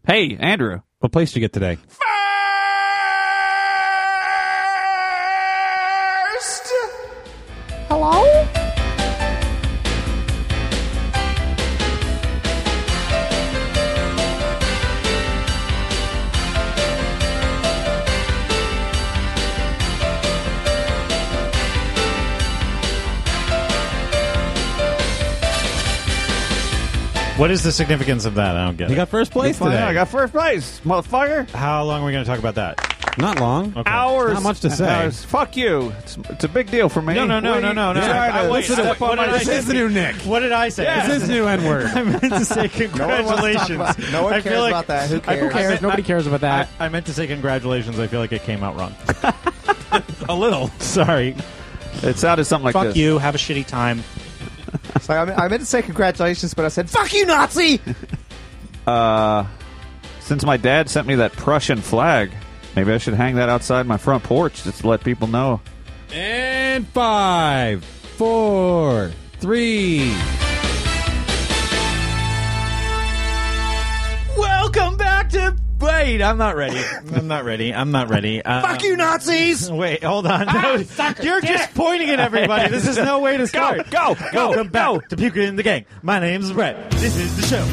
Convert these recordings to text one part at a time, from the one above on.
Hey, Andrew. What place did you get today? First. Hello? What is the significance of that? I don't get it. You got first place today. I got first place, motherfucker. How long are we going to talk about that? Not long. Okay. Hours. Not much to say. Hours. Fuck you. It's a big deal for me. No. Wait, What did I This say? is the new Nick. What did I say? Yeah. This is the new N-word. I meant to say congratulations. No one I cares feel like- about that. Who I cares? meant- Nobody cares about that. I meant to say congratulations. I feel like it came out wrong. A little. Sorry. It sounded something like Fuck this. you. Have a shitty time. It's like, I meant to say congratulations, but I said, fuck you, Nazi! Since my dad sent me that Prussian flag, maybe I should hang that outside my front porch just to let people know. And 5, 4, 3. Welcome back to... Wait, I'm not ready. I'm not ready. Fuck you, Nazis! Wait, hold on. You're just pointing at everybody. This is no way to start. Go. Welcome back to Puke in the Gang. My name's Brett. This is the show.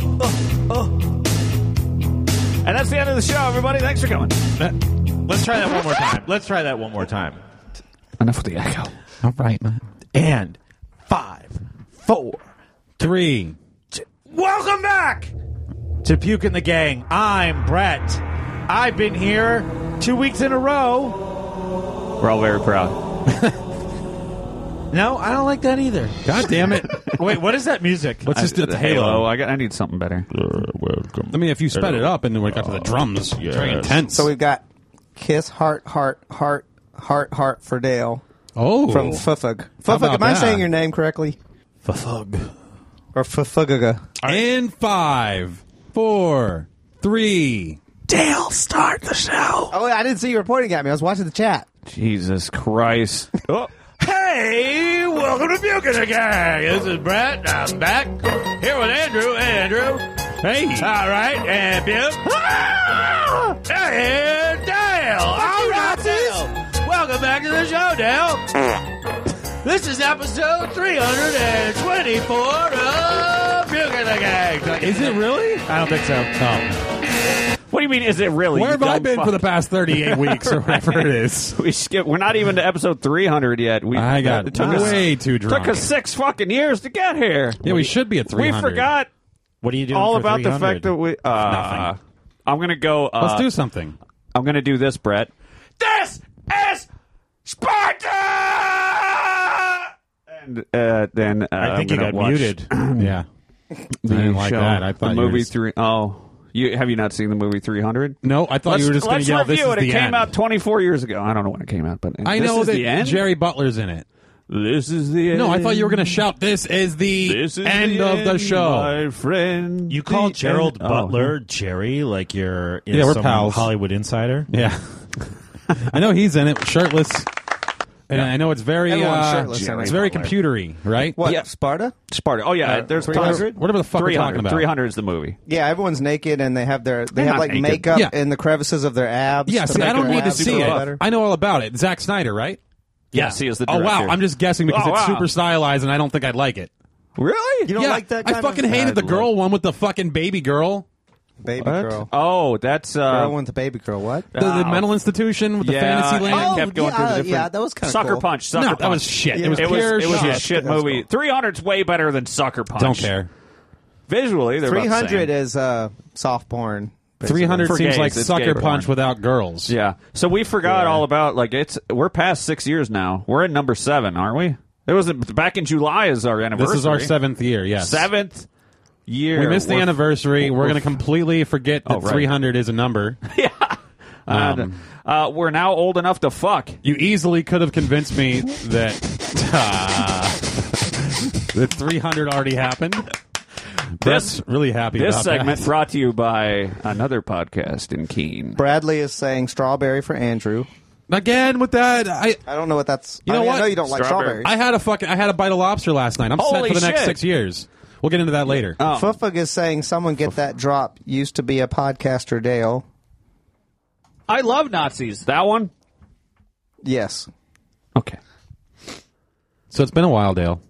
And that's the end of the show, everybody. Thanks for coming. Let's try that one more time. Enough with the echo. All right, man. And 5, 4. 3. Welcome back to Puke in the Gang. I'm Brett. I've been here 2 weeks in a row. We're all very proud. No, I don't like that either. God damn it. Wait, what is that music? Let's just do the Halo. I need something better. Welcome. I mean, if you sped it up and then we got to the drums, it's very intense. So we've got Kiss, Heart for Dale oh. from Fufug. How Fufug, about am I that? saying your name correctly? Fufug. Or Fufugaga? And 5, 4, 3. Dale, start the show. Oh, I didn't see you were pointing at me. I was watching the chat. Jesus Christ. Oh. Hey, welcome to Puke in the Gang. This is Brett. I'm back here with Andrew. Hey, Andrew. Hey. All right, and Puke. Ah! Hey, Dale. All right, Dale. Welcome back to the show, Dale. This is episode 324 of Puke in the Gang. Is it really? I don't think so. Oh. What do you mean, is it really? Where You have I dumb been fuck? for the past 38 weeks or whatever it is? We're not even to episode 300 yet. I got it took us- way too drunk. Took us 6 fucking years to get here. Yeah, we should be at 300. We forgot What are you doing all for about the 300? fact that we... Nothing. I'm going to go... Let's do something. I'm going to do this, Brett. This is Sparta! And then I think you I'm gonna got watch muted. Yeah. I didn't like show, that. I thought the you were movie just- 3... Oh, have you not seen the movie 300? No, I thought you were just going Let's to yell, this review is it. the It came end. out 24 years ago. I don't know when it came out, but I this know is that the end? Jerry Butler's in it. This is the end. No, I thought you were going to shout, this is the This is end the of the end, show. my friend. You call The Gerald end- Butler Jerry like you're Yeah, we're some pals. Hollywood insider? Yeah. I know he's in it, shirtless. And I know it's very, Everyone's shirtless in it's it. very computery, right? What, Yeah. Sparta? Sparta. Oh yeah, there's 300? Whatever the fuck we're talking about. 300 is the movie. Yeah, everyone's naked and they have They're have not like naked. makeup Yeah. in the crevices of their abs. Yeah, to see, make I don't their need to abs see look it. better. I know all about it. Zack Snyder, right? Yes, he is the Oh, director. wow. I'm just guessing because Oh, it's wow. super stylized and I don't think I'd like it. Really? You don't like that kind I fucking of hated the I'd girl one with the fucking baby girl. baby What? girl? Oh, that's Girl with the baby girl. What? The mental institution with the yeah, fantasy land. and it kept going through the different... yeah, that was kind of Sucker cool. Punch. Sucker No, Punch. that was shit. Yeah. It was It pure was a shit. shit That's movie. cool. 300's way better than Sucker Punch. Don't care. Visually, they're about the 300 same. is soft porn. basically. 300 For seems gays, like it's Sucker gay Punch porn. without girls. Yeah. So we forgot Yeah. all about, like, we're past 6 years now. We're at number 7, aren't we? It was back in July is our anniversary. This is our 7th year, yes. 7th year. We missed the We're- anniversary. We're going to completely forget that Oh, right. 300 is a number. We're now old enough to fuck. You easily could have convinced me that that 300 already happened. Brett's really happy This about segment that. brought to you by another podcast in Keene. Bradley is saying strawberry for Andrew. Again with that, I I don't know what that's. You know I what? know you don't like Strawberry. strawberries. had a bite of lobster last night. I'm Holy set for the next shit. 6 years. We'll get into that later. Fufug is saying someone get that drop. Used to be a podcaster, Dale. I love Nazis. That one? Yes. Okay. So it's been a while, Dale.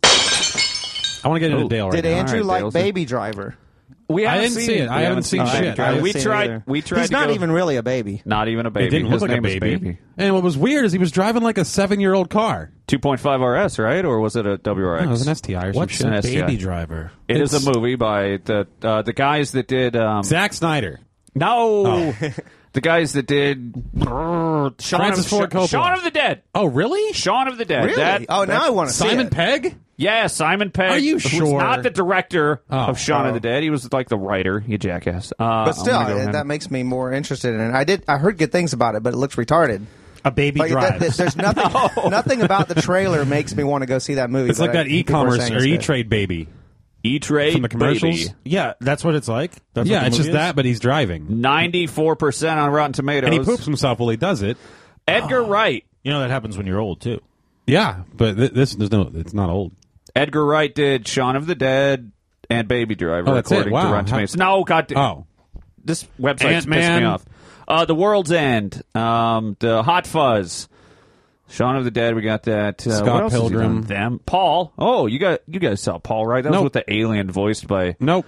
I want to get into Oh. Dale right Did now. Andrew All right, like Dale's Baby Driver? We I haven't didn't seen see it. I haven't seen shit. I haven't We seen it tried. either. We tried. He's to not go- even really a baby. Not even a It baby. didn't His look like a name is baby. And what was weird is he was driving like a 7-year-old car. 2.5 RS, right? Or was it a WRX? Oh, it was an STI or some What's shit. an a STI. Baby Driver? It is It's- a movie by the guys that did. Zack Snyder. No, the guys that did Francis Ford Coppola. Shaun of the Dead. Oh, really? Shaun of the Dead. Really? That, Oh, now I want to see Simon it. Pegg? yeah, Simon Pegg. Are you who's sure? not the director of Shaun of Oh. the Dead. He was like the writer. You jackass. But still, I'm gonna go ahead. that makes me more interested in it. I heard good things about it, but it looks retarded. A Baby Like, Drive. there's nothing, nothing about the trailer makes me want to go see that movie. It's like but that people are e-commerce saying or it's good. E-Trade baby. E-Trade From the commercials? Baby. Yeah, that's what it's like. That's Yeah, what the it's just movie is? that, but he's driving. 94% on Rotten Tomatoes. And he poops himself while he does it. Edgar Wright. You know that happens when you're old too. Yeah, but it's not old. Edgar Wright did Shaun of the Dead and Baby Driver. Oh, that's it? according Wow. to Rotten Tomatoes. No, God. Oh. This website's pissed Ant-Man. me off. The World's End. The Hot Fuzz. Shaun of the Dead. We got that. Scott what else has he Pilgrim. done? Them. Paul. Oh, you guys saw Paul, right? That was Nope. with the alien voiced by Nope.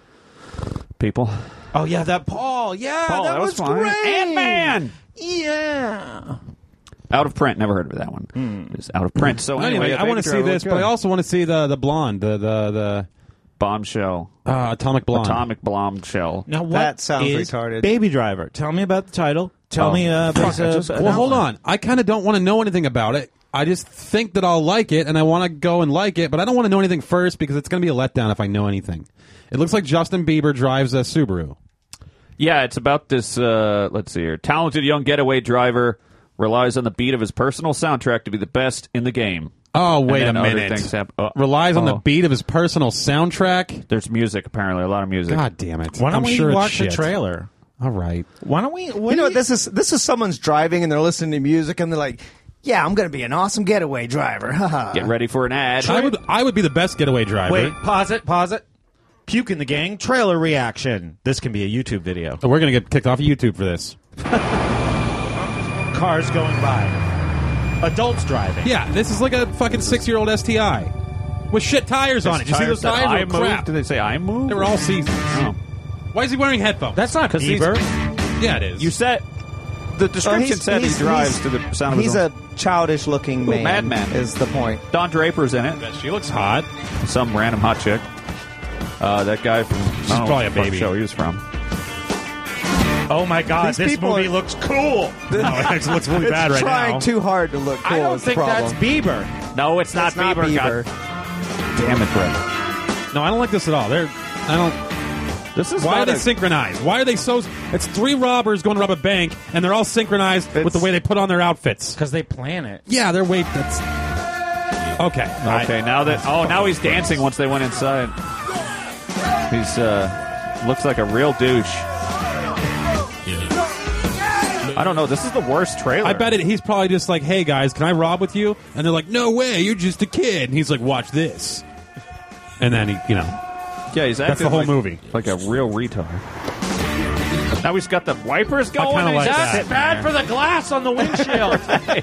people. Oh yeah, that Paul. Yeah, Paul, that was fun. great. Ant-Man. Yeah. Out of print. Never heard of that one. It's out of print. So Anyway, I want to see this, but I also want to see the blonde, the Bombshell. Atomic Blonde. Atomic Bombshell. Now what That sounds is retarded. Baby Driver? Tell me about the title. Tell me. Well, hold on. I kind of don't want to know anything about it. I just think that I'll like it, and I want to go and like it, but I don't want to know anything first because it's going to be a letdown if I know anything. It looks like Justin Bieber drives a Subaru. Yeah, it's about this, let's see here. Talented young getaway driver relies on the beat of his personal soundtrack to be the best in the game. Oh, wait a And then other minute. things happen. Relies on the beat of his personal soundtrack? There's music, apparently, a lot of music. God damn it. Why don't I'm we sure watch it's the shit. trailer? All right. Why don't we? You know what this is? This is someone's driving and they're listening to music and they're like, "Yeah, I'm going to be an awesome getaway driver." Haha. Get ready for an ad. I would be the best getaway driver. Wait, pause it. Puke in the Gang trailer reaction. This can be a YouTube video. We're going to get kicked off of YouTube for this. Cars going by. Adults driving. Yeah, this is like a fucking 6-year-old STI with shit tires on it. You see those tires? I They were crap. moved. Did they say I moved? They were all seasons. Oh. Why is he wearing headphones? That's not 'Cause he's- Bieber. Yeah, it is. You said the description said he drives to the sound of his He's own. a childish-looking man. madman. is the point. Don Draper's in it. She looks hot. Some random hot chick. That guy from She's probably a what baby. show he was from. Oh my God, These this people movie are- looks cool. No, it actually looks really bad right Trying now. too hard to look cool I don't is think the problem. that's Bieber. No, it's not It's not Bieber. Bieber. God damn it, Brett. No, I don't like this at all. This is Why are not they a- synchronized? Why are they so? It's 3 robbers going to rob a bank, and they're all synchronized with the way they put on their outfits. Because they plan it. Yeah, they're That's okay. Okay, now he's dancing once they went inside. He's looks like a real douche. I don't know. This is the worst trailer. I bet he's probably just like, "Hey guys, can I rob with you?" And they're like, "No way, you're just a kid." And he's like, "Watch this." And then Yeah, he's that's acting the whole like, movie. like a real retard. Now he's got the wipers going. kinda and like he's that. sitting Bad there. for the glass on the windshield.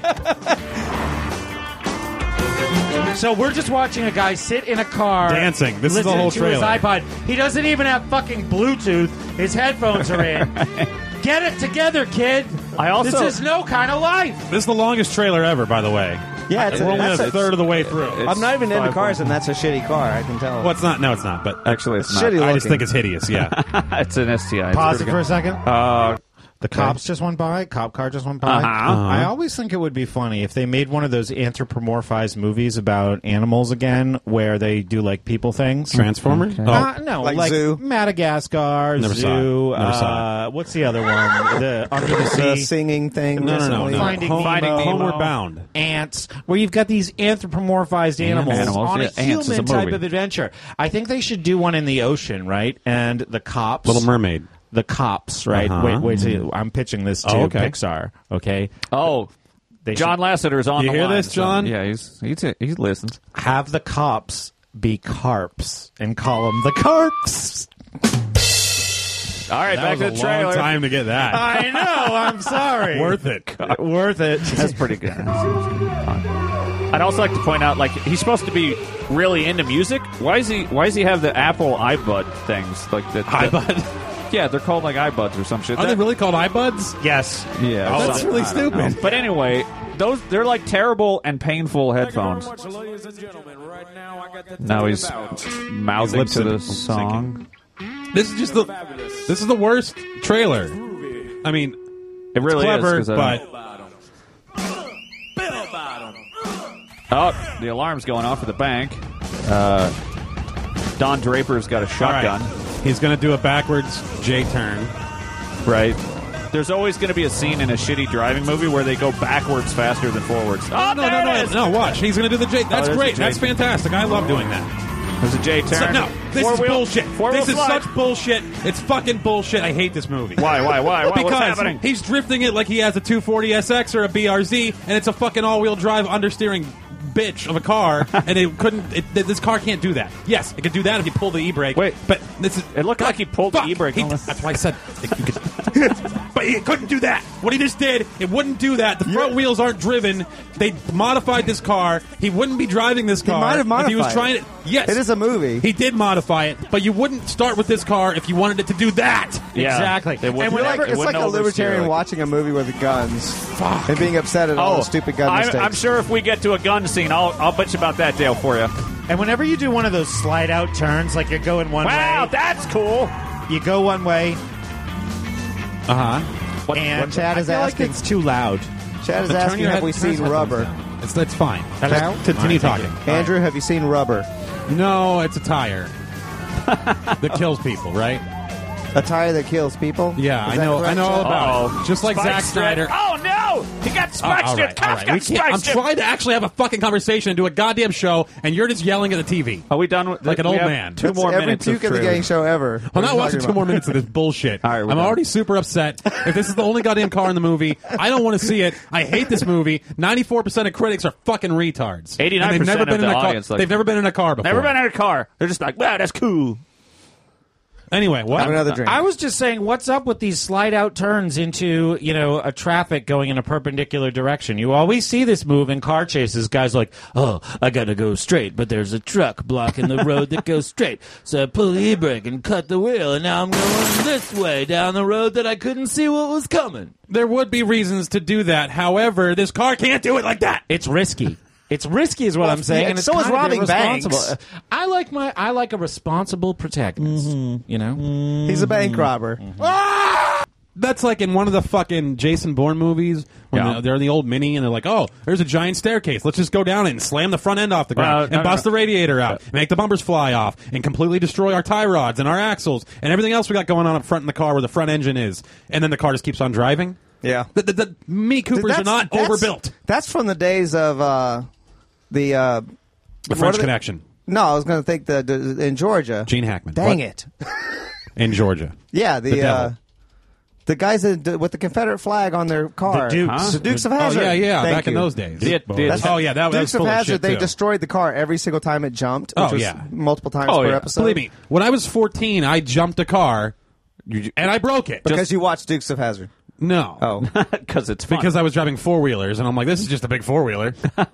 So we're just watching a guy sit in a car Dancing. This is the listening whole to trailer. his iPod. He doesn't even have fucking Bluetooth. His headphones are in. Get it together, kid. I also- This is no kind of life. This is the longest trailer ever, by the way. Yeah, it's We're only that's a third of the way through. It's I'm not even into 5 cars, and that's a shitty car. I can tell. Well, it's not. No, it's not. But Actually, it's not. Shitty I just looking. think it's hideous. Yeah. It's an STI. It's Pause it pretty for a good. second. The cops just went by. Cop car just went by. Uh-huh. I always think it would be funny if they made one of those anthropomorphized movies about animals again, where they do like people things. Transformers. No, Like like Zoo? Madagascar, Never saw it. Zoo. Never saw What's the other one? The Under the the Sea. singing thing. No. recently. Finding Finding Nemo. Nemo. Homeward Bound. Ants, where you've got these anthropomorphized animals, Animals, on yeah. a Ants is a human type movie. of adventure. I think they should do one in the ocean, right? And the cops, Little Mermaid. the cops, right? Uh-huh. Wait, till I'm pitching this to Oh, okay. Pixar, okay? Oh, They John Lasseter's on You the hear line. this, John? Yeah, he listens. should have the cops be carps and call them the carps. All right, That back was to the a trailer. long time to get that. I know. I'm sorry. Worth it. Worth it. That's pretty good. I'd also like to point out, like, he's supposed to be really into music. Why does he have the Apple iBud things? Like the iBud? Yeah, they're called like iBuds or some shit. Are they really called iBuds? Yes. Yeah, That's really stupid. But anyway, they're like terrible and painful headphones. Now he's mouthing to the song. This is the worst trailer. I mean, It really clever, is. 'Cause, but oh, the alarm's going off at the bank. Don Draper's got a shotgun. he's going to do a backwards J-turn. Right. There's always going to be a scene in a shitty driving movie where they go backwards faster than forwards. Oh, No, watch. He's going to do the J. That's there's great. the J. That's fantastic. I love doing that. There's a J turn. No, this is bullshit. This is such bullshit. It's fucking bullshit. I hate this movie. Why? What's Because happening? he's drifting it like he has a 240SX or a BRZ, and it's a fucking all-wheel drive understeering bitch of a car, and this car can't do that. Yes, it could do that if you pull the e-brake. Wait, but this is it looked like he pulled the e-brake. That's why I said but he couldn't do that. What he just did, it wouldn't do that. The front wheels aren't driven. They modified this car. He wouldn't be driving this car. He might have modified if he was trying to. Yes, It is a movie. He did modify it, but you wouldn't start with this car if you wanted it to do that. Yeah, Exactly. They wouldn't- It's it like wouldn't a libertarian oversteer, like- watching a movie with guns and being upset at all the stupid gun mistakes. I'm sure if we get to a gun scene, I'll bitch about that, Dale, for you. And whenever you do one of those slide out turns, like you're going one Wow, way, that's cool. you go one way, Uh huh. and Chad I is feel asking- like it's too loud. Chad is asking, have we seen Rubber? That's fine. Hello? Continue talking. Andrew, have you seen Rubber? No, it's a tire that kills people, right? A tire that kills people? Yeah, Is I that know. correct, I know all Chad? about it. Just like Spike Zack strip. Snyder. Oh no, he got spiked. all right, all right. We can't, I'm trying to actually have a fucking conversation and do a goddamn show, and you're just yelling at the TV. Are we done with Like an we old have man. Two That's more every minutes of puke in the trailer. gang show ever. I'm not What are you watching talking 2 more about? minutes of this bullshit. All right, we're I'm done. already super upset. If this is the only goddamn car in the movie, I don't want to see it. I hate this movie. 94% of critics are fucking retards. 89% And they've never of been the in a car. audience, like- They've never been in a car before. Never been in a car. They're just like, wow, that's cool. Anyway, what? Have another drink. I was just saying, what's up with these slide out turns into, a traffic going in a perpendicular direction? You always see this move in car chases. Guys like, oh, I gotta go straight, but there's a truck blocking the road that goes straight. So I pull the e-brake and cut the wheel, and now I'm going this way down the road that I couldn't see what was coming. There would be reasons to do that. However, this car can't do it like that. It's risky. It's risky, is what I'm saying. yeah, and it's so is kind of robbing irresponsible. banks. I like a responsible protagonist. He's a bank robber. That's like in one of the fucking Jason Bourne movies when Yeah. they're in the old Mini and they're like, oh, there's a giant staircase. Let's just go down it and slam the front end off the ground and bust the radiator out, make the bumpers fly off, and completely destroy our tie rods and our axles and everything else we got going on up front in the car where the front engine is. And then the car just keeps on driving. Yeah. The Mini Coopers are not overbuilt. That's from the days of the French Connection. No, I was going to think in Georgia. Gene Hackman. Dang What? it. In Georgia. Yeah, The devil. the guys with the Confederate flag on their car. The Dukes. The Dukes of Oh, Hazzard. yeah, Thank back in you. those days. The- Oh, yeah, that was Dukes full of of Hazzard, shit, they too. destroyed the car every single time it jumped, which Oh, was yeah. multiple times Oh, per yeah. episode. Believe me, when I was 14, I jumped a car and I broke it. Because you watched Dukes of Hazzard. No. Oh. Because it's fun. Because I was driving four-wheelers, and I'm like, this is just a big four-wheeler.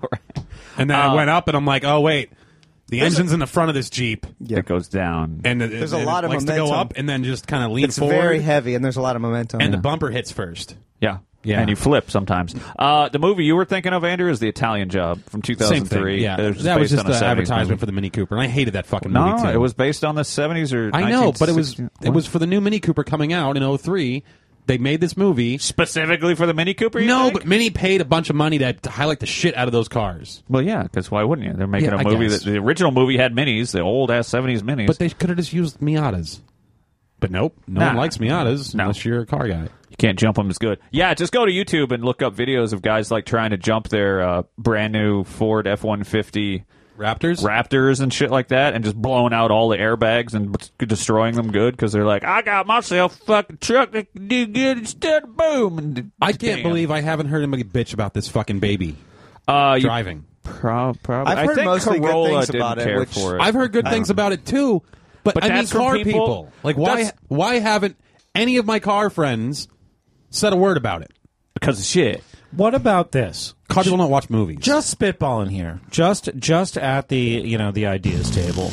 And then I went up, and I'm like, oh, wait. The engine's in the front of this Jeep, it goes down. and There's a lot of likes to go momentum. up and then just kind of lean It's forward. very heavy, and there's a lot of momentum. and the bumper hits first. Yeah. Yeah. And you flip sometimes. The movie you were thinking of, Andrew, is The Italian Job from Same 2003. thing. Yeah, It was that was based just on a the 70s advertisement movie. for the Mini Cooper, and I hated that fucking movie No, too. it was based on the 70s or I know, but it was 1960s. for the new Mini Cooper coming out in 2003. They made this movie. Specifically for the Mini Cooper, you No, think? but Mini paid a bunch of money to highlight the shit out of those cars. Well, yeah, because why wouldn't you? They're making Yeah, a I movie guess. that the original movie had minis, the old ass 70s minis. But they could have just used Miatas. But nope, no one Nah. likes Miatas No. unless you're a car guy. you can't jump them as good. Yeah, just go to YouTube and look up videos of guys like trying to jump their brand new Ford F-150 Raptors? Raptors and shit like that, and just blowing out all the airbags and destroying them good because they're like, I got myself a fucking truck that can do good instead. Boom! And I can't believe I haven't heard anybody bitch about this fucking baby you driving. Probably. I've heard I think mostly good Corolla things didn't about it, care which- for it. I've heard good things about it too, but I mean that's from car people- Like that's- why haven't any of my car friends said a word about it? because of shit. What about this? Car people don't watch movies. Just spitballing here. Just at the the ideas table.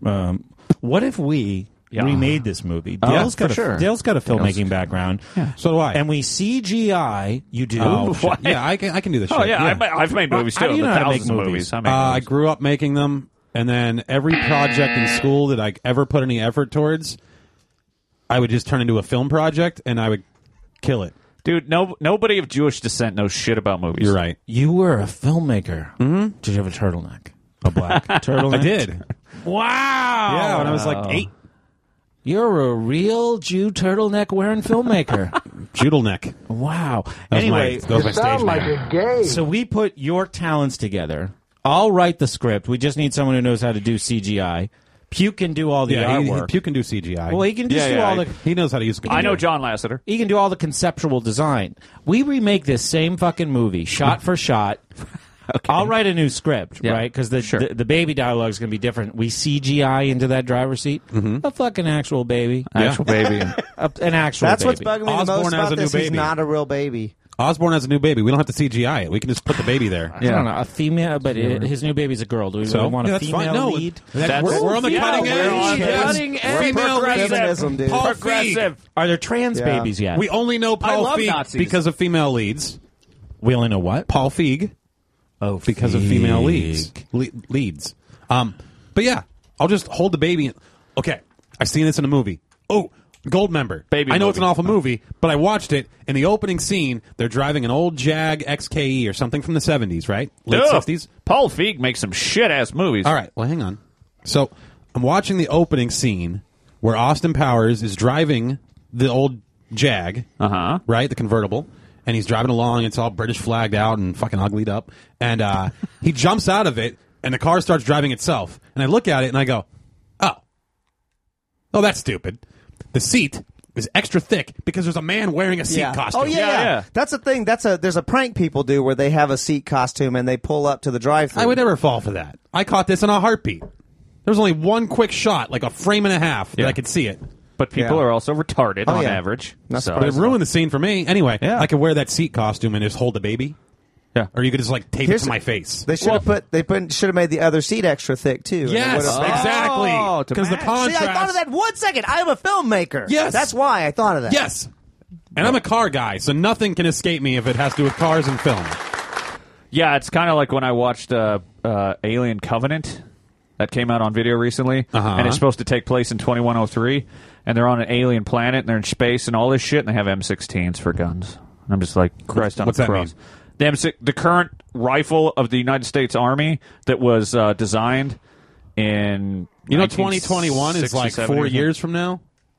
What if we remade this movie? Dale's got Dale's got a filmmaking background. So do I. And we CGI. You do. Oh, shit. Yeah, I can do this shit. Oh yeah, I've made movies How too. do you know how to thousands make of movies? movies. I make I movies. grew up making them, and then every project in school that I ever put any effort towards, I would just turn into a film project, and I would kill it. Dude, nobody of Jewish descent knows shit about movies. You're right. You were a filmmaker. Mm-hmm. Did you have a turtleneck? A black turtleneck? I did. Wow. Yeah, when I was like 8. You're a real Jew turtleneck wearing filmmaker. Judelneck. Wow. That was Anyway, that was my stage name. so we put your talents together. I'll write the script. We just need someone who knows how to do CGI. Puke can do all the artwork. Puke can do CGI. Well, he can just do all the. he knows how to use a computer. I know John Lasseter. He can do all the conceptual design. We remake this same fucking movie, shot for shot. I'll write a new script, Yeah, right? Because the baby dialogue is going to be different. We CGI into that driver's seat. A fucking actual baby. Actual baby. An actual That's baby. what's bugging me the Osborne most has about a new this. He's baby. not a real baby. Osborne has a new baby. We don't have to CGI it. We can just put the baby there. I don't know, a female, but his new baby's a girl. Do we So? want Yeah, a that's female fine. No, lead? we're on the cutting edge. We're on the Yes. cutting edge. Female Progressive. Feminism, dude. Paul Progressive. Are there trans Yeah. babies yet? We only know I Paul love Feig Nazis. because of female leads. We only know what? Paul Feig. Oh, Because of female leads. Leads. But yeah, I'll just hold the baby. Okay, I've seen this in a movie. Oh, Goldmember. Baby I know movie. it's an awful movie, but I watched it. In the opening scene, they're driving an old Jag XKE or something from the 70s, right? Late Ugh. 60s. Paul Feig makes some shit-ass movies. All right, well, hang on. So I'm watching the opening scene where Austin Powers is driving the old Jag, right, the convertible, and he's driving along. It's all British flagged out and fucking uglied up. And he jumps out of it, and the car starts driving itself. And I look at it, and I go, oh, that's stupid. The seat is extra thick because there's a man wearing a seat costume. Oh yeah. That's the thing. There's a prank people do where they have a seat costume and they pull up to the drive-thru. I would never fall for that. I caught this in a heartbeat. There was only one quick shot, like a frame and a half, that Yeah. I could see it. But people Yeah. are also retarded on yeah. average. Not So- But it ruined the scene for me. Anyway, Yeah. I could wear that seat costume and just hold the baby. Yeah. Or you could just like tape it to my face. They should have made the other seat extra thick too. and it Yes, would've- exactly. Oh, to Because the match. contrast. See, I thought of that 1 second. I'm a filmmaker. Yes. That's why I thought of that. Yes. And I'm a car guy, so nothing can escape me if it has to do with cars and film. Yeah, it's kind of like when I watched Alien Covenant that came out on video recently, and it's supposed to take place in 2103, and they're on an alien planet, and they're in space and all this shit, and they have M16s for guns. And I'm just like, Christ on What's the that cross. mean? The current rifle of the United States Army that was designed in 2021 is like 1967 4 or something. years from now?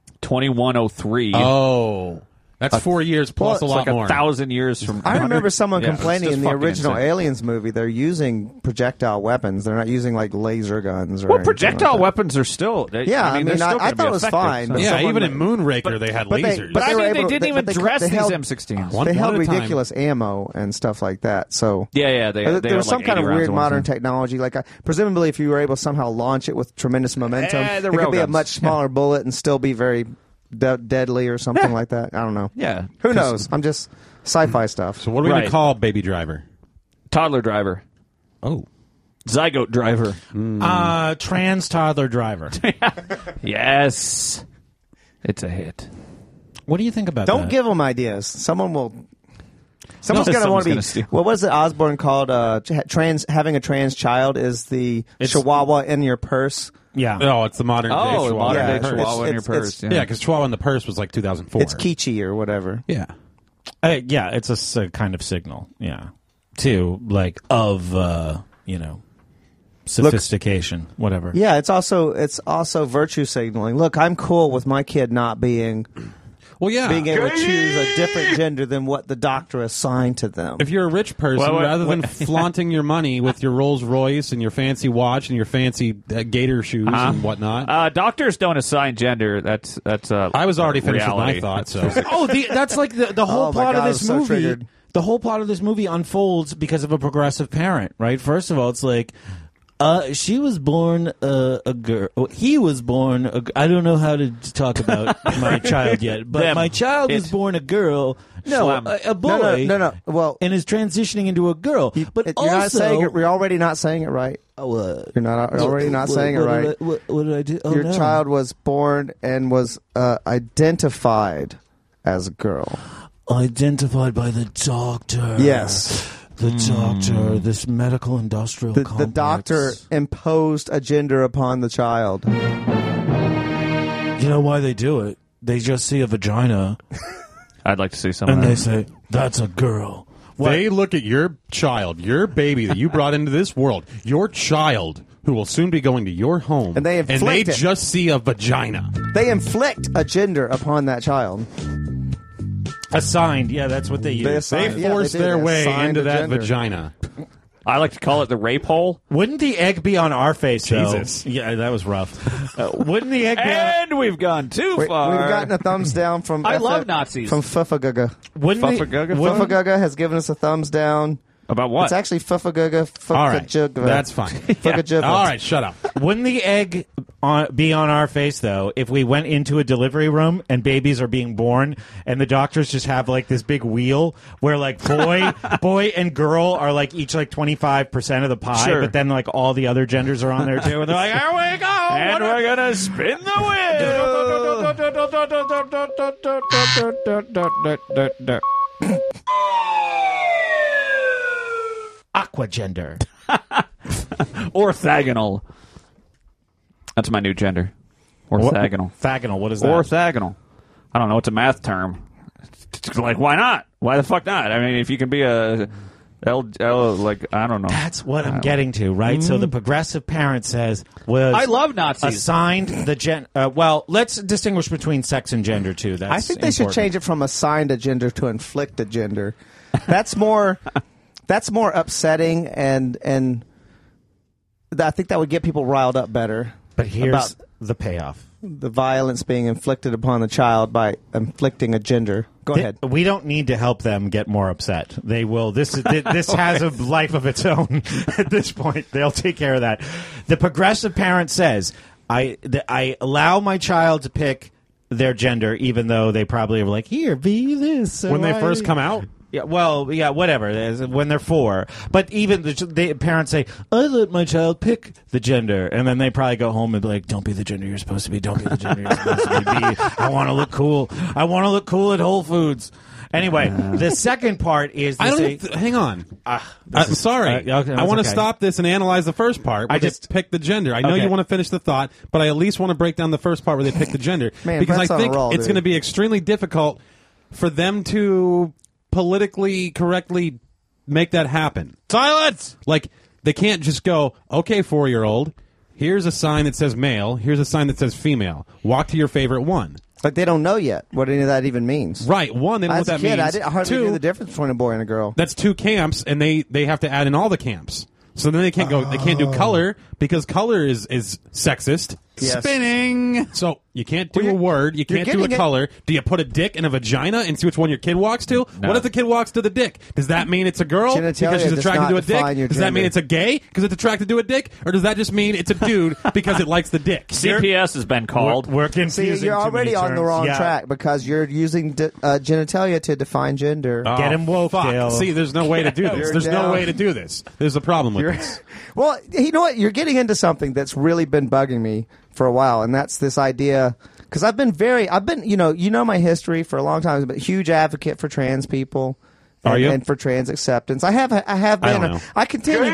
2103. Oh. That's 4 years plus a It's lot like more. 1,000 years from. I remember someone Yeah, complaining it's in just the fucking original insane. Aliens movie. They're using projectile weapons. They're not using like laser guns or Well, anything projectile like that. weapons are still. Yeah, I mean, they're still I gonna thought be it was effective, fine, so- but Yeah, someone- even in Moonraker they had but they- lasers. but I they were mean, they able to- didn't even they dress they these held- M16s. One- They held at a time. ridiculous ammo and stuff like that. So Yeah, there was had some like kind 80 of rounds weird at one modern time. technology. Like presumably, if you were able to somehow launch it with tremendous momentum, the it could be a railguns. much smaller bullet and still be very deadly or something like that. I don't know. Yeah. Who knows? I'm just sci-fi stuff. So what are we going Right. to call Baby Driver? Toddler driver. Oh. Zygote driver. Trans toddler driver. Yes. It's a hit. What do you think about Don't that? give them ideas. Someone's No, going to want someone's to gonna be. steal. What was it Osborne called? Having a trans child is the chihuahua in your purse. Yeah. Oh, it's the modern day Oh, Chihuahua. modern Yeah, day chihuahua in your it's- purse. Yeah, because Chihuahua in the Purse was like 2004. It's Kichi or whatever. Yeah. Yeah, it's a kind of signal. Yeah. To, like, of, sophistication, whatever. Yeah, it's also virtue signaling. Look, I'm cool with my kid not being Well, yeah. able to choose a different gender than what the doctor assigned to them. If you're a rich person, Well, rather than flaunting your money with your Rolls Royce and your fancy watch and your fancy gator shoes and whatnot, Doctors don't assign gender. That's I was already finished reality. with my thoughts. So Oh, that's like the whole Oh, my plot God, of I'm this so movie. triggered. the whole plot of this movie unfolds because of a progressive parent, right? First of all, it's like, she was born a girl. He was born I don't know how to talk about my child yet, but my child was born a girl. No, a boy. No. Well, and is transitioning into a girl. But you're also, not saying it, you're already not saying it right. What? You're already not saying it right. What did I do? Oh, Your no. child was born and was identified as a girl. Identified by the doctor. Yes. The doctor, this medical industrial complex. The doctor imposed a gender upon the child. You know why they do it? They just see a vagina I'd like to see some and of they that. say, that's a girl. They look at your child, your baby that you brought into this world, your child who will soon be going to your home, And they inflict it. just see a vagina. They inflict a gender upon that child. Assigned, yeah, that's what they use. They force their way into that vagina. I like to call it the rape hole. Wouldn't the egg be on our face, though? Jesus. Yeah, that was rough. Wouldn't the egg be on... And we've gone too far. We've gotten a thumbs down from I love Nazis. From Fufaguga. Fufaguga? has given us a thumbs down. About what? It's actually Fufaguga. All right, that's fine. All right, shut up. Wouldn't the egg be on our face, though, if we went into a delivery room and babies are being born and the doctors just have, like, this big wheel where, like, boy and girl are, like, each, like, 25% of the pie, Sure. but then, like, all the other genders are on there, too, and they're like, here we go! And we're going to spin the wheel. Aquagender. Orthogonal. That's my new gender. Orthogonal. Orthogonal, what is that? Orthogonal. I don't know. It's a math term. It's like, why not? Why the fuck not? I mean, if you can be a like, I don't know. That's what I'm getting to, right? So the progressive parent says, I love Nazis. Assigned the well, let's distinguish between sex and gender, too. That's I think they should change it from assigned a gender to inflict a gender. That's more... That's more upsetting, and I think that would get people riled up better. But here's the payoff. The violence being inflicted upon the child by inflicting a gender. Go ahead. We don't need to help them get more upset. They will. This has a life of its own at this point. They'll take care of that. The progressive parent says, I allow my child to pick their gender, even though they probably are like, here, be this. When they first come out? Yeah, well, yeah, whatever. When they're 4, but even the parents say, "I let my child pick the gender," and then they probably go home and be like, "Don't be the gender you're supposed to be. Don't be the gender you're supposed to be. I want to look cool. I want to look cool at Whole Foods." Anyway, the second part is hang on. I'm sorry. I want to stop this and analyze the first part. Where they pick the gender. I know you want to finish the thought, but I at least want to break down the first part where they pick the gender because I think it's going to be extremely difficult for them to politically correctly make that happen. Silence! Like, they can't just go, okay, 4-year-old, here's a sign that says male, here's a sign that says female. Walk to your favorite one. Like, they don't know yet what any of that even means. Right. One, they don't know what that means. As a kid, I hardly knew the difference between a boy and a girl. That's 2 camps, and they have to add in all the camps. So then they can't go. They can't do color because color is sexist. Yes. Spinning. So you can't do a word. You can't do a color. Do you put a dick in a vagina and see which one your kid walks to? No. What if the kid walks to the dick? Does that mean it's a girl because she's attracted to a dick? Does that mean it's a gay because it's attracted to a dick? Or does that just mean it's a dude because it likes the dick? CPS has been called. We're confusing. See, you're already on the wrong track because you're using genitalia to define gender. Get him woke, Dale. See, there's no way to do this. There's no way to do this. There's a problem with this. Well, you know what? You're getting into something that's really been bugging me for a while, and that's this idea, because I've been, you know my history for a long time. I've been a huge advocate for trans people. Are you? And for trans acceptance. I have been. I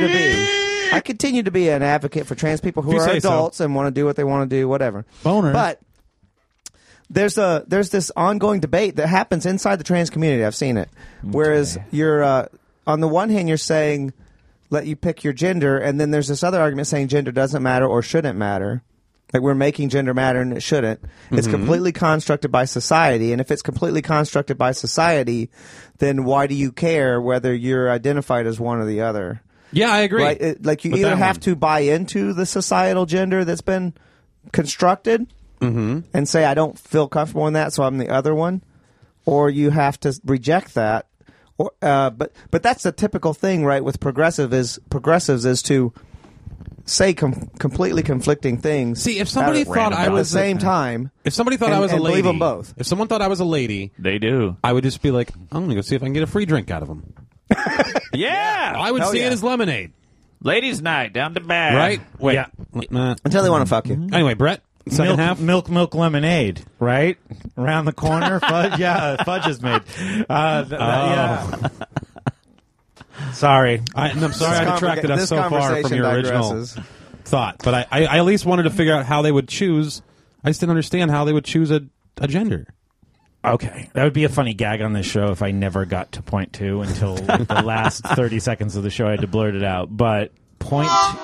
continue to be an advocate for trans people who are adults and want to do what they want to do, whatever. Boner. But there's this ongoing debate that happens inside the trans community. I've seen it. Okay. Whereas you're on the one hand you're saying let you pick your gender, and then there's this other argument saying gender doesn't matter or shouldn't matter. Like, we're making gender matter and it shouldn't. It's completely constructed by society, and if it's completely constructed by society, then why do you care whether you're identified as one or the other? Yeah, I agree. Right? Like, you either have to buy into the societal gender that's been constructed and say, I don't feel comfortable in that, so I'm the other one, or you have to reject that, But that's the typical thing, right? With progressives is to say completely conflicting things. See, if somebody thought I was at the same time, if somebody thought I was a lady, believe them both. If someone thought I was a lady, They do. I would just be like, I'm going to go see if I can get a free drink out of them. Yeah. I would Hell see yeah. it as lemonade, Ladies' night down to bad. right? Wait, Yeah. until they want to fuck you. Anyway, Brett, second half. milk lemonade, right? Around the corner, fudge. Yeah, fudge is made. Yeah. Sorry. I'm sorry I detracted us This so far from conversation your original digresses. thought, but I at least wanted to figure out how they would choose. I just didn't understand how they would choose a gender. Okay, that would be a funny gag on this show if I never got to point 2 until like, the last 30 seconds of the show. I had to blurt it out. But point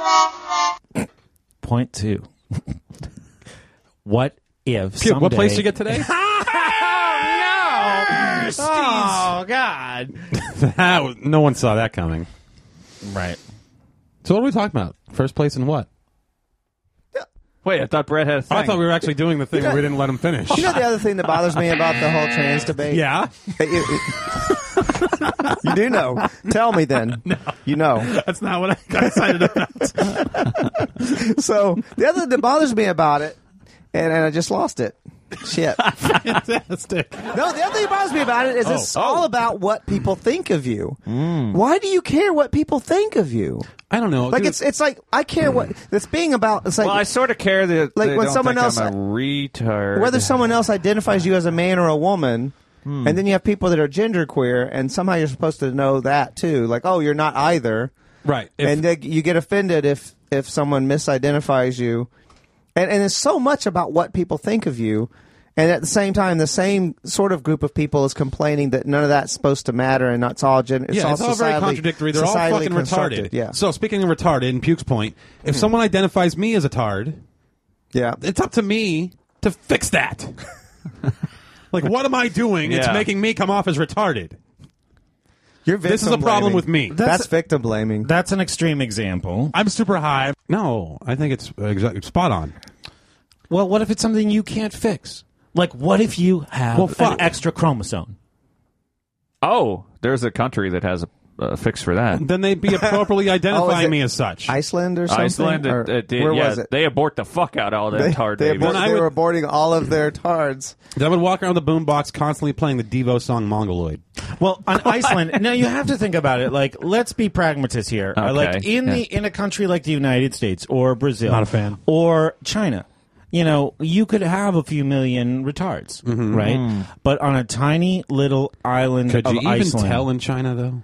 2. What if someday... What place did you get today? Oh, God. No one saw that coming. Right. So what are we talking about? First place in what? Wait, I thought Brett had a thing. I thought we were actually doing the thing where we didn't let him finish. You know the other thing that bothers me about the whole trans debate? Yeah? You do know. Tell me then. No. You know. That's not what I got excited about. So the other thing that bothers me about it, and I just lost it. Shit. Fantastic. No, the other thing that bothers me about it is it's all about what people think of you. Why do you care what people think of you? I don't know. Like Dude, it's like I care what it's being about. It's like Well, I sort of care that Like they when don't someone think else- I'm a retard. whether someone else identifies you as a man or a woman. And then you have people that are genderqueer, and somehow you're supposed to know that too. Like, oh, you're not either. right. And you get offended if someone misidentifies you. And it's so much about what people think of you. And at the same time, the same sort of group of people is complaining that none of that's supposed to matter, and it's all it's all very societally- contradictory. They're all societally fucking constructed. retarded. Yeah, So speaking of retarded, in Puke's point, if someone identifies me as a tard, yeah. it's up to me to fix that. Like, what am I doing? It's Yeah. making me come off as retarded. You're This is a problem with me. That's victim blaming. That's an extreme example. I'm super high. No, I think it's spot on. Well, what if it's something you can't fix? Like, what if you have an extra chromosome? Oh, there's a country that has a fix for that. Then they'd be appropriately identifying me as such. Iceland or something? Iceland, Or it did. where Yeah, was it? they abort the fuck out of all that tard they, babies. they were aborting all of their tards. Then I would walk around the boombox constantly playing the Devo song Mongoloid. Well, on Iceland, now you have to think about it. Like, let's be pragmatists here. Okay, Like in a country like the United States or Brazil, Not a fan. or China, you know, you could have a few million retards, right? But on a tiny little island Could of you even Iceland, tell in China, though?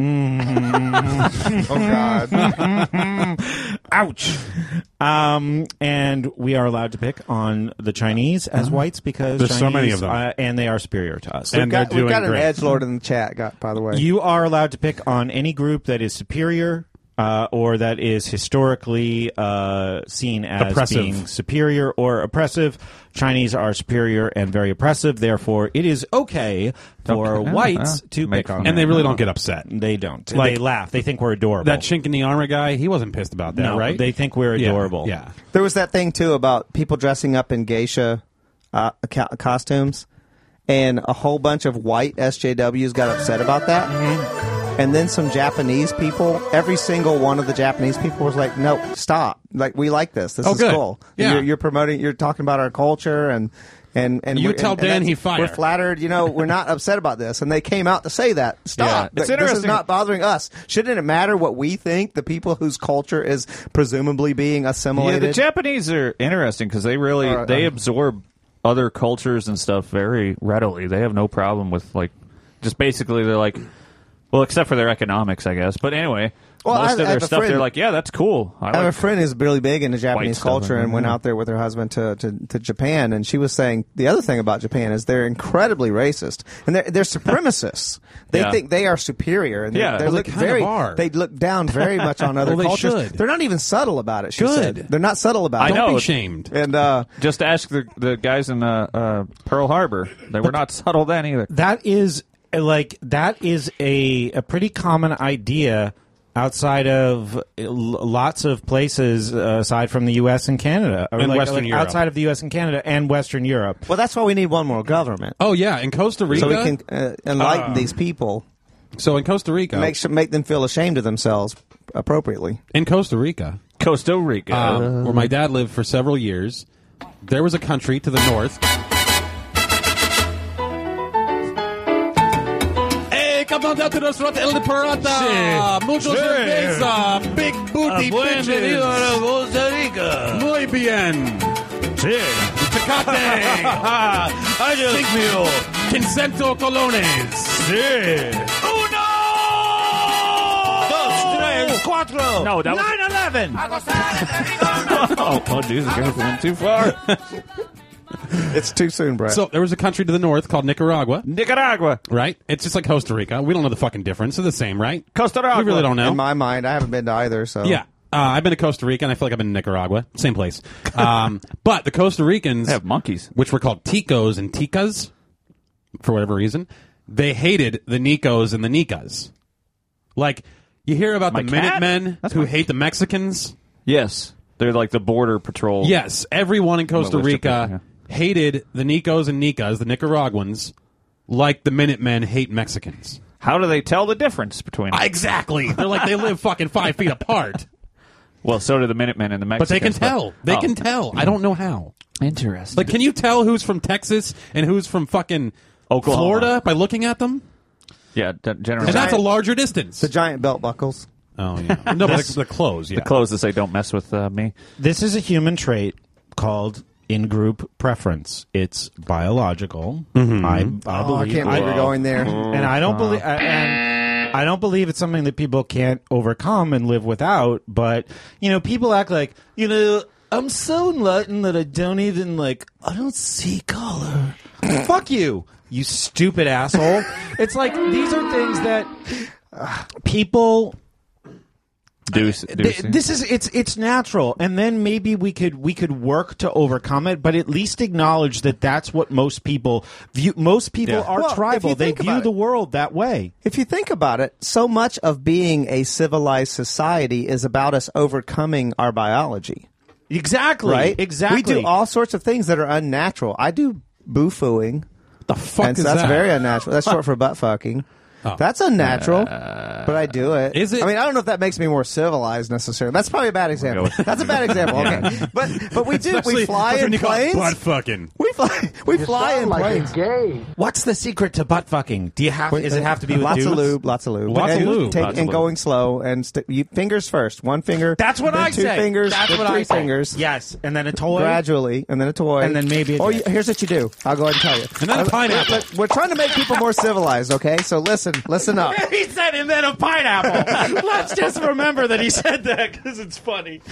Oh, God. ouch. And we are allowed to pick on the Chinese as whites because There's so Chinese, many of them. and they are superior to us. And they're doing We've got an great. edgelord in the chat, by the way. You are allowed to pick on any group that is superior or that is historically seen as Oppressive. being superior or oppressive. Chinese are superior and very oppressive. Therefore, it is okay for whites to make pick on fun. them. And they really don't get upset. They don't. Like- They laugh. They think we're adorable. That chink in the armor guy, he wasn't pissed about that, no, right? they think we're Yeah, adorable. Yeah. There was that thing, too, about people dressing up in geisha costumes, and a whole bunch of white SJWs got upset about that. And then some Japanese people, every single one of the Japanese people was like, no, stop. Like, we like this. This Oh, is good. cool. Yeah. You're promoting, you're talking about our culture and You we're- tell and Dan that's- he fired. We're flattered. You know, we're not upset about this. And they came out to say that. Stop. Yeah. Like, It's this is interesting. not bothering us. Shouldn't it matter what we think? The people whose culture is presumably being Yeah, assimilated. the Japanese are interesting because they really they absorb other cultures and stuff very readily. They have no problem with just basically they're like, well, except for their economics, I guess. But anyway, Well, most I of have their a stuff, friend- they're like, yeah, that's cool. I have a friend who's really big into Japanese stuff, culture and went yeah. out there with her husband to Japan, and she was saying the other thing about Japan is they're incredibly racist and they're supremacists. They Yeah. think they are superior, and Yeah. they Well, they look kind very of are. they look down very much on other Well, they cultures. should. They're not even subtle about it. She Good. said they're not subtle about I it. know. Don't be shamed. And Just ask the guys in Pearl Harbor. They were not subtle then either. That is a pretty common idea outside of lots of places aside from the U.S. and Canada, or And Western Europe. outside of the U.S. and Canada and Western Europe. well, that's why we need one more government Oh, yeah. In Costa Rica, so we can enlighten these people. So in Costa Rica, make them feel ashamed of themselves appropriately. In Costa Rica, where my dad lived for several years, there was a country to the north. Hey, come on down to the restaurant El Pirata. Mucho cerveza. Big booty bitches. Costa Rica. Muy bien. Sí. Tecate. Think meal. Quincento colones. Sí. Uno. Dos, tres, cuatro. No, that was 9/11. oh, Jesus, it went too far. It's too soon, Brett. So there was a country to the north called Nicaragua. Nicaragua. Right? It's just like Costa Rica. We don't know the fucking difference. They're the same, right? Costa Rica. We really don't know. In my mind, I haven't been to either. So Yeah. I've been to Costa Rica, and I feel like I've been to Nicaragua. Same place. But the Costa Ricans... They have monkeys. Which were called Ticos and Ticas, for whatever reason, they hated the Nicos and the Nicas. Like, you hear about My the cat? Minutemen That's who my hate the Mexicans? Yes. They're like the border patrol. Yes. Everyone in Costa Militia Rica people, hated the Nicos and Nicas, the Nicaraguans, like the Minutemen hate Mexicans. How do they tell the difference between them? Exactly. They're like, they live fucking 5 feet apart. Well, so do the Minutemen and the But they Mexicans. can tell. They Oh. can tell. I don't know how. Interesting. Like, can you tell who's from Texas and who's from fucking Oklahoma. Florida by looking at them? Yeah, generally. And that's a larger distance. the giant belt buckles. Oh, yeah. No, but the clothes, yeah. the clothes that say "Don't mess with me." This is a human trait called in-group preference. It's biological. I believe. I can't believe you're going there. And I don't believe. And I don't believe it's something that people can't overcome and live without. But people act like I'm so enlightened that I don't even I don't see color. Fuck you, you stupid asshole. It's like these are things that people. This is it's natural, and then maybe we could work to overcome it, but at least acknowledge that that's what most people view. Most people are Well, if tribal; you they think view about the it- world that way. If you think about it, so much of being a civilized society is about us overcoming our biology. Exactly, Right? Exactly. We do all sorts of things that are unnatural. I do boo-fooing. the fuck And is so that's that? very unnatural. That's short for butt fucking. Oh. That's unnatural, but I do it. Is it? I mean, I don't know if that makes me more civilized necessarily. That's probably a bad example. That's a bad example. Okay, but we do. Especially We fly in when you call it planes. butt fucking. We fly in planes. What's the secret to butt fucking? Do you have? Does it have to be with lots dudes? of lube? Lots of lube. Lots of and lube. Take, Lots of and lube. going slow and fingers first. One finger. That's what then I two say. fingers. That's then what three I say. fingers. Yes, and then a toy. Gradually, and then a toy, And then maybe a Or dick. here's what you do. I'll go ahead and tell you. And then a pineapple. We're trying to make people more civilized. Okay, so listen up. He said, and then a pineapple. Let's just remember that he said that because it's funny.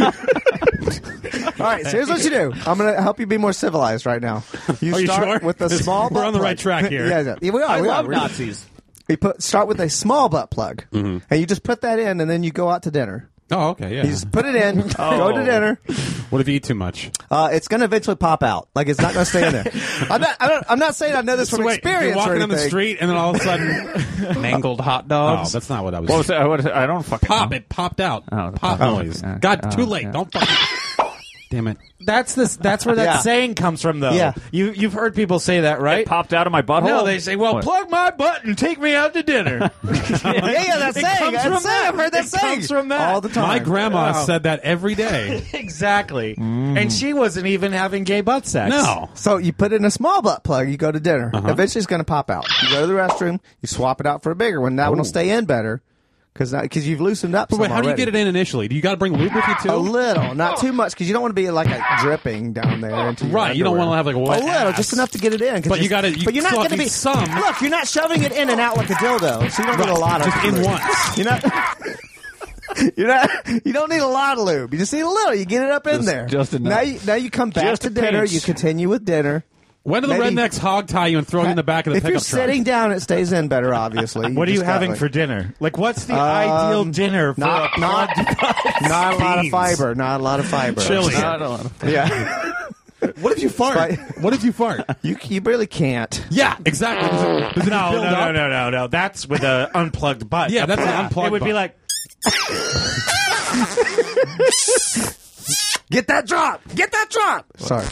All right, so here's what you do. I'm going to help you be more civilized right now. Are you start sure? with a small We're butt on the right plug. track here. Yeah, we are. We are. Nazis. You start with a small butt plug, Mm-hmm. and you just put that in, and then you go out to dinner. Oh, okay, yeah. You just put it in, go to dinner. What if you eat too much? It's going to eventually pop out. Like it's not going to stay in there. I'm not saying I know this So from wait, experience. you're walking or on the anything. street and then all of a sudden, Mangled hot oh, dogs. that's not what I was. What was that? I don't fucking Pop! know. It popped out. Oh, the Pop pop. noise. Oh, God, oh, too late. yeah. Don't fucking. Damn it. That's where that Yeah. saying comes from, though. Yeah. You've heard people say that, right? It popped out of my butthole. No, they say, "Well, What? plug my butt and take me out to dinner." Yeah, that's It saying. comes That's from saying. that. I've heard that It saying. comes from that. all the time. My grandma Wow. said that every day. Exactly. And she wasn't even having gay butt sex. No. So you put in a small butt plug, you go to dinner. Uh-huh. Eventually it's going to pop out. You go to the restroom, you swap it out for a bigger one. That one will stay in better because you've loosened up But some wait, how do you already. get it in initially? Do you got to bring lube with you too? A little, not too much, because you don't want to be like a dripping down there. Into your Right, you don't underwear. want to have like a wet little, ass. just enough to get it in. 'cause But you it's- gotta- you But you're not still going to need be some. Look, you're not shoving it in and out like a dildo, so you don't need a lot of Just in lube. once. You're not. You're not. You don't need a lot of lube. You just need a little. You get it up in there. just enough. Now you come back Just to a dinner. pinch. You continue with dinner. When do the Maybe- rednecks hog tie you and throw you in the back of the If you're pickup truck? sitting down, it stays in better. Obviously. What are you just got, having like, for dinner? Like, what's the ideal dinner for Not a a lot of fiber. Not a lot of fiber. Chili. Not a lot of- Yeah. What if you fart? Right. What if you fart? You really can't. Yeah, exactly. Does it No, build up? no. That's with an unplugged butt. Yeah, that's an unplugged It would be butt. like, Get that drop. Get that drop. Sorry.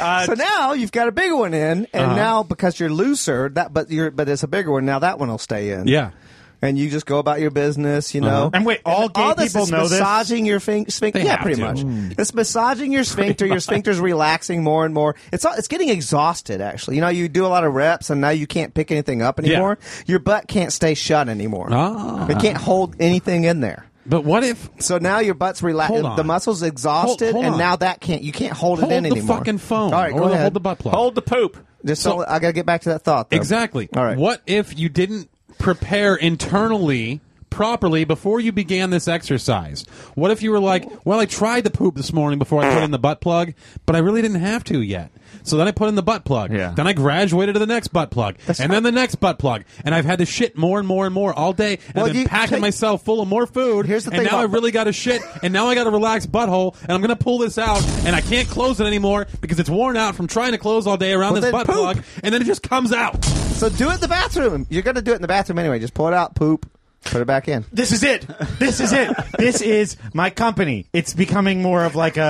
So now you've got a bigger one in, and now because you're looser, but it's a bigger one. Now that one will stay in. Yeah. And you just go about your business, you know. And wait, all gay this people is know this? massaging your sphincter. They Yeah, have pretty to. much. It's massaging your sphincter. Your sphincter's relaxing more and more. It's getting exhausted, actually. You know, you do a lot of reps, and now you can't pick anything up anymore. Your butt can't stay shut anymore. It can't hold anything in there. But what if... So now your butt's relaxed. Hold on. The muscle's exhausted, Hold and on. now you can't hold it in the anymore. fucking phone. All right, or go ahead. hold the butt plug. Hold the poop. I got to get back to that thought, though. Exactly. All right. What if you didn't prepare internally properly before you began this exercise? What if you were like, well, I tried to poop this morning before I put in the butt plug, but I really didn't have to yet. So then I put in the butt plug. Yeah. Then I graduated to the next butt plug. And then the next butt plug. And I've had to shit more and more and more all day. And Well, I've been packing myself full of more food. Here's the and thing now I about- really got to shit. And now I got a relaxed butthole. And I'm going to pull this out. And I can't close it anymore because it's worn out from trying to close all day around Well, this then butt poop. plug. And then it just comes out. So do it in the bathroom. You're going to do it in the bathroom anyway. Just pull it out, poop, put it back in. This is it. This is it. This is my company. It's becoming more of like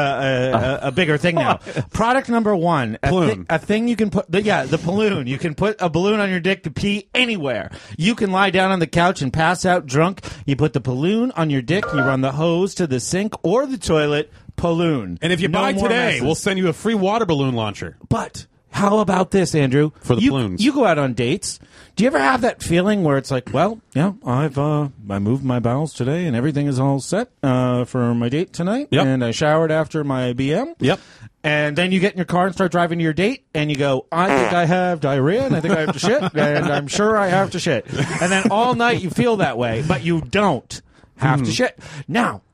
a bigger thing now. Product number one, Balloon. a thing you can put. The balloon. You can put a balloon on your dick to pee anywhere. You can lie down on the couch and pass out drunk. You put the balloon on your dick. You run the hose to the sink or the toilet. Balloon. And if you No buy more today, messes. we'll send you a free water balloon launcher. But how about this, Andrew? For the you, balloons. You go out on dates. Do you ever have that feeling where it's like, well, yeah, I moved my bowels today and everything is all set for my date tonight. Yep. And I showered after my BM. Yep. And then you get in your car and start driving to your date, and you go, I think I have diarrhea, and I think I have to shit, and I'm sure I have to shit. And then all night you feel that way, but you don't have to shit. Now,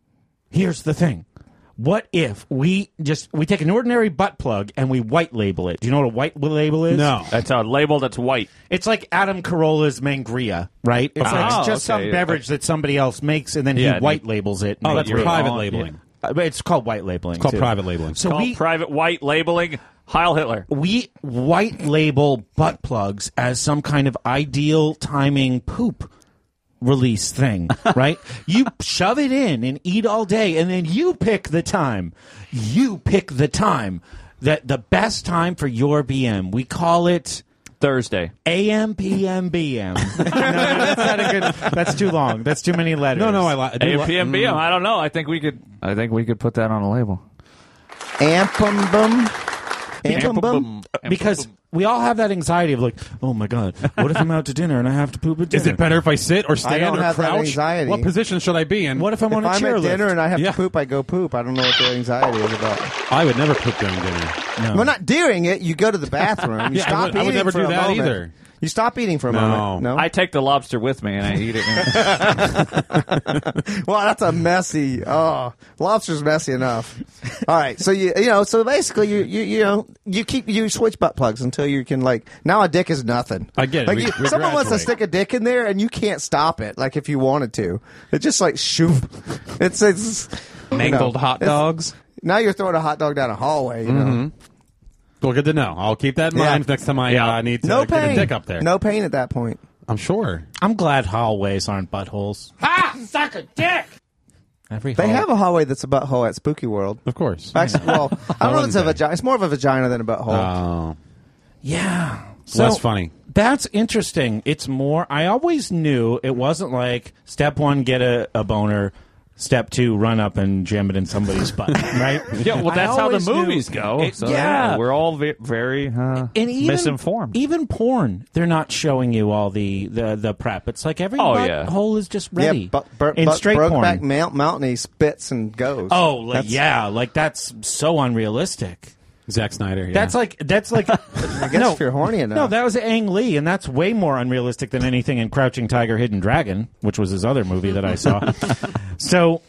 here's the thing. What if we take an ordinary butt plug and we white label it? Do you know what a white label is? No. That's a label that's white. It's like Adam Carolla's Mangria, right? It's Oh, like it's just okay. some beverage that somebody else makes, and then Yeah, he white labels it. and Oh, they that's do it. private on- labeling. But it's called white labeling. It's called too. private labeling. So Called we private white labeling. Heil Hitler. we white label butt plugs as some kind of ideal timing poop release thing, right? You shove it in and eat all day, and then you pick the time. You pick the time that the best time for your BM. We call it Thursday. AM, PM, BM. No, that's not a good. That's too long. That's too many letters. No, I like APM BM. I don't know. I think we could put that on a label. Ampum bum. Ampum bum. because we all have that anxiety of like, oh my god, what if I'm out to dinner and I have to poop at dinner? Is it better if I sit or I stand don't or have that crouch? anxiety. What position should I be in? What if I'm on If a I'm at chairlift? dinner and I have Yeah. to poop, I go poop. I don't know what the anxiety is about. I would never poop during dinner. No. Well, not during it. You go to the bathroom. You Yeah, stop I would eating never for do a that moment. either. You stop eating for a No. moment. No. I take the lobster with me and I eat it. Well, that's a messy. Oh, lobster's messy enough. All right, so so basically you switch butt plugs until you can now a dick is nothing. I get it. Like We someone wants to graduate. stick a dick in there and you can't stop it. Like if you wanted to, it's just like shoop. It's Mangled hot it's- dogs. Now you're throwing a hot dog down a hallway. You know, Well, good to know. I'll keep that in Yeah. mind next time I need to no get a pain. dick up there. No pain at that point. I'm sure. I'm glad hallways aren't buttholes. Suck a dick. Every They hall- have a hallway that's a butthole at Spooky World. Of course. Actually, well, I don't know if it's a Wednesday. vagina. It's more of a vagina than a butthole. Oh, Yeah. So less funny. That's interesting. It's more. I always knew it wasn't like step one, get a boner. Step two, run up and jam it in somebody's butt. Right? Yeah, well, I that's how the always knew- movies go. It- So, yeah. we're all very And even, misinformed. Even porn, they're not showing you all the prep. It's like every Oh, yeah. hole is just ready. Yeah, but in straight Brokeback porn. Mountain, he spits and goes. Oh, like, That's- yeah, like that's so unrealistic. Zack Snyder. Yeah. That's like I guess if you're horny enough. No, that was Ang Lee, and that's way more unrealistic than anything in Crouching Tiger, Hidden Dragon, which was his other movie that I saw. So,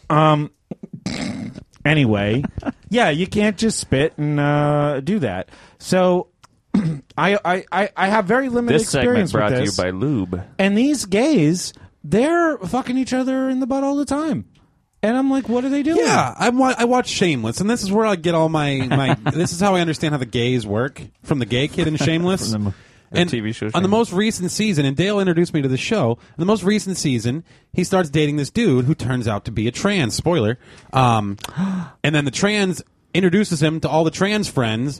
anyway, yeah, you can't just spit and do that. So, I have very limited This segment experience brought with to you this. by Lube. And these gays, they're fucking each other in the butt all the time. And I'm like, what are they doing? Yeah, I watch Shameless, and this is where I get all my. This is how I understand how the gays work from the gay kid in Shameless. From the and TV show on the Shameless. most recent season, and Dale introduced me to the show. In the most recent season, he starts dating this dude who turns out to be a trans. Spoiler. And then the trans introduces him to all the trans friends,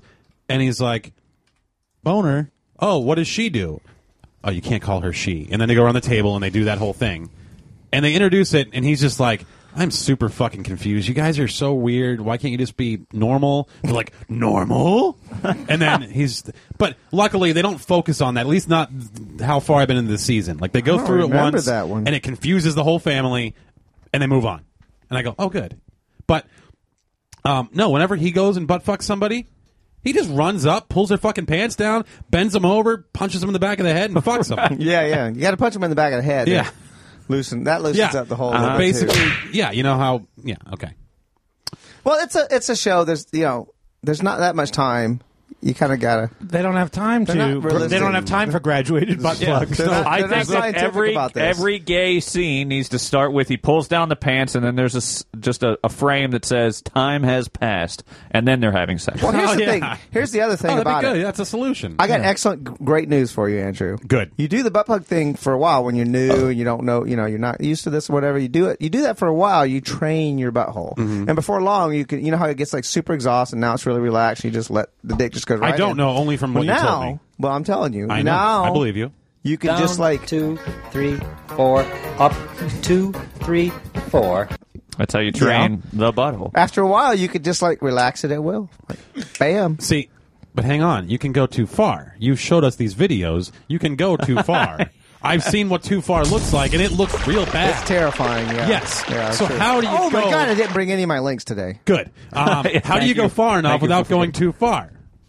And he's like, boner. Oh, what does she do? Oh, you can't call her she. And then they go around the table and they do that whole thing. And they introduce it, and he's just like, I'm super fucking confused. You guys are so weird. Why can't you just be normal? They're like, normal? And then but luckily they don't focus on that, at least not how far I've been into the season. Like, they go through it once, that one. and it confuses the whole family, and they move on. And I go, oh, good. But, no, whenever he goes and butt fucks somebody, he just runs up, pulls their fucking pants down, bends them over, punches them in the back of the head, and fucks them. Yeah. You got to punch him in the back of the head. Yeah. Loosens up the whole. Basically, yeah. You know how? Yeah. Okay. Well, it's a show. There's not that much time. You kind of gotta. They don't have time They're not realistic. They don't have time for graduated butt plugs. I They're not think that scientific about this. every gay scene needs to start with he pulls down the pants, and then there's just a frame that says "time has passed," and then they're having sex. Well, here's Oh, the yeah. thing. Here's the other thing Oh, that'd about be good. it. That's a solution. I got great news for you, Andrew. Good. You do the butt plug thing for a while when you're new and you don't know, you're not used to this or whatever. You do it. You do that for a while. You train your butthole, and before long, you can. You know how it gets like super exhausted, and now it's really relaxed. And you just let the dick just go right. I don't in. know, only from what Well, you now, told me. well, I'm telling you, I know. now I believe you. You can just like 2, 3, 4, up 2, 3, 4. That's how you train the butthole. after a while, you could just like relax it at will. Like, bam. See, but hang on. You can go too far. You showed us these videos. You can go too far. I've seen what too far looks like, and it looks real bad. It's terrifying. Yeah. Yes. Yeah, So true. how do you Oh go? my god! I didn't bring any of my links today. Good. How do you go far enough without going too far?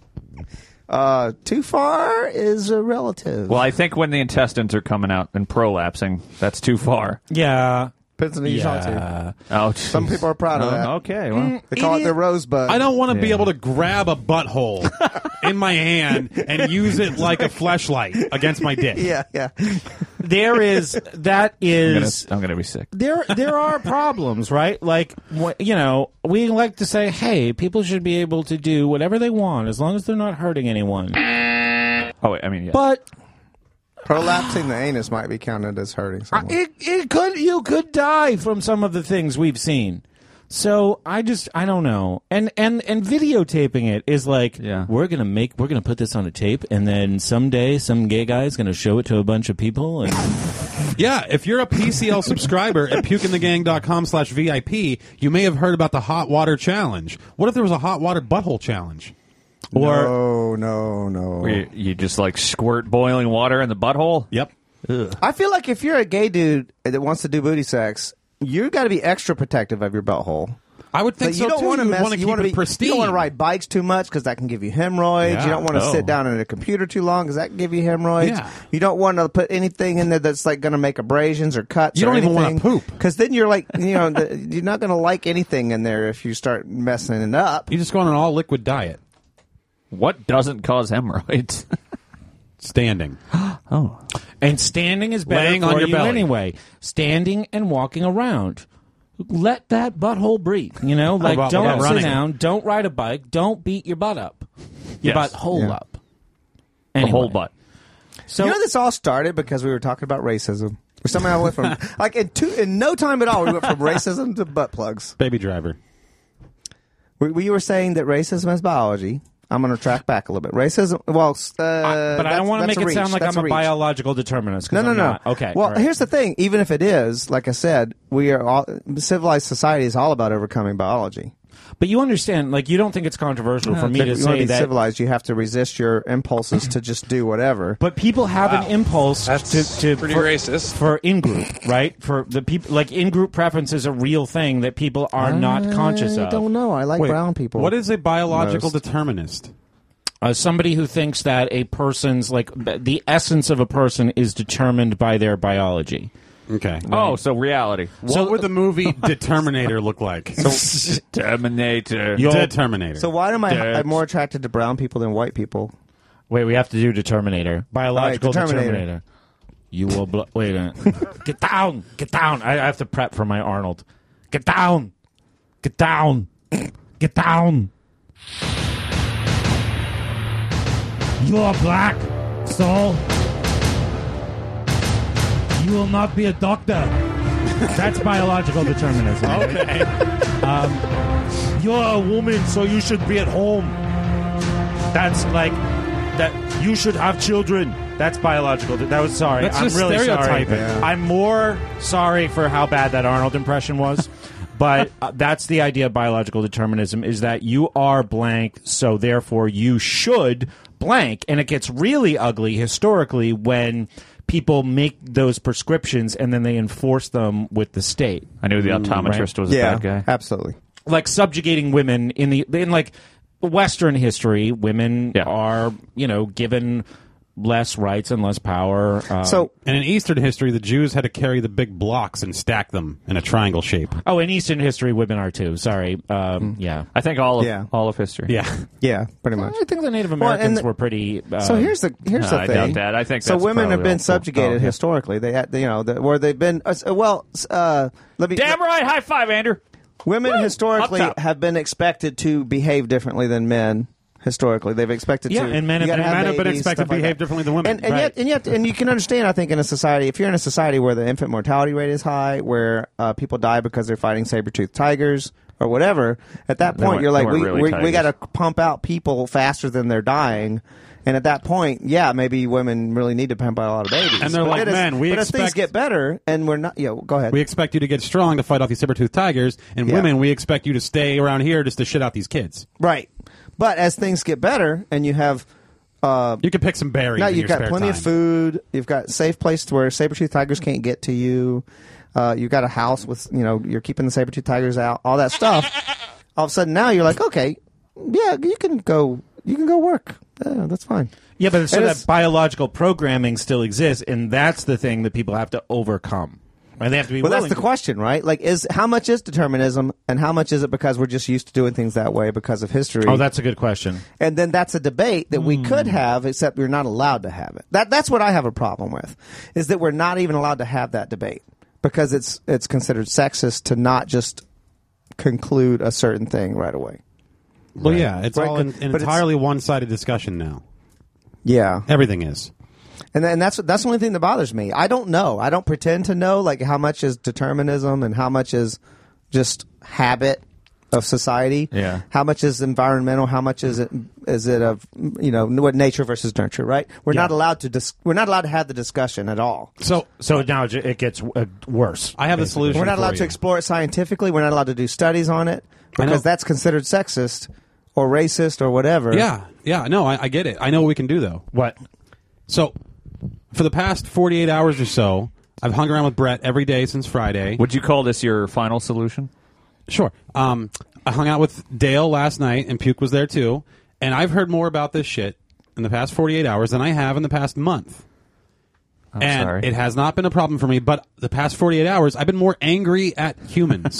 Too far is relative. Well, I think when the intestines are coming out and prolapsing, that's too far. Yeah. Depends on who you talk to. Oh, Some people are proud of that. Okay, well, They call it their rosebud. I don't want to be Yeah. able to grab a butthole in my hand and use it like a fleshlight against my dick. Yeah. That is. I'm gonna be sick. There are problems, right? Like, we like to say, hey, people should be able to do whatever they want as long as they're not hurting anyone. Oh, wait, I mean, yeah. But Prolapsing the anus might be counted as hurting someone. you could die from some of the things we've seen. So I don't know. And videotaping it is like, Yeah. we're gonna put this on a tape, and then someday some gay guy is gonna show it to a bunch of people, and Yeah, if you're a PCL subscriber at pukeinthegang.com/VIP, you may have heard about the hot water challenge. What if there was a hot water butthole challenge? Or No. Where you just like squirt boiling water in the butthole. Yep. I feel like if you're a gay dude that wants to do booty sex, you got to be extra protective of your butthole. I would think Like, so you don't too. want to You'd mess. want to You keep want to it pristine. You don't want to ride bikes too much because that can give you hemorrhoids. Yeah. You don't want to Oh. sit down at a computer too long because that can give you hemorrhoids. Yeah. You don't want to put anything in there that's like going to make abrasions or cuts. You or don't even wanna anything. poop. Because then you're like, you're not going to like anything in there if you start messing it up. You just go on an all liquid diet. What doesn't cause hemorrhoids? Standing. And standing is better Laying for on your you belly. anyway. Standing and walking around. Let that butthole breathe. Like, about don't sit running? down, don't ride a bike, don't beat your butt up. Your Yes. butthole Yeah. up. The Anyway. whole butt. So You know, this all started because we were talking about racism. We somehow went from like in no time at all we went from racism to butt plugs. Baby Driver. We were saying that racism is biology. I'm going to track back a little bit. Racism. Well, but I don't want to make it sound like I'm a reach. biological determinist. 'cause No. I'm not. Okay. Well, all right. here's the thing. Even if it is, like I said, we are all civilized society is all about overcoming biology. But you understand, like, you don't think it's controversial for me If to you want to say be that. civilized, you have to resist your impulses to just do whatever. But people have an impulse to pretty for, racist. for in-group, right? For the people, like, in-group preference is a real thing that people are not conscious I of. don't know. I like Wait, brown people. What is a biological most. determinist? Somebody who thinks that a person's, like, the essence of a person is determined by their biology. Okay. Oh, so reality. What would the movie Determinator look like? Terminator. Determinator. So why am Dirt. I'm more attracted to brown people than white people? Wait, we have to do Determinator. Biological All right, Determinator. Determinator. You will... wait a minute. Get down! Get down! I have to prep for my Arnold. Get down! Get down! Get down! You are black, so you will not be a doctor. That's biological determinism. Okay. You're a woman, so you should be at home. That's like that you should have children. That's biological. That was sorry. That's I'm just really sorry. stereotyping. Yeah. I'm more sorry for how bad that Arnold impression was. But that's the idea of biological determinism, is that you are blank, so therefore you should blank. And it gets really ugly historically when people make those prescriptions and then they enforce them with the state. I knew the optometrist was a Yeah, bad guy. absolutely. Like subjugating women in like Western history, women Yeah. are, given less rights and less power. So And in Eastern history, the Jews had to carry the big blocks and stack them in a triangle shape. in Eastern history, women are too. Sorry. Yeah. I think all of history. Yeah. yeah, pretty much. I think the Native Well, Americans and were pretty. So here's the I thing. doubt that. I think so. that's Women have probably been all- subjugated historically. They had, where they've been. Let me. Damn right! High five, Andrew. Women historically Up top. have been expected to behave differently than men. Historically, they've expected Yeah, to. and men You have gotta been- Men have been babies, expected stuff to like behave that. differently than women. And you can understand. I think in a society, if you're in a society where the infant mortality rate is high, where people die because they're fighting saber-toothed tigers or whatever, at that They point weren't- you're like, they weren't really we tigers. got to pump out people faster than they're dying. And at that point, yeah, maybe women really need to pump out a lot of babies. And they're But like, then "Man, we but as things expect- get better, and we're not. Go ahead. We expect you to get strong to fight off these saber-toothed tigers, and Yeah. women, we expect you to stay around here just to shit out these kids. Right. But as things get better, and you have. You can pick some berries. Now in you've your got spare plenty time. of food. You've got safe places where saber-toothed tigers can't get to you. You've got a house with, you're keeping the saber-toothed tigers out. All that stuff. All of a sudden now you're like, okay, yeah, you can go work. Yeah, that's fine. Yeah, but so And that it's- biological programming still exists, and that's the thing that people have to overcome. Right? They have to be Well, willing. that's the question, right? Like, how much is determinism, and how much is it because we're just used to doing things that way because of history? Oh, that's a good question. And then that's a debate that we could have, except we're not allowed to have it. That's what I have a problem with, is that we're not even allowed to have that debate because it's considered sexist to not just conclude a certain thing right away. Well, yeah, it's Right, all an but it's- entirely one-sided discussion now. Yeah, Everything is. and that's the only thing that bothers me. I don't know. I don't pretend to know like how much is determinism and how much is just habit of society. Yeah. How much is environmental? How much is it of what nature versus nurture? Right. We're not allowed to we're not allowed to have the discussion at all. So So now it gets worse. I have a solution. We're not for allowed you. to explore it scientifically. We're not allowed to do studies on it I know. because that's considered sexist or racist or whatever. Yeah. No, I get it. I know what we can do though. What? So, for the past 48 hours or so, I've hung around with Brett every day since Friday. Would you call this your final solution? Sure. I hung out with Dale last night, and Puke was there too. And I've heard more about this shit in the past 48 hours than I have in the past month. I'm And sorry. it has not been a problem for me, but the past 48 hours, I've been more angry at humans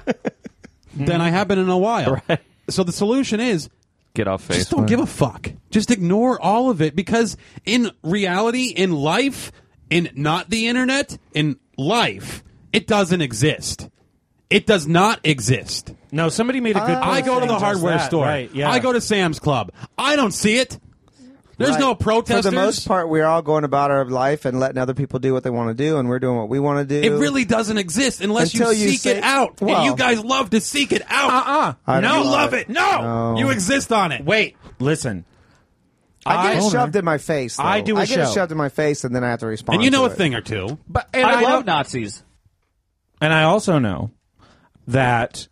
than I have been in a while. Right. So the solution is Get off Facebook. just don't give a fuck. Just ignore all of it, because in reality, in life, in not the internet, in life, it doesn't exist. It does not exist. No, somebody made a good point. I go to the saying just hardware that. store. Right, yeah. I go to Sam's Club. I don't see it. There's Right. no protesters. For the most part, we're all going about our life and letting other people do what they want to do, and we're doing what we want to do. It really doesn't exist unless Until you you seek say- it out. well- and you guys love to seek it out. I No, don't you love know. it. No. You exist on it. Wait, listen. I get it shoved in my face. Though. I do a I get it show. shoved in my face, and then I have to respond. And you know to a it. thing or two. But and I know- love Nazis. And I also know that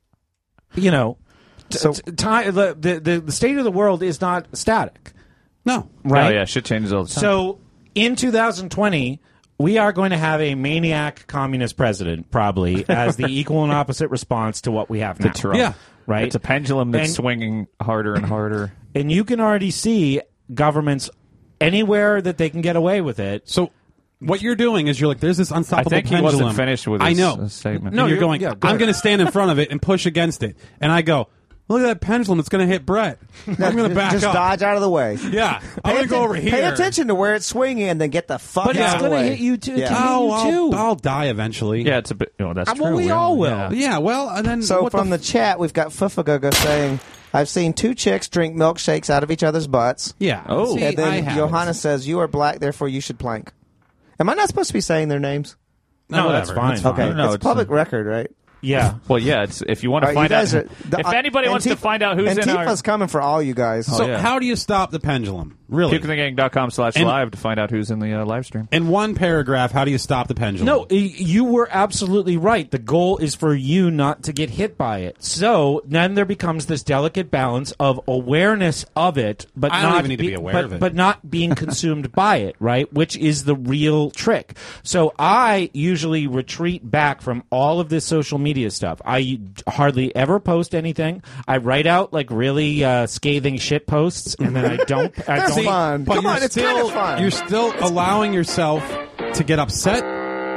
So- the state of the world is not static, No. right? Oh, yeah. Shit changes all the time. So in 2020, we are going to have a maniac communist president, probably, as the equal and opposite response to what we have now. Trump. Yeah. Right? It's a pendulum that's And- swinging harder and harder. And you can already see governments anywhere that they can get away with it. So what you're doing is you're like, there's this unstoppable I think he pendulum. wasn't finished with I his, know. his statement. No, No, you're you're- going, yeah, go I'm ahead. going to stand in front of it and push against it. And I go, look at that pendulum. It's going to hit Brett. I'm going to back just up. dodge out of the way. Yeah. I'm going to go over here. Pay attention to where it's swinging, and then get the fuck But out it's of the going to way. hit you too. Yeah. Oh, too. I'll die eventually. Yeah, it's a bit. Oh, that's Well, true. we all will. Yeah. Yeah, well, and then So what from the chat, we've got Fufagaga saying, "I've seen two chicks drink milkshakes out of each other's butts." Yeah. Oh. See, And I then have Johanna it. says, "You are black, therefore you should plank." Am I not supposed to be saying their names? No, whatever. that's fine. It's fine. Okay, No, it's it's public record, right? Yeah. Well, yeah. It's if you want to All right, find out. you guys If anybody wants to find out who's in our Antifa's coming for all you guys. So yeah. how do you stop the pendulum? Really? PukeInTheGang.com/live to find out who's in the live stream. In one paragraph, how do you stop the pendulum? No, you were absolutely right. The goal is for you not to get hit by it. So then there becomes this delicate balance of awareness of it, but I don't not even need to be aware of it. but not being consumed by it, right? Which is the real trick. So I usually retreat back from all of this social media stuff. I hardly ever post anything. I write out like really scathing shit posts, and then I don't. That's fun. But Come on, it's kind of fun. You're still allowing yourself to get upset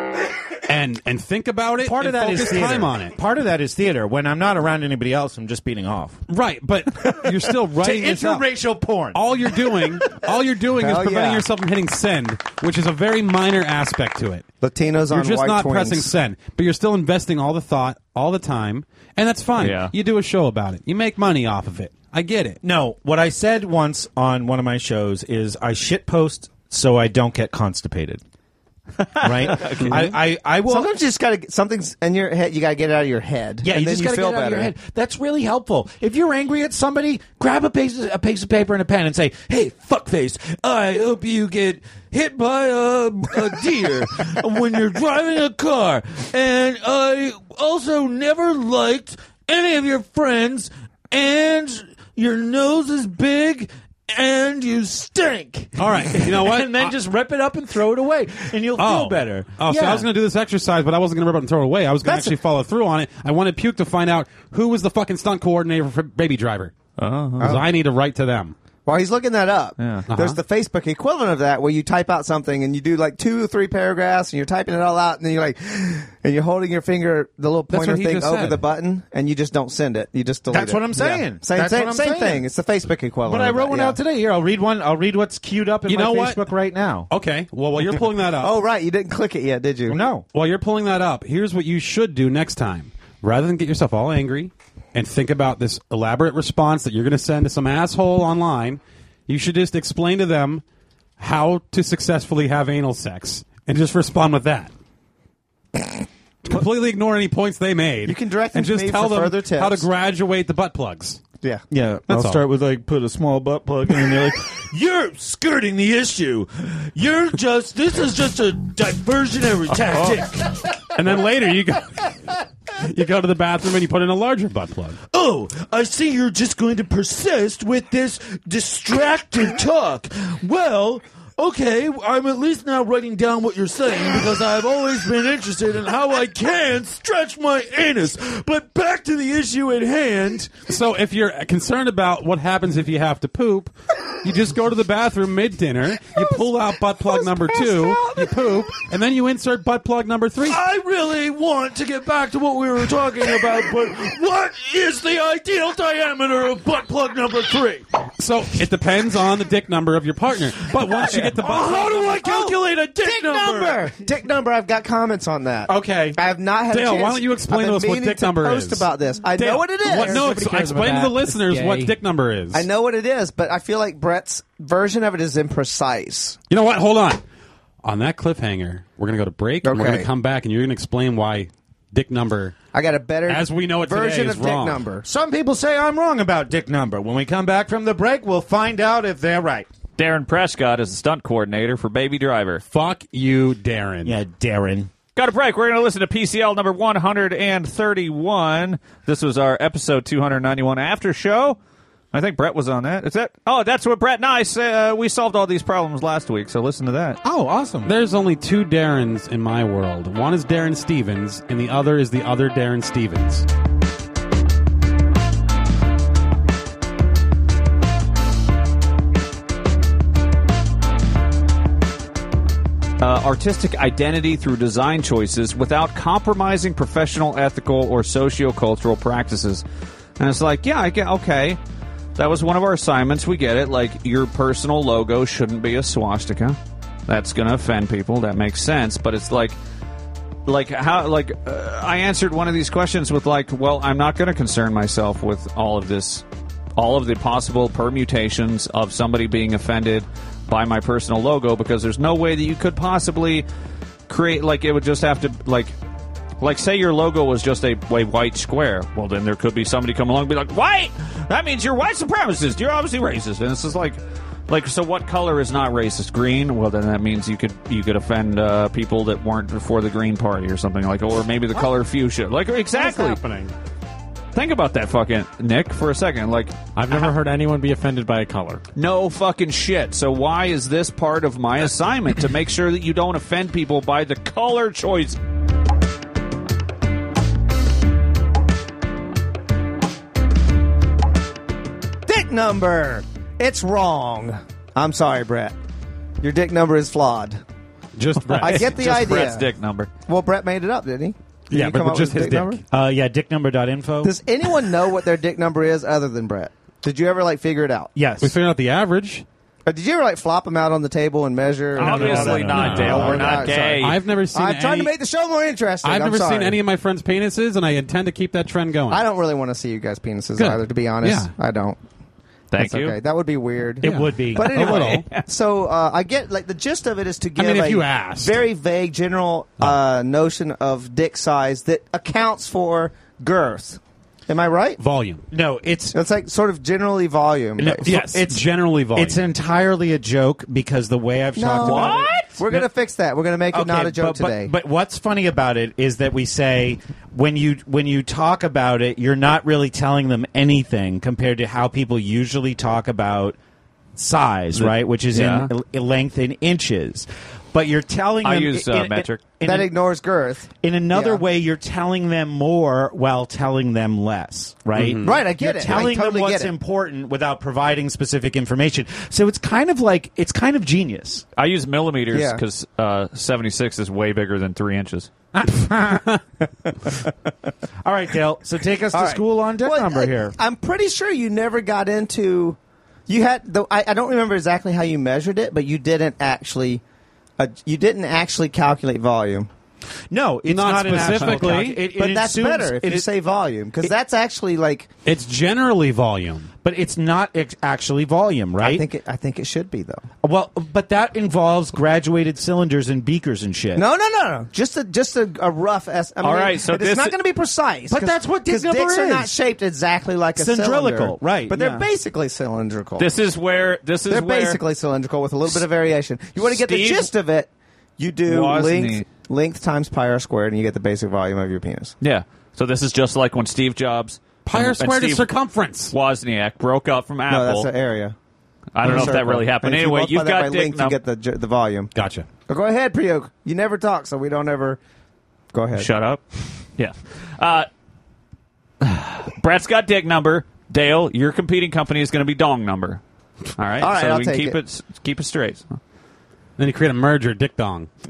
and think about it. Part of and that is focus theater. time on it. Part of that is theater. When I'm not around anybody else, I'm just beating off. Right, but you're still writing this out. Interracial porn. All you're doing is Hell preventing yeah. yourself from hitting send, which is a very minor aspect to it. Latinos You're on just white not twins. pressing send, but you're still investing all the thought, all the time, and that's fine. Yeah. You do a show about it. You make money off of it. I get it. No, what I said once on one of my shows is I shit post so I don't get constipated. Right? I will. Sometimes you just got to something's in your head. You got to get it out of your head. Yeah, and you then just you got to feel get it out better. of your head. That's really helpful. If you're angry at somebody, grab a piece of paper and a pen and say, "Hey, fuckface, I hope you get hit by a deer when you're driving a car, and I also never liked any of your friends, and your nose is big." And you stink. All right, you know what? And then just rip it up and throw it away, and you'll feel better. Oh, so I was going to do this exercise, but I wasn't going to rip it up and throw it away. I was going to actually follow through on it. I wanted Puke to find out who was the fucking stunt coordinator for Baby Driver. Because I need to write to them. While he's looking that up, Yeah. there's the Facebook equivalent of that where you type out something and you do like 2 or 3 paragraphs and you're typing it all out and then you're like, and you're holding your finger, the little That's pointer what he thing just over said. the button and you just don't send it. You just delete That's it. what I'm saying. Yeah. Same, That's same, what I'm same saying. thing. It's the Facebook equivalent. But I of wrote that, one yeah. out today. Here, I'll read one. I'll read what's queued up in You my know what? Facebook right now. Okay, well, while you're pulling that up... Oh, right. You didn't click it yet, did you? No. While you're pulling that up, here's what you should do next time. Rather than get yourself all angry and think about this elaborate response that you're going to send to some asshole online, you should just explain to them how to successfully have anal sex and just respond with that. Completely ignore any points they made. You can direct them and to just me tell for them further tips. how to graduate the butt plugs. Yeah. Yeah, That's all. start with like put a small butt plug in, and they're like, "You're skirting the issue. This is just a diversionary tactic." And then later you go to the bathroom and you put in a larger butt plug. Oh, I see you're just going to persist with this distracted talk. Well, okay, I'm at least now writing down what you're saying because I've always been interested in how I can stretch my anus. But back to the issue at hand. So if you're concerned about what happens if you have to poop, you just go to the bathroom mid-dinner, you pull out butt plug number 2, you poop, and then you insert butt plug number 3. I really want to get back to what we were talking about, but what is the ideal diameter of butt plug number 3? So it depends on the dick number of your partner. But once you get the butt plug How do I number... calculate a dick Dick number? number. Dick number. I've got comments on that. Okay. I have not had Dale, a chance. why don't you explain I've to us been what meaning dick to number post is? about this. I Dale, know what it is. What, no, Nobody cares explain about to the that. listeners It's what gay. dick number is. I know what it is, but I feel like Brett's version of it is imprecise. You know what? Hold on. On that cliffhanger, we're going to go to break, and we're Okay. going to come back, and you're going to explain why dick number... I got a better As we know it today, version is of dick wrong. number. Some people say I'm wrong about dick number. When we come back from the break, we'll find out if they're right. Darren Prescott is the stunt coordinator for Baby Driver. Fuck you, Darren. Yeah, Darren. Got a break. We're going to listen to PCL number 131. This was our episode 291 after show. I think Brett was on that. Is that? Oh, that's what Brett and I we solved all these problems last week, so listen to that. Oh, awesome. There's only 2 Darrens in my world. One is Darren Stevens, and the other is the other Darren Stevens. Artistic identity through design choices without compromising professional, ethical, or socio-cultural practices. And it's like, yeah, I get, okay. That was one of our assignments. We get it. Like, your personal logo shouldn't be a swastika. That's going to offend people. That makes sense. But it's like how, I answered one of these questions with like, well, I'm not going to concern myself with all of this, all of the possible permutations of somebody being offended by my personal logo, because there's no way that you could possibly create, like, it would just have to, like, Like, say your logo was just a white square. Well, then there could be somebody come along and be like, white? That means you're white supremacist. You're obviously racist. And it's just like, so what color is not racist? Green? Well, then that means you could offend people that weren't for the Green Party or something like, or maybe the color fuchsia. Like, exactly. What's happening? Think about that fucking, Nick, for a second. Like, I've never heard anyone be offended by a color. no fucking shit. So why is this part of my assignment to make sure that you don't offend people by the color choice? Dick number. It's wrong. I'm sorry, Brett. Your dick number is flawed. Just Brett. I get the Just idea. Brett's dick number. Well, Brett made it up, didn't he? Did Yeah, he but come up just with his dick dick. number? Yeah, dicknumber.info. Does anyone know what their dick number is other than Brett? Did you ever figure it out? Yes. We figured out the average. Did you ever flop them out on the table and measure? Obviously no, not, no. Dale. We're not Sorry. gay. I've never seen. I'm trying any, to make the show more interesting. I've I'm never sorry. seen any of my friends' penises, and I intend to keep that trend going. I don't really want to see you guys' penises Good. either, to be honest. Yeah. I don't. Thank That's you. Okay. That would be weird. It would be. But A anyway, little. so I get the gist of it is to give mean, if a you asked. very vague general notion of dick size that accounts for girth. Am I right? Volume. No, it's It's like sort of generally volume. No, based. Yes, It's- generally volume. it's entirely a joke because the way I've talked about it. We're going to fix that. We're going to make it not a joke but, today. But what's funny about it is that we say when you talk about it, you're not really telling them anything compared to how people usually talk about size, right? Which is Yeah. in length in inches. But you're telling I them use metric. that ignores girth. In another Yeah. way, you're telling them more while telling them less, right? Right, I get you're it. telling I totally them what's get it. important without providing specific information. So it's kind of genius. I use millimeters Yeah. because 76 is way bigger than 3 inches. All right, Dale. So take us All to right. school on dick Well, number here. I'm pretty sure you never got into. You had. I don't remember exactly how you measured it, but you didn't actually. You didn't actually calculate volume. No, it's Not not, an actual specifically, calc- it But that's assumes- better if you say volume, because that's actually like. It's generally volume. But it's not actually volume, right? I think it should be though. Well, but that involves graduated cylinders and beakers and shit. No. Just a rough estimate. All right, so it's this- not going to be precise. But that's what dick 'cause number dicks are is. not shaped exactly like a Cylindrical, cylinder. right, But yeah. they're basically cylindrical. They're They're basically cylindrical with a little bit of variation. You want to get the Steve gist of it? You do Wozniak. length times pi r squared, and you get the basic volume of your penis. Yeah. So this is just like when Steve Jobs Pi r and squared is Steve circumference. Wozniak broke up from No, Apple. that's the area. I don't know if that Circle. really happened. And if Anyway, you you've multiply that got by dick length, you get the volume. Gotcha. Oh, go ahead, Priyok. You never talk, so we don't ever. Go ahead. Shut up. Yeah. Brett's got dick number. Dale, your competing company is going to be dong number. All right. All right, so I'll we can take keep it straight. Then you create a merger, dick dong. So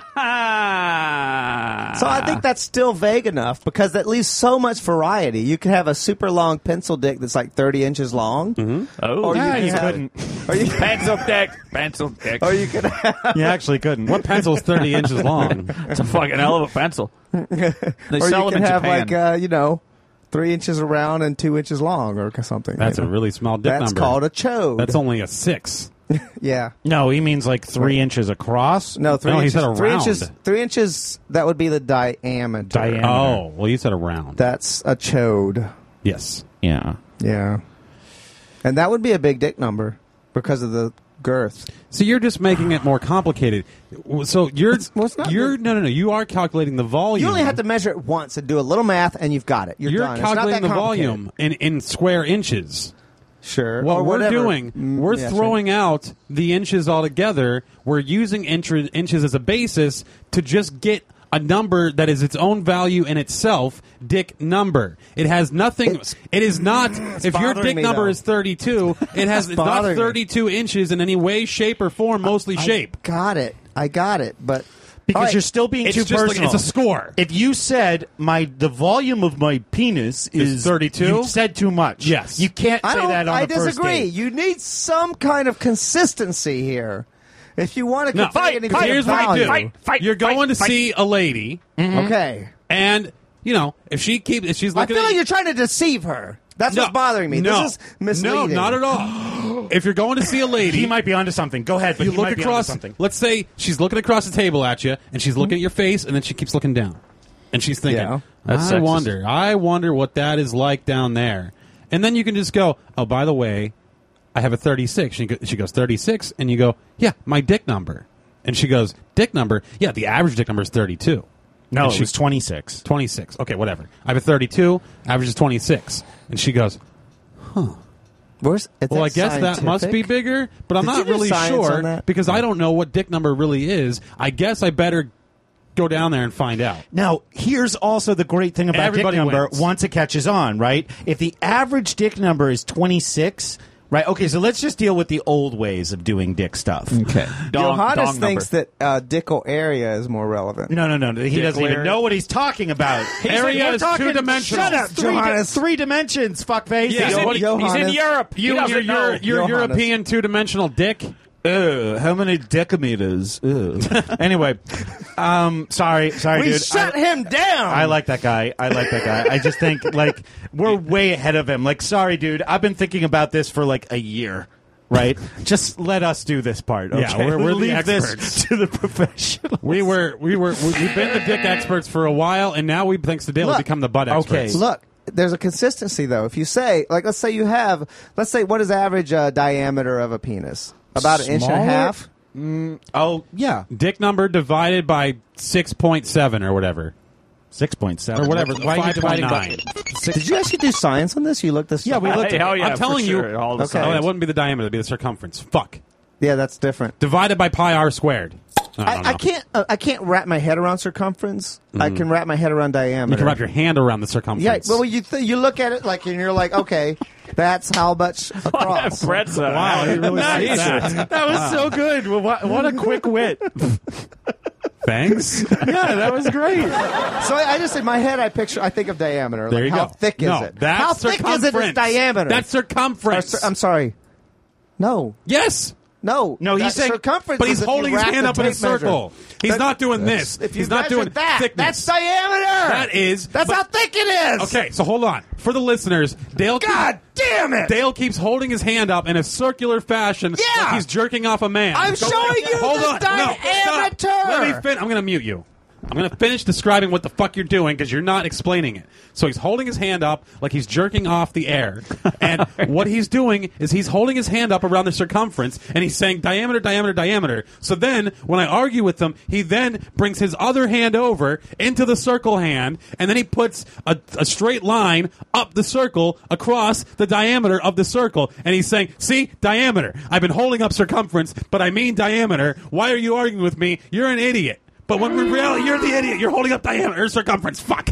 I think that's still vague enough because that leaves so much variety. You could have a super long pencil dick that's like 30 inches long. Mm-hmm. Oh, Or Yeah, you you can have, couldn't. or you, pencil dick. Pencil dick. or you could have, You actually couldn't. What pencil's 30 inches long? It's a fucking hell of a pencil. They or sell you them can in have Japan. like 3 inches around and 2 inches long or something. That's you a know. really small dick That's number. called a chode. That's only a 6. Yeah. No, he means like 3 inches across. No, 3 No, he inches. said a 3 round. inches. 3 inches. That would be the diameter. Diameter. Oh, well, you said a round. That's a chode. Yes. Yeah. Yeah. And that would be a big dick number because of the girth. So you're just making it more complicated. So you're well, it's not you're no. You are calculating the volume. You only have to measure it once and do a little math, and you've got it. You're done. It's not calculating that the complicated. volume in square inches. Sure. What Or we're whatever. doing, we're Yeah, throwing out the inches altogether. We're using inches as a basis to just get a number that is its own value in itself, dick number. It has nothing. It is not. If your bothering dick me, number though. is 32, it has it's not bothering me. 32 inches in any way, shape, or form. Mostly shape. I got it. But Because all right. you're still being It's too just like- personal. it's a score. If you said the volume of my penis is 32? you said too much. Yes. You can't I say don't. that on I the first disagree. date. You need some kind of consistency here. If you want to No, convey anything here's of what you value. do. You're going to see a lady, Okay. and if she's I looking feel at like you're trying to deceive her. That's No, what's bothering me. No, This is misleading. No, not at all. If you're going to see a lady, He might be onto something. Go ahead. But you he look might be onto across. something. Let's say she's looking across the table at you, and she's looking at your face, and then she keeps looking down. And she's thinking, Yeah. That's I sexist. wonder what that is like down there. And then you can just go, oh, by the way, I have a 36. She goes, 36? And you go, yeah, my dick number. And she goes, dick number? Yeah, the average dick number is 32. No, And it was 26. 26. Okay, whatever. I have a 32. Average is 26. And she goes, Where's, well, I guess that must be bigger, but I'm Did not you do really science sure on that? because I don't know what dick number really is. I guess I better go down there and find out. Now, here's also the great thing about Everybody dick number wins. once it catches on, right? If the average dick number is 26, right? Okay, so let's just deal with the old ways of doing dick stuff. Okay. Johannes thinks that Dickel area is more relevant. No. He doesn't even area. know what he's talking about. Area We're is talking two-dimensional. Shut up, Johannes. three dimensions, fuckface. Yeah, He's in, what- he's in Johannes. Europe. He Your doesn't know. Johannes. European two-dimensional dick. How many decameters? Anyway, sorry, We dude. shut him down. I like that guy. I just think like we're way ahead of him. Like, sorry, dude. I've been thinking about this for like a year. Right? Just let us do this part. Okay? Yeah, we're the Leave experts. this to the professionals. We've been the dick experts for a while, and now thanks to Dale, we've Look. become the butt experts. Look, there's a consistency though. If you say, like, let's say what is the average diameter of a penis? About an inch and a Smaller? half. Oh yeah, Dick number divided by 6.7 or whatever. 6.7 Or whatever. Why are you dividing by? 5.9. Did you actually do science on this? You looked this? Yeah, we up? looked at Oh, it. yeah, I'm telling for you. sure. All the Okay. Oh, science. that wouldn't be the diameter. It'd be the circumference. Fuck. Yeah, that's different. Divided by pi r squared. I don't know. I can't wrap my head around circumference. I can wrap my head around diameter. You can wrap your hand around the Yeah, circumference. well, you look at it like, and you're like, okay, that's how much across. Brett's wow, he really sees that. That was so good. Well, what a quick wit. Thanks. Yeah, that was great. So I just in my head, I think of diameter. There Like, you how go. thick is No, it? that's How thick is it? Is circumference. diameter? That's circumference. I'm sorry. No, Yes. no, No, he's That's saying- circumference. But is he's if you holding his wrap hand the up in a tape measure. circle. He's not doing this. If you He's not measure doing that, thickness. that's diameter. That is. That's but- how thick it is. Okay, so hold on. For the listeners, Dale. God damn it! Dale keeps holding his hand up in a circular fashion, Yeah. like he's jerking off a man. I'm showing you Hold the on. No, diameter. stop. Let me I'm going to mute you. I'm going to finish describing what the fuck you're doing because you're not explaining it. So he's holding his hand up like he's jerking off the air. And what he's doing is he's holding his hand up around the circumference and he's saying diameter, diameter, diameter. So then when I argue with him, he then brings his other hand over into the circle hand and then he puts a straight line up the circle across the diameter of the circle. And he's saying, see, diameter. I've been holding up circumference, but I mean diameter. Why are you arguing with me? You're an idiot. But when in reality, you're the idiot. You're holding up diameter or circumference. Fuck.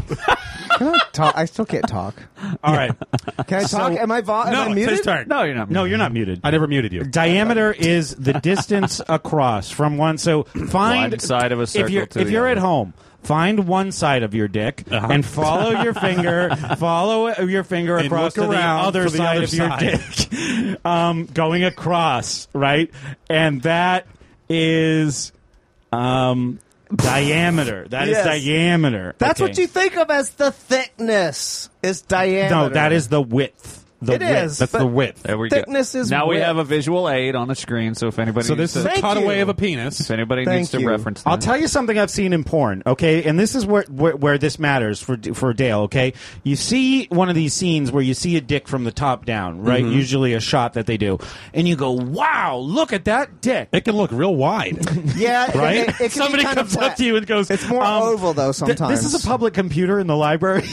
I still can't talk. All right. Can I talk? Am I No, am I it's muted? his turn. No, you're not. No, you're not muted. I never muted you. Diameter is the distance across from one. So find One side of a circle to If the you're other. at home, find one side of your dick and follow your finger. Follow your finger And across look to the around other for the side other of your side. dick, going across, right? And that is diameter. That is Yes. diameter. That's Okay. what you think of as the thickness. Is diameter. No, that is the width. The It width. is. That's but the width. There we thickness go. is Now we width. have a visual aid on the screen, so if anybody So this is a Thank cutaway you. of a penis. if anybody Thank needs to you. reference I'll that. tell you something I've seen in porn, okay? And this is where this matters for Dale, okay? You see one of these scenes where you see a dick from the top down, right? Mm-hmm. Usually a shot that they do. And you go, wow, look at that dick. It can look real wide. Yeah, Right? It can Somebody be kind comes of flat. up to you and goes, It's more oval though. Sometimes This is a public computer in the library.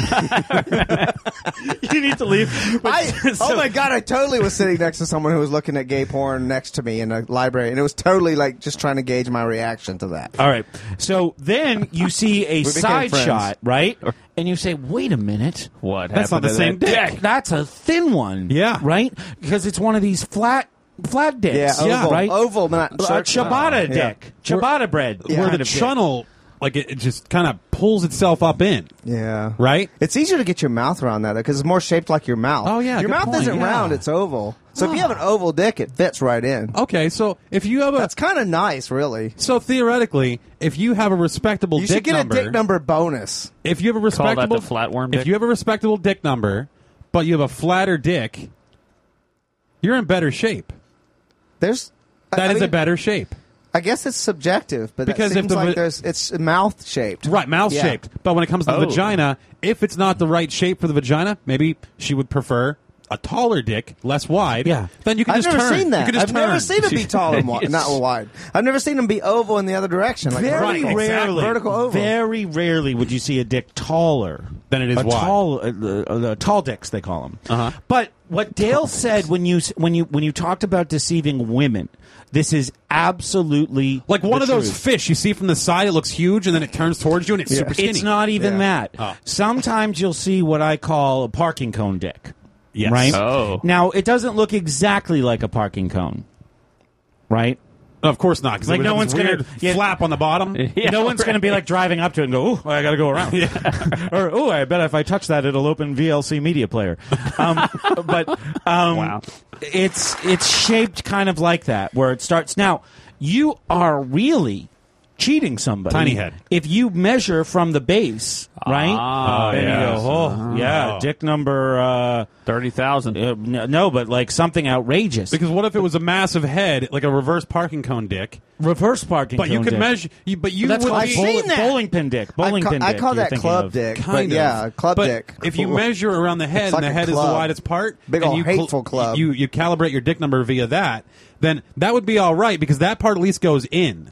You need to leave. But- oh my god! I totally was sitting next to someone who was looking at gay porn next to me in a library, and it was totally like just trying to gauge my reaction to that. All right. So then you see a became side friends. shot, right? And you say, wait a minute. What That's not happened the to same that dick. That's a thin one. Yeah. Right? Because it's one of these flat dicks. Yeah, oval, Right? oval, not Ciabatta Yeah. dick. Ciabatta bread. Yeah. Where the Dick. chunnel, like it just kind of pulls itself up in. Yeah, Right? It's easier to get your mouth around that because it's more shaped like your mouth. Oh, yeah, your good mouth point, isn't yeah. round; it's oval. So if you have an oval dick, it fits right in. Okay, so if you have a That's kind of nice, really. so theoretically, if you have a respectable You dick should get number, a dick number bonus. if you have a Call that respectable the flatworm if dick? you have a respectable dick number, but you have a flatter dick, you're in better shape. There's That I is mean, a better shape. I guess it's subjective, but Because it if seems the like va- it's mouth shaped. Right, mouth Yeah. shaped. But when it comes to the Oh. vagina, if it's not the right shape for the vagina, maybe she would prefer a taller dick, less wide. Yeah. Then you can I've just never turn. seen that. You can just I've turn. never seen him be tall and not wide. I've never seen him be oval in the other direction. Like Very vertical. rarely, Vertical oval. very rarely would you see a dick taller Than it is a wide. tall dicks they call them. Uh-huh. But what Dale said when you talked about deceiving women, this is absolutely Like one the of those truth. fish you see from the side, it looks huge, and then it turns towards you, and it's super skinny. It's not even Yeah. that. Oh. Sometimes you'll see what I call a parking cone dick. Yes. Right? Oh. Now, it doesn't look exactly like a parking cone. Right? No, of course not. Because Like, like no no one's one's gonna- yeah. flap on the bottom. No one's going to be like driving up to it and go, "Oh, I got to go around," or "Oh, I bet if I touch that, it'll open VLC Media Player." But Wow. it's shaped kind of like that, where it starts. Now, you are really cheating somebody. Tiny head. If you measure from the base, right? Ah, and yes. you go, "Oh, yeah, dick number." 30,000. No, but like something outrageous. Because what if it was a massive head, like a reverse parking cone dick? Reverse parking. But you cone could dick. measure. But you That's would called be, seen that. bowling pin dick. Bowling pin I dick. call you're that thinking club of. dick. Kind but yeah, of. club but dick. If you measure around the head It's like and the a head is the club. widest part, Big and ol' you hateful club. You calibrate your dick number via that, then that would be all right because that part at least goes in,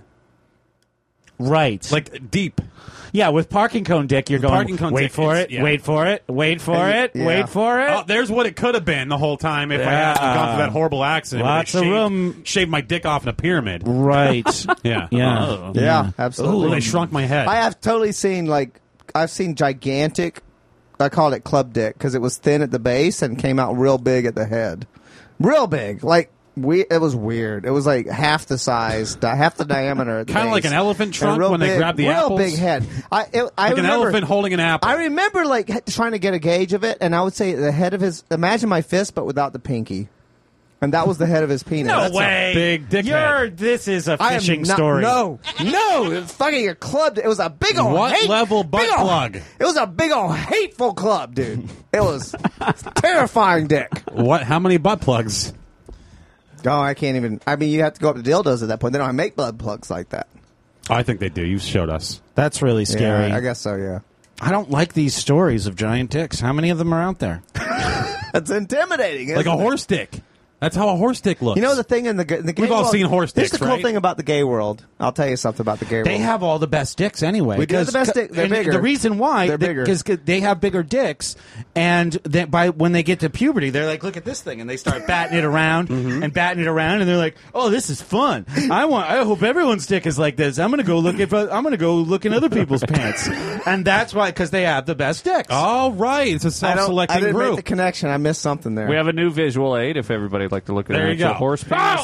Right. like deep. Yeah, with parking cone dick, you're going, parking cone wait dick, for it's- it, yeah. wait for it, wait for it, Yeah. wait for it. Oh, there's what it could have been the whole time if I hadn't gone through that horrible accident. Lots of where they room. Shaved my dick off in a pyramid. Right. Yeah. Yeah. Yeah, absolutely. Ooh, they shrunk my head. I have totally seen I've seen gigantic. I called it club dick because it was thin at the base and came out real big at the head, real big. Like it was weird. It was like half the size, half the diameter. Kind of like an elephant trunk when they grab the real apples. big head. I like remember, an elephant holding an apple. I remember trying to get a gauge of it, and I would say the head of his. Imagine my fist, but without the pinky, and that was the head of his penis. No That's a- way. big dick head. This is a I am fishing not- story. No, it was fucking a club. It was a big old What level butt big ol'- plug? It was a big old hateful club, dude. It was terrifying dick. What? How many butt plugs? Oh, I can't even. I mean, you have to go up to dildos at that point. They don't make blood plugs like that. I think they do. You showed us. That's really scary. Yeah, I guess so. Yeah, I don't like these stories of giant dicks. How many of them are out there? that's intimidating. Like isn't a it? horse dick. That's how a horse dick looks. You know the thing in the gay We've all world- seen horse Here's dicks, the cool right? thing about the gay world. I'll tell you something about the gay world. They have all the best dicks anyway. We do have the best dick. They're and bigger. The reason why They're bigger. because they have bigger dicks, and when they get to puberty, they're like, "Look at this thing," and they start batting it around and batting it around, and they're like, "Oh, this is fun. I hope everyone's dick is like this. I'm gonna go look in other people's pants," and that's why because they have the best dicks. All right. It's a I self-selecting didn't make the group. connection. I missed something there. We have a new visual aid if everybody'd like to look at There an you actual go. horse penis.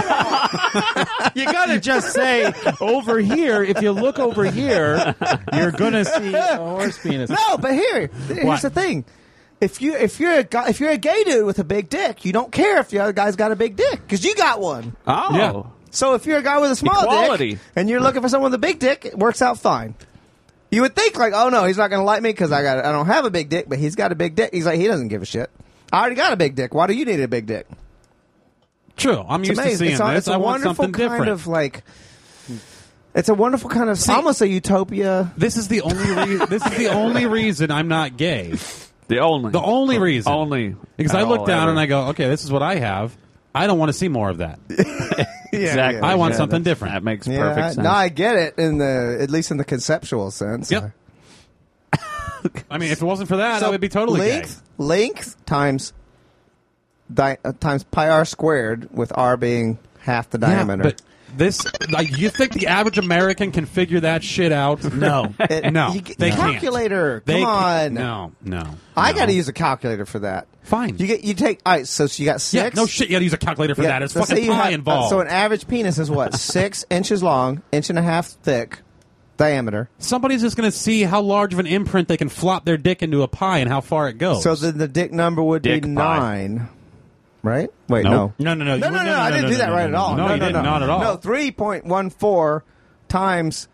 You gotta just say over here. If you look over here, you're gonna see a horse penis. No, but here's the thing. If you're a gay dude with a big dick, you don't care if the other guy's got a big dick because you got one. Oh. Yeah. So if you're a guy with a small Equality. dick and you're looking for someone with a big dick, it works out fine. You would think like, oh no, he's not going to like me because I don't have a big dick, but he's got a big dick. He's like, he doesn't give a shit. I already got a big dick. Why do you need a big dick? True. I'm It's used to amazing. seeing this. It's a I want wonderful something kind different. of like. It's a wonderful kind of almost a utopia. This is the only reason I'm not gay. The only reason. Only. Because I Oh, look down ever. and I go, okay, this is what I have. I don't want to see more of that. Exactly. I want Yeah, something that's- different. That makes Yeah, perfect sense. no, I get it at least in the conceptual sense. Yep. I mean, if it wasn't for that, So I would be totally length times pi r squared, with r being half the gay. diameter. Yeah, but this, you think the average American can figure that shit out? No. No, they can't. calculator. They Come can't. on. No. I no. got to use a calculator for that. Fine. You take all right. So you got Yeah, six. no shit. You got to use a calculator for Yeah, that. It's let's say fucking you pi have- involved. So an average penis is what 6 inches long, 1.5 thick, diameter. Somebody's just going to see how large of an imprint they can flop their dick into a pie and how far it goes. So then the dick number would Dick be pie. 9. Right? Wait, Nope. no. No. No, I didn't do that right at all. No, you didn't. Not at all. No, 3.14 times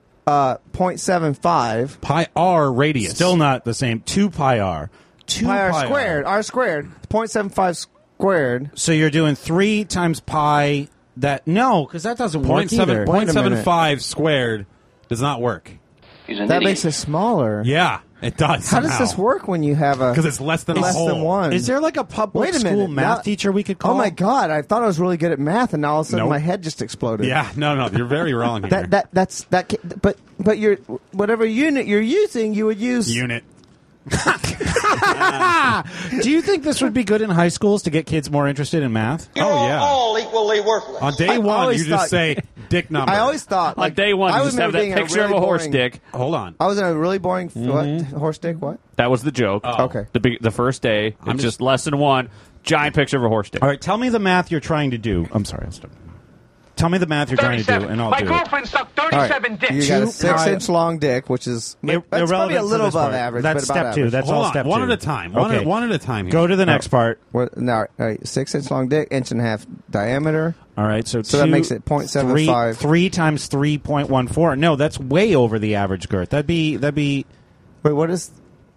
0.75 pi r radius. Still not the same. 2 pi r. 2 pi r squared. R squared. 0.75 squared. So you're doing 3 times pi no, because that doesn't work either. 0.75 squared does not work. That makes it smaller. Yeah, it does. How does this work when you have a... Because it's less than less a whole. than one. Is there like a public school math teacher we could call? Oh my God! I thought I was really good at math, and now all of a sudden Nope. my head just exploded. Yeah, no, you're very wrong here. But you're whatever unit you're using, you would use Unit. Do you think this would be good in high schools to get kids more interested in math? Oh yeah. All equally worthless. On day one, always you just thought- say dick number. I always thought On day one, I you was just have remember that being picture of a really horse boring- dick. Hold on. I was in a really boring what? Horse dick. What? That was the joke. Okay. The first day, I'm it's just lesson one, giant picture of a horse dick. All right, tell me the math you're trying to do. I'm sorry, I'll stop. Tell me the math you're trying to do, and I'll My do it. girlfriend sucked All right. 37 dicks. You got a 2 6-inch long dick, which is that's probably Irrelevant a to little this above part. average. That's but about step 2. average. That's Hold all on. step 2. One at a time. Okay. One at a time here. Go to the next part. What, now, all right, 6-inch long dick, 1.5 diameter. All right, so that makes it 0.75. 3 times 3.14. No, that's way over the average girth. That'd be. Wait, what is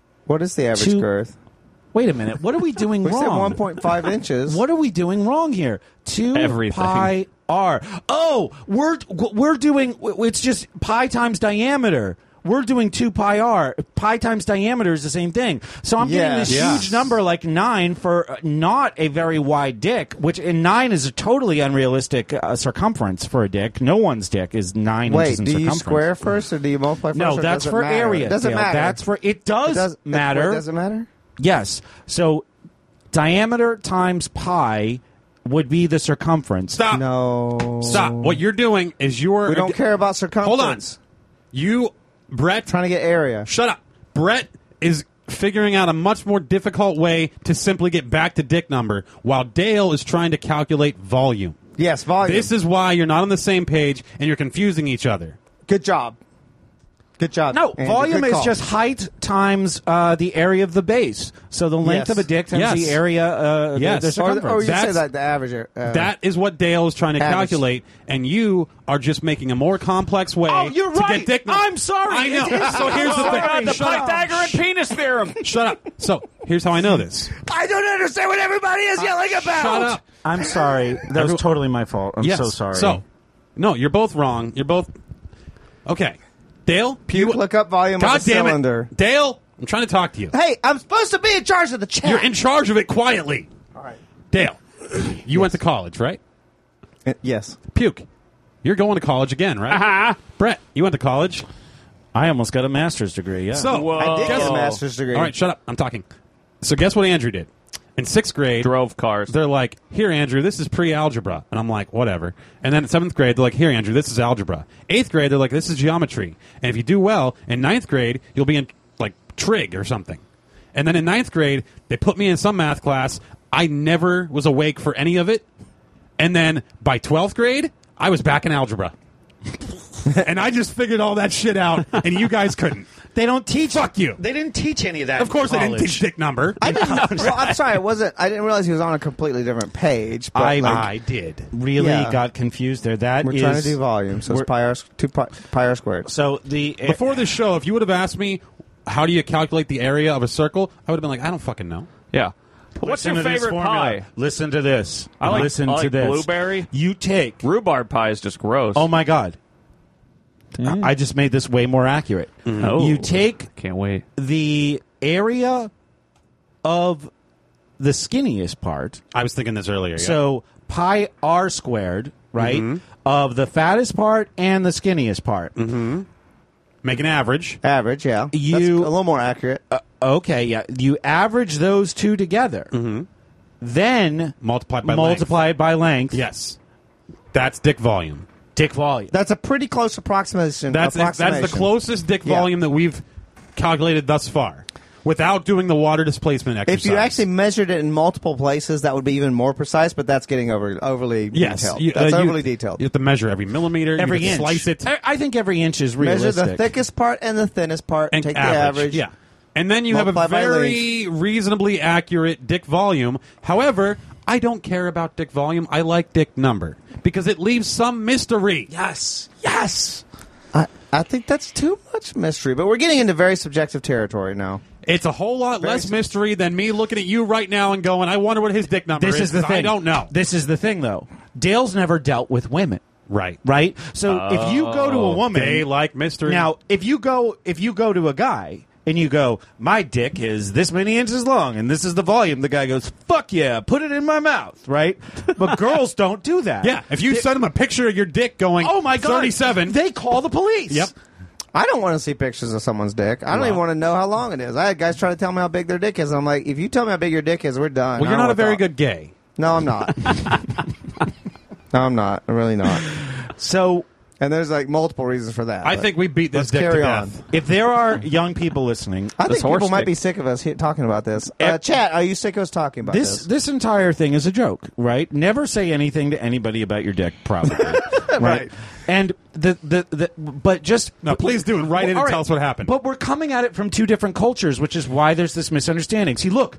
the average 2 girth? Wait a minute. What are we doing We said wrong? 1.5 inches. What are we doing wrong here? 2 Everything. pi r. Oh, we're doing. It's just pi times diameter. We're doing 2 pi r. Pi times diameter is the same thing. So I'm getting this huge number like 9 for not a very wide dick, which in 9 is a totally unrealistic circumference for a dick. No one's dick is 9 inches in do circumference. you square first or do you multiply first? No, or that's does it for matter? area. It doesn't Dale. matter. That's for it does matter. Does it matter? Yes. So diameter times pi would be the circumference. Stop. No. Stop. What you're doing is you're. We don't care about circumference. Hold on. You, Brett. Trying to get area. Shut up. Brett is figuring out a much more difficult way to simply get back to dick number, while Dale is trying to calculate volume. Yes, volume. This is why you're not on the same page and you're confusing each other. Good job. Good job. No, Andrew. volume Good is call. just height times the area of the base. So the length Yes. of a dick times Yes. the area, Yes. the Or circumference. you That's- say that the average. That is what Dale is trying to Average. calculate, and you are just making a more complex way Oh, you're to right. get dick number. I'm sorry. I know. It is So here's the Oh my God, thing. the Shut up. Pythagorean penis theorem. Shut up. So here's how I know this. I don't understand what everybody is yelling about. Shut up. I'm sorry. That was totally my fault. I'm Yes. so sorry. So, no, you're both wrong. You're both okay. Dale, Puke, look up volume God of a damn cylinder. it, Dale. I'm trying to talk to you. Hey, I'm supposed to be in charge of the chat. You're in charge of it quietly. All right. Dale, you went to college, right? Yes. Puke, you're going to college again, right? Uh-huh. Brett, you went to college. I almost got a master's degree. Yeah. So, I did get guess- a master's degree. All right, shut up. I'm talking. So guess what Andrew did? In 6th grade, Drove cars. they're like, here, Andrew, this is pre-algebra. And I'm like, whatever. And then in 7th grade, they're like, here, Andrew, this is algebra. 8th grade, they're like, this is geometry. And if you do well, in 9th grade, you'll be in, like, trig or something. And then in 9th grade, they put me in some math class. I never was awake for any of it. And then by 12th grade, I was back in algebra. And I just figured all that shit out, and you guys couldn't. They don't teach. Fuck you. They didn't teach any of that. Of course in I didn't college. teach dick number. I didn't know. Well, I'm sorry. I didn't realize he was on a completely different page. But I did. Really Yeah. got confused there. That we're is trying to do volume, so it's pi r squared. So the Before this show, if you would have asked me, how do you calculate the area of a circle, I would have been like, I don't fucking know. Yeah. What's your Listen to this favorite formula. pie? Listen to this. I like- Listen I like to this. blueberry. You take. Rhubarb pie is just gross. Oh my god. I just made this way more accurate. Oh. You take Can't wait. the area of the skinniest part. I was thinking this earlier. Yeah. So pi r squared, right? Of the fattest part and the skinniest part. Make an average. Average, yeah. That's You- a little more accurate. Okay, yeah. You average those two together. Then Multiplied by multiply it by length. length. Yes. That's dick volume. Dick volume. That's a pretty close approximation. That's the closest dick Yeah. volume that we've calculated thus far, without doing the water displacement exercise. If you actually measured it in multiple places, that would be even more precise. But that's getting overly yes, detailed. That's overly detailed. You have to measure every millimeter, Every you have to inch. slice it, I think every inch is Measure realistic. the thickest part and the thinnest part. and take the average. Yeah, and then you have a Multiply by very reasonably accurate dick volume. However, I don't care about dick volume. I like dick number because it leaves some mystery. Yes. Yes. I think that's too much mystery. But we're getting into very subjective territory now. It's a whole lot less mystery than me looking at you right now and going, I wonder what his dick number This is the 'cause thing. I don't know. This is the thing, though. Dale's never dealt with women. Right. Right? So if you go to a woman, They like mystery. now if you go to a guy and you go, my dick is this many inches long and this is the volume, the guy goes, fuck yeah, put it in my mouth, right? But girls don't do that. Yeah, if you send them a picture of your dick going, oh my God, 37, they call the police. Yep. I don't want to see pictures of someone's dick. I don't even want to know how long it is. I had guys try to tell me how big their dick is. And I'm like, if you tell me how big your dick is, we're done. Well, you're not a very good gay. No, I'm not. No, I'm not. I'm really not. So, and there's like multiple reasons for that. I but think we beat this let's dick to carry death. on. if there are young people listening, I think horse people might dick. be sick of us talking about this. Chat, are you sick of us talking about this? this entire thing is a joke, right? Never say anything to anybody about your dick, probably. right. And but just No, please do, and write in and all tell us what happened. But we're coming at it from two different cultures, which is why there's this misunderstanding. See, look,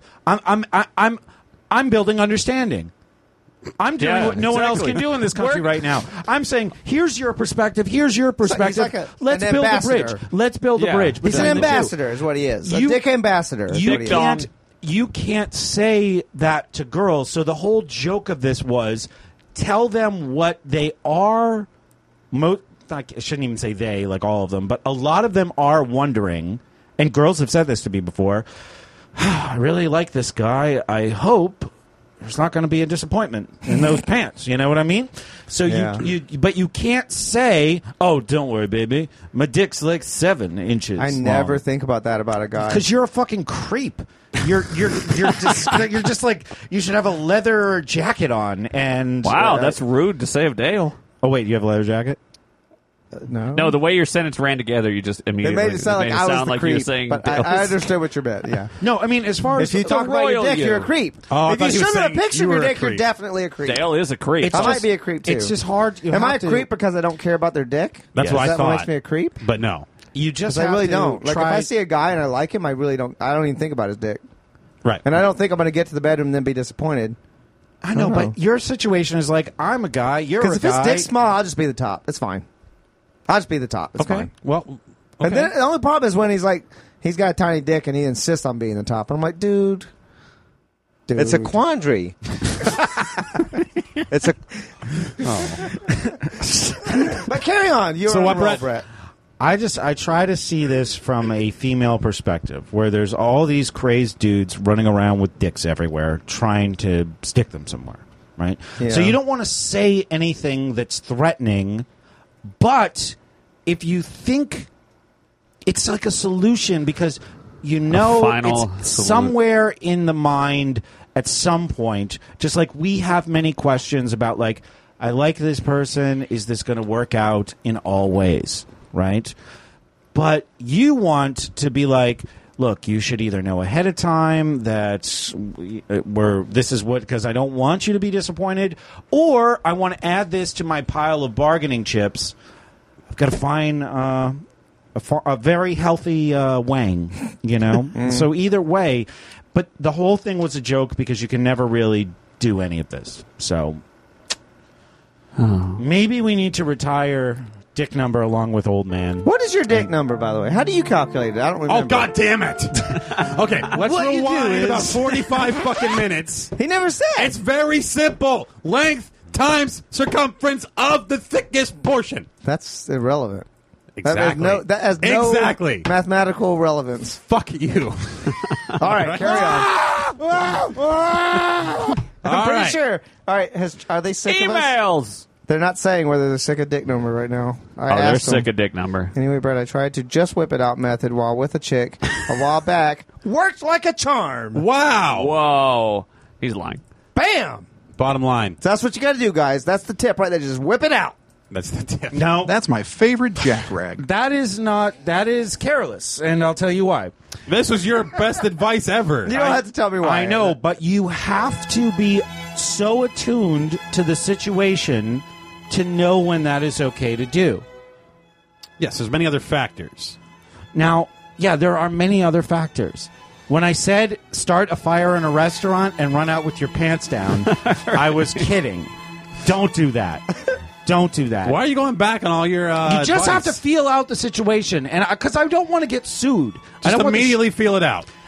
I'm building understanding. I'm doing Yeah, what no one else exactly. can do in this country right now. I'm saying, here's your perspective. Here's your perspective. like Let's an build a ambassador. bridge. Let's build a Yeah. bridge. He's an between the two. ambassador, is what he is. You- a dick ambassador. Is what he is. You can't say that to girls. So the whole joke of this was tell them what they are. I shouldn't even say they, like all of them, but a lot of them are wondering, and girls have said this to me before, I really like this guy. I hope there's not going to be a disappointment in those pants. You know what I mean? So Yeah. but you can't say, oh, don't worry, baby. My dick's like 7 inches I never think about that about a guy. because you're a fucking creep. You're just like, you should have a leather jacket on and Wow, that's rude to say of Dale. Oh wait, you have a leather jacket? No, the way your sentence ran together, you just It immediately made it sound like I was the you were creep, saying but Dale's. I understood what you meant. Yeah. No, I mean as far as If you talk about your royal dick, you. you're a creep. Oh, I if thought you he was show me a saying picture you of your were a dick, you're creep. definitely a creep. Dale is a creep. I might be a creep too. It's just hard. You Am have I a to- creep because I don't care about their dick? That's what Is I that thought. what makes me a creep? But no. You just Because I have really to don't. Like if try- I see a guy and I like him, I really don't. I don't even think about his dick, Right. and I don't think I'm going to get to the bedroom and then be disappointed. I know, I don't but your situation is like I'm a guy, you're a Because if guy. his dick's small, I'll just be the top. It's fine. I'll just be the top. It's Okay. fine. Well, And then the only problem is when he's like, he's got a tiny dick and he insists on being the top. And I'm like, dude. It's a quandary. It's a. But carry on. You're So on what, a roll, Brett? Brett. I try to see this from a female perspective, where there's all these crazed dudes running around with dicks everywhere, trying to stick them somewhere, right? Yeah. So you don't want to say anything that's threatening, but if you think it's like a solution, because you know final it's solution. somewhere in the mind at some point, just like we have many questions about, like, I like this person, is this going to work out in all ways? Right? But you want to be like, look, you should either know ahead of time that this is what, because I don't want you to be disappointed, or I want to add this to my pile of bargaining chips. I've got to find a very healthy wang, you know? So either way, but the whole thing was a joke because you can never really do any of this. So maybe we need to retire dick number along with old man. What is your dick number, by the way? How do you calculate it? I don't remember. oh, God damn it. Okay, let's What you do rewind is- about 45 fucking minutes. He never said. It's very simple. Length times circumference of the thickest portion. That's irrelevant. Exactly. That has no Exactly. mathematical relevance. Fuck you. All right, carry on. I'm pretty sure. All right, are they sick of us? Emails. They're not saying whether they're sick of dick number right now. I Oh, they're asked them. sick of dick number. Anyway, Brett, I tried to just whip it out method while with a chick a while back. Worked like a charm. Wow. Whoa. He's lying. Bam! Bottom line. So that's what you got to do, guys. That's the tip right there. Just whip it out. That's the tip. No, That's my favorite jackrag. that is careless, and I'll tell you why. This was your best advice ever. You don't have to tell me why. I know, but you have to be so attuned to the situation to know when that is okay to do. Yes, there's many other factors. Now, yeah, there are many other factors. When I said start a fire in a restaurant and run out with your pants down, I was kidding. Don't do that. Don't do that. Why are you going back on all your You just have to advice? feel out the situation, and because I don't want to get sued. I Just don't want immediately feel it out.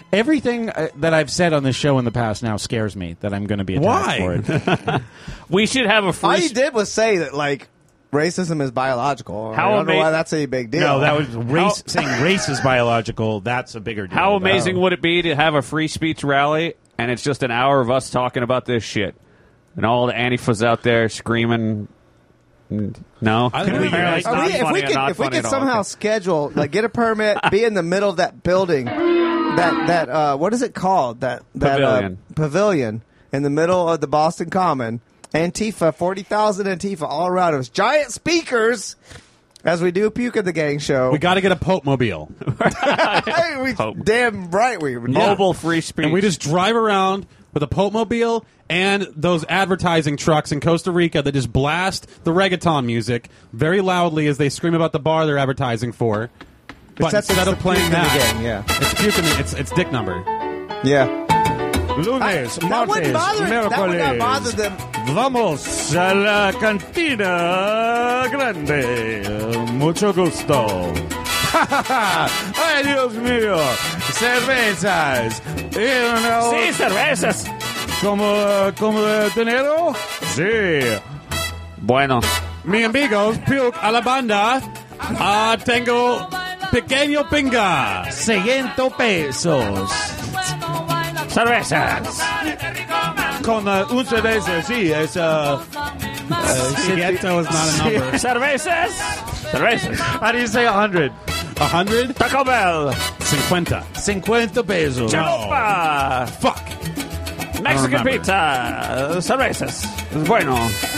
Everything that I've said on this show in the past now scares me that I'm going to be attacked for it. We should have a free... All you did was say that, like, racism is biological. I don't know why that's a big deal. No, that was saying race is biological. That's a bigger deal. How amazing would it be to have a free speech rally, and it's just an hour of us talking about this shit? And all the Antifas out there screaming... No? If we could somehow schedule, like, get a permit, be in the middle of that building, that what is it called? That pavilion in the middle of the Boston Common. Antifa, 40,000 Antifa all around us. Giant speakers as we do Puke in the Gang show. We got to get a Pope mobile. Damn right we would. Mobile free speech. And we just drive around with a Pope mobile and those advertising trucks in Costa Rica that just blast the reggaeton music very loudly as they scream about the bar they're advertising for. But instead of playing that, it's Puke in the, it's Dick Number. Yeah. Lunes, That wouldn't miércoles. bother them. Vamos a la cantina grande. Mucho gusto. Ay, Dios mío. Cervezas. Sí, cervezas. ¿Como dinero? Sí. Bueno. Mi amigos, Puke a la banda. Tengo pequeño pinga. 600 pesos. Cervezas. Con un cerveza, sí, es... 600 is not a number. Cervezas. Cervezas. How do you say 100? 100? Taco Bell. 50. 50 pesos. Chalupa. Fuck. Mexican pizza. Cervezas. Bueno.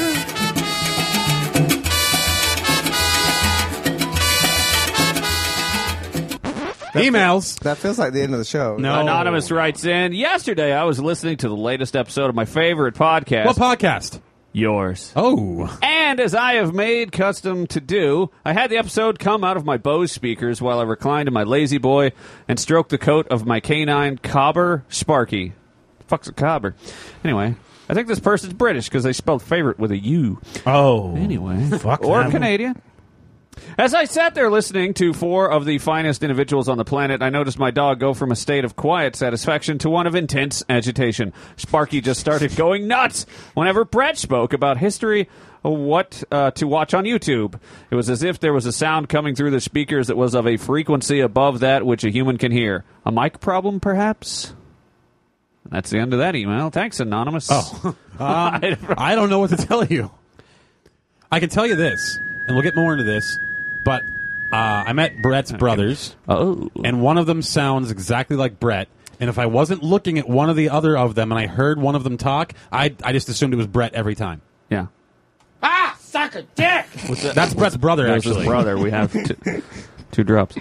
Emails. That feels like the end of the show. No. Anonymous writes in, yesterday I was listening to the latest episode of my favorite podcast. What podcast? Yours. Oh. And as I have made custom to do, I had the episode come out of my Bose speakers while I reclined in my lazy boy and stroked the coat of my canine Cobber Sparky. Fuck's a Cobber? Anyway, I think this person's British because they spelled favorite with a U. Oh. Anyway. Fuck or them. Canadian. As I sat there listening to four of the finest individuals on the planet, I noticed my dog go from a state of quiet satisfaction to one of intense agitation. Sparky just started going nuts whenever Brett spoke about history of what to watch on YouTube. It was as if there was a sound coming through the speakers that was of a frequency above that which a human can hear. A mic problem, perhaps? That's the end of that email. Thanks, Anonymous. Oh. I don't know what to tell you. I can tell you this, and we'll get more into this, but I met Brett's brothers, and one of them sounds exactly like Brett, and if I wasn't looking at one or the other of them and I heard one of them talk, I just assumed it was Brett every time. Yeah. Ah, suck a dick! That's Brett's brother, That's actually. his brother. We have two drops.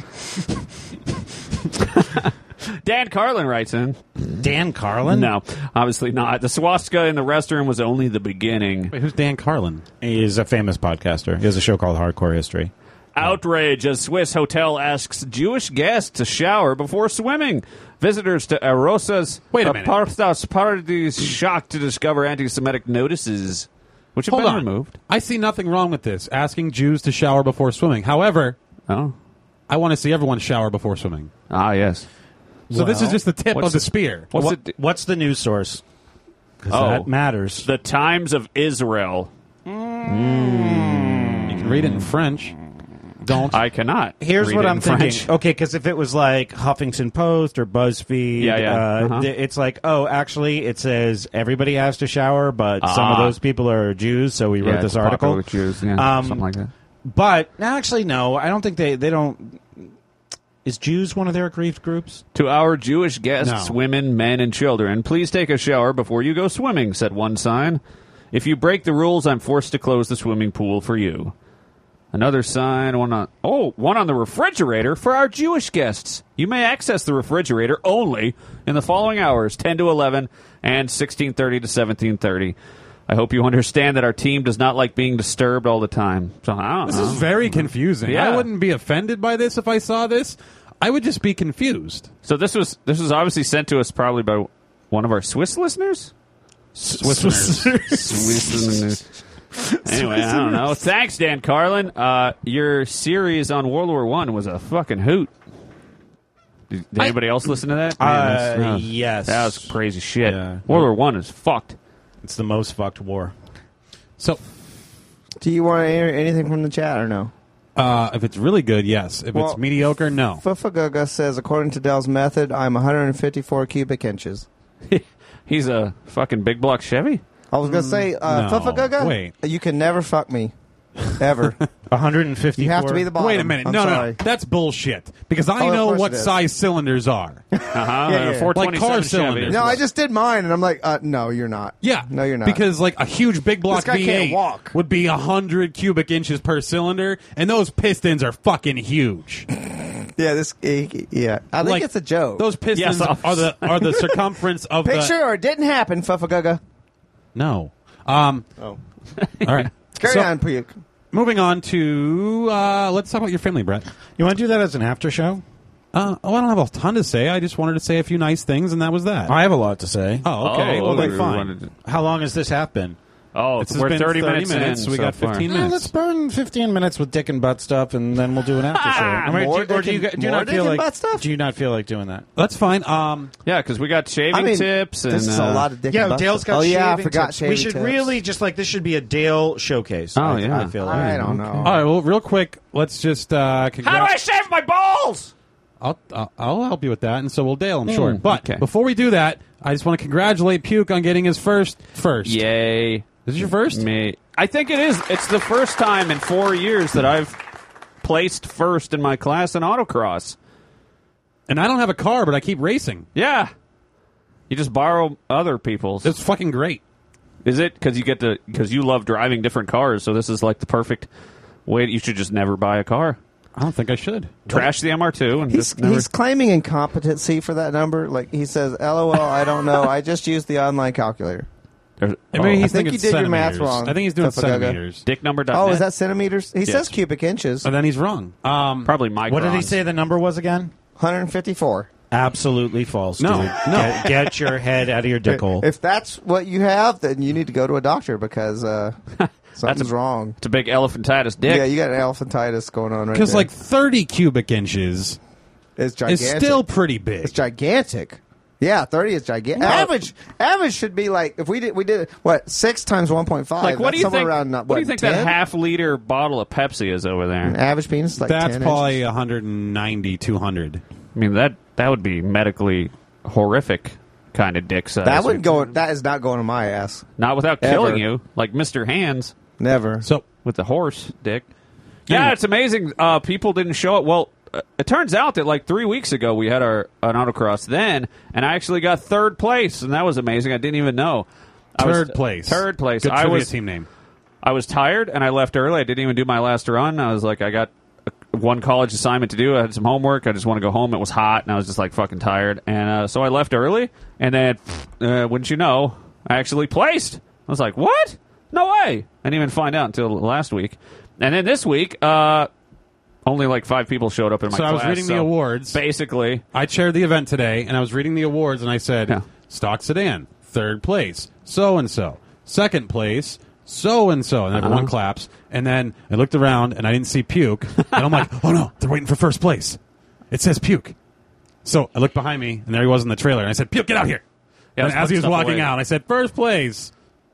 Dan Carlin writes in. Dan Carlin? No, obviously not. The swastika in the restroom was only the beginning. Wait, who's Dan Carlin? He's a famous podcaster. He has a show called Hardcore History. Outrage as Swiss hotel asks Jewish guests to shower before swimming. Visitors to Arosa's Aparthas Paradis shocked to discover anti-Semitic notices, which have been removed. I see nothing wrong with this, asking Jews to shower before swimming. However, I want to see everyone shower before swimming. Ah, yes. So this is just the tip of the spear. What's the news source? Because that matters. The Times of Israel. You can read it in French. Don't. I cannot. Here's read what it I'm in thinking. French. Okay, because if it was like Huffington Post or BuzzFeed, it's like, actually, it says everybody has to shower, but some of those people are Jews, so we wrote this article. With Jews, something like that. But actually, no, I don't think they don't. Is Jews one of their aggrieved groups? To our Jewish guests, women, men, and children, please take a shower before you go swimming, said one sign. If you break the rules, I'm forced to close the swimming pool for you. Another sign, one on the refrigerator for our Jewish guests. You may access the refrigerator only in the following hours, 10 to 11 and 16:30 to 17:30. I hope you understand that our team does not like being disturbed all the time. So I don't know. This is very confusing. Yeah. I wouldn't be offended by this if I saw this. I would just be confused. So this was obviously sent to us probably by one of our Swiss listeners? Swiss listeners. Anyway, I don't know. Thanks, Dan Carlin. Your series on World War I was a fucking hoot. Did anybody else listen to that? Yes. That was crazy shit. Yeah. World War One is fucked. It's the most fucked war. So, do you want to hear anything from the chat or no? If it's really good, yes. If it's mediocre, no. Fufaguga says, according to Dell's method, I'm 154 cubic inches. He's a fucking big block Chevy? I was going to say, Fufaguga, wait. You can never fuck me. Ever. 154. You have to be the bottom. Wait a minute. I'm No, sorry. that's bullshit. Because I Oh, of know course what it is. size cylinders are. Yeah. 427 Like car Chevy. cylinders. No, I just did mine, and I'm like, no, you're not. Yeah. No, you're not. Because like a huge big block This guy can't V8 walk. would be 100 cubic inches per cylinder, and those pistons are fucking huge. Yeah, I think Like, it's a joke. Those pistons Yes, are the circumference of Picture the... or it didn't happen, Fufaguga. No. Oh. All right. Carry So, on, Puke. moving on to... let's talk about your family, Brett. You want to do that as an after show? I don't have a ton to say. I just wanted to say a few nice things, and that was that. I have a lot to say. Oh, okay. Well, then fine. How long has this half been? Oh, It's we're been 30 30 minutes in, so we got 15 minutes. Let's burn 15 minutes with dick and butt stuff, and then we'll do an after show. I mean, More do you dick and- not more feel dick and like butt stuff? Do you not feel like doing that? That's fine. Yeah, because we got shaving tips. And, this is a lot of dick and Yeah, butt Dale's stuff. got. Oh yeah, I shaving forgot tips. shaving We should tips. really just like this should be a Dale showcase. Oh, I feel like. I don't know. All right, well, real quick, let's just... How do I shave my balls? I'll help you with that, and so will Dale, I'm sure. But okay. before we do that, I just want to congratulate Puke on getting his first. Yay. This is your first? Me. I think it is. It's the first time in 4 years that I've placed first in my class in autocross. And I don't have a car, but I keep racing. Yeah. You just borrow other people's. It's fucking great. Is it? Because you love driving different cars, so this is like the perfect way. You should just never buy a car. I don't think I should. Trash the MR2 and just never... He's claiming incompetency for that number. Like he says, "LOL, I don't know. I just used the online calculator." Maybe I he's think thinking you did your math centimeters. wrong. I think he's doing Fufaguga. centimeters. Dicknumber.net. Oh, is that centimeters? He Yes. says cubic inches. And then he's wrong. Probably microns. What did he say the number was again? 154. Absolutely false. No, dude. no. Get your head out of your dick hole. If that's what you have, then you need to go to a doctor because something's wrong. It's a big elephantitis dick. Yeah, you got an elephantitis going on right there. Because like 30 cubic inches it's gigantic. is still pretty big. It's gigantic. Yeah, 30 is gigantic. Average should be like if we did what 6 times 1.5. Like, what do you somewhere think? Around, what do you think 10? that half-liter bottle of Pepsi is over there? Average penis is like That's 10 probably inches. 190, 200. I mean, that would be medically horrific kind of dick size. That wouldn't go. That is not going to my ass. Not without Ever. killing you, like Mr. Hands Never. So with the horse dick. Yeah, it's amazing. People didn't show up. Well, it turns out that like 3 weeks ago we had an autocross then, and I actually got third place, and that was amazing. I didn't even know. third place. Third place. Good I trivia was team name. I was tired, and I left early. I didn't even do my last run. I was like, I got one college assignment to do. I had some homework. I just want to go home. It was hot, and I was just like fucking tired. And so I left early, and then, wouldn't you know, I actually placed. I was like, what? No way. I didn't even find out until last week. And then this week, only like 5 people showed up in my So class. I was reading the awards. Basically. I chaired the event today, and I was reading the awards, and I said, Yeah. stock sedan, third place, so-and-so. Second place, so-and-so. And everyone claps. And then I looked around, and I didn't see Puke. And I'm like, oh, no, they're waiting for first place. It says Puke. So I looked behind me, and there he was in the trailer. And I said, Puke, get out here. Yeah, and as he was stuff walking away. out, I said, first place,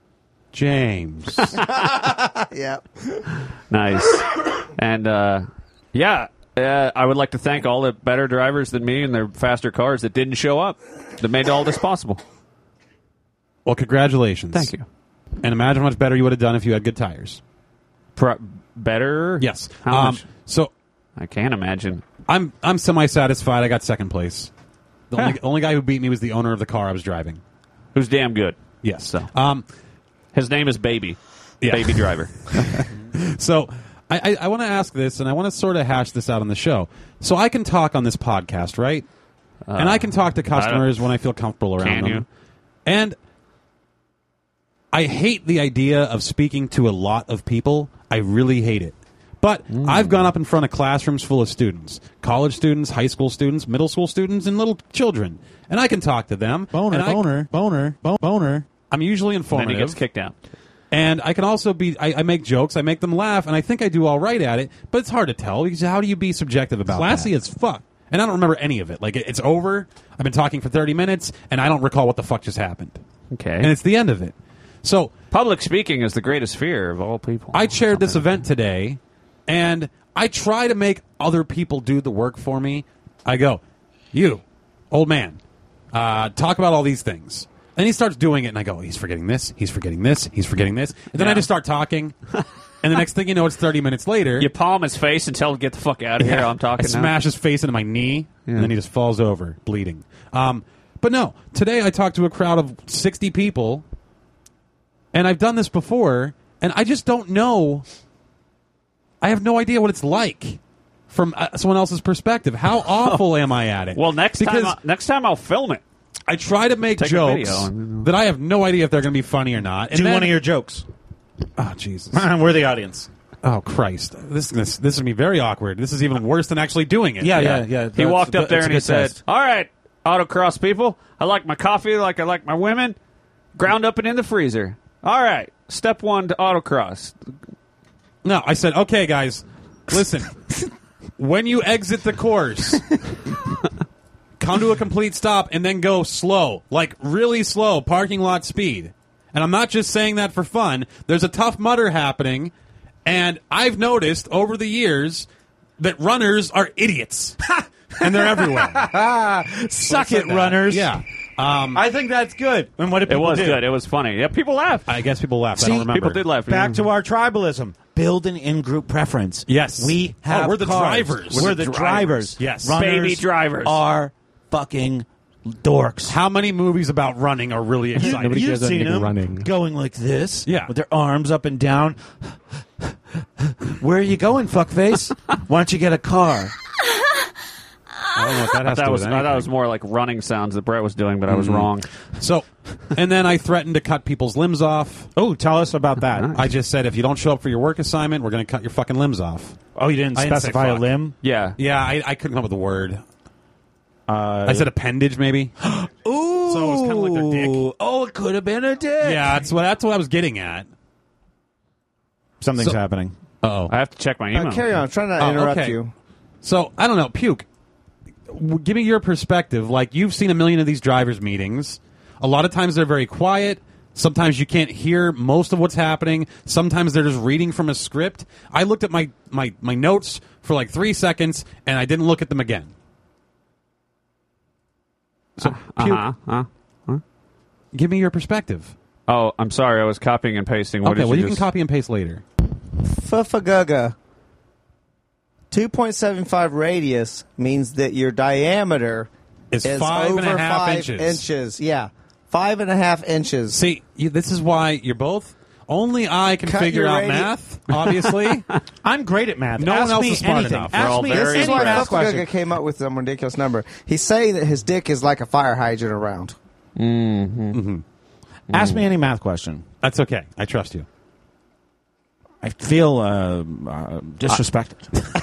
James. Yeah. Nice. And, I would like to thank all the better drivers than me and their faster cars that didn't show up, that made all this possible. Well, congratulations. Thank you. And imagine how much better you would have done if you had good tires. Better? Yes. How much? So I can't imagine. I'm semi-satisfied. I got second place. The only guy who beat me was the owner of the car I was driving. Who's damn good. Yes. So. His name is Baby. Yeah. Baby Driver. So I want to ask this, and I want to sort of hash this out on the show. So I can talk on this podcast, right? And I can talk to customers when I feel comfortable around Can them. you? And I hate the idea of speaking to a lot of people. I really hate it. But I've gone up in front of classrooms full of students, college students, high school students, middle school students, and little children. And I can talk to them. Boner. I'm usually Then informative. he gets kicked out. And I can also be, I make jokes, I make them laugh, and I think I do all right at it, but it's hard to tell because how do you be subjective about Classy that? as fuck. And I don't remember any of it. Like, it's over. I've been talking for 30 minutes, and I don't recall what the fuck just happened. Okay. And it's the end of it. So public speaking is the greatest fear of all people. I chaired this event today, and I try to make other people do the work for me. I go, you, old man, talk about all these things. And he starts doing it, and I go, he's forgetting this, he's forgetting this, he's forgetting this. And then I just start talking, and the next thing you know, it's 30 minutes later. You palm his face and tell him to get the fuck out of here. I'm talking I smash his face into my knee, and then he just falls over, bleeding. But no, today I talked to a crowd of 60 people, and I've done this before, and I just don't know. I have no idea what it's like from someone else's perspective. How awful am I at it? Well, next time I'll film it. I try to make jokes that I have no idea if they're going to be funny or not. And do one of your jokes. Oh, Jesus. We're the audience. Oh, Christ. This is going to be very awkward. This is even worse than actually doing it. Yeah. He walked up there and he said, all right, autocross people, I like my coffee like I like my women, ground up and in the freezer. All right, step one to autocross. No, I said, okay, guys, listen. When you exit the course, come to a complete stop and then go slow, like really slow, parking lot speed. And I'm not just saying that for fun. There's a Tough Mudder happening, and I've noticed over the years that runners are idiots. And they're everywhere. Suck it, runners. Yeah. I think that's good. And what did people do? It was good. It was funny. Yeah, people laughed. I guess people laughed. See, I don't remember. People did laugh. Back to our tribalism. Build an in-group preference. Yes. We have we're the cars. drivers. We're the drivers. Yes. Runners Baby drivers. are fucking dorks. How many movies about running are really exciting? Nobody You've cares about seen anything them running. going like this, Yeah. with their arms up and down. Where are you going, fuckface? Why don't you get a car? I don't know what that has to do with I thought it was more like running sounds that Brett was doing, but I was wrong. So, and then I threatened to cut people's limbs off. Oh, tell us about that. I just said, if you don't show up for your work assignment, we're going to cut your fucking limbs off. Oh, you didn't I didn't say specify a fuck. limb? Yeah. Yeah, I couldn't come up with a word. I said appendage, maybe. Ooh. So it was kind of like their dick. Oh, it could have been a dick. Yeah, that's what I was getting at. Something's happening. Uh-oh. I have to check my email. Carry on. I'm trying not to interrupt okay. you. So, I don't know, Puke. Give me your perspective. Like, you've seen a million of these drivers' meetings. A lot of times they're very quiet. Sometimes you can't hear most of what's happening. Sometimes they're just reading from a script. I looked at my notes for like 3 seconds, and I didn't look at them again. So, Puke, give me your perspective. Oh, I'm sorry. I was copying and pasting. What Okay, did well, you just... can copy and paste later. Fufagaga. 2.75 radius means that your diameter It's is 5.5 over 5 inches. inches. Yeah. 5.5 inches. See, this is why you're both... Only I can Cut figure your out radi- math, obviously. I'm great at math. No Ask one else me is smart anything. enough. We're Ask all me very This is any why math question. Fufagaga came up with some ridiculous number. He's saying that his dick is like a fire hydrant around. Ask me any math question. That's okay. I trust you. I feel disrespected.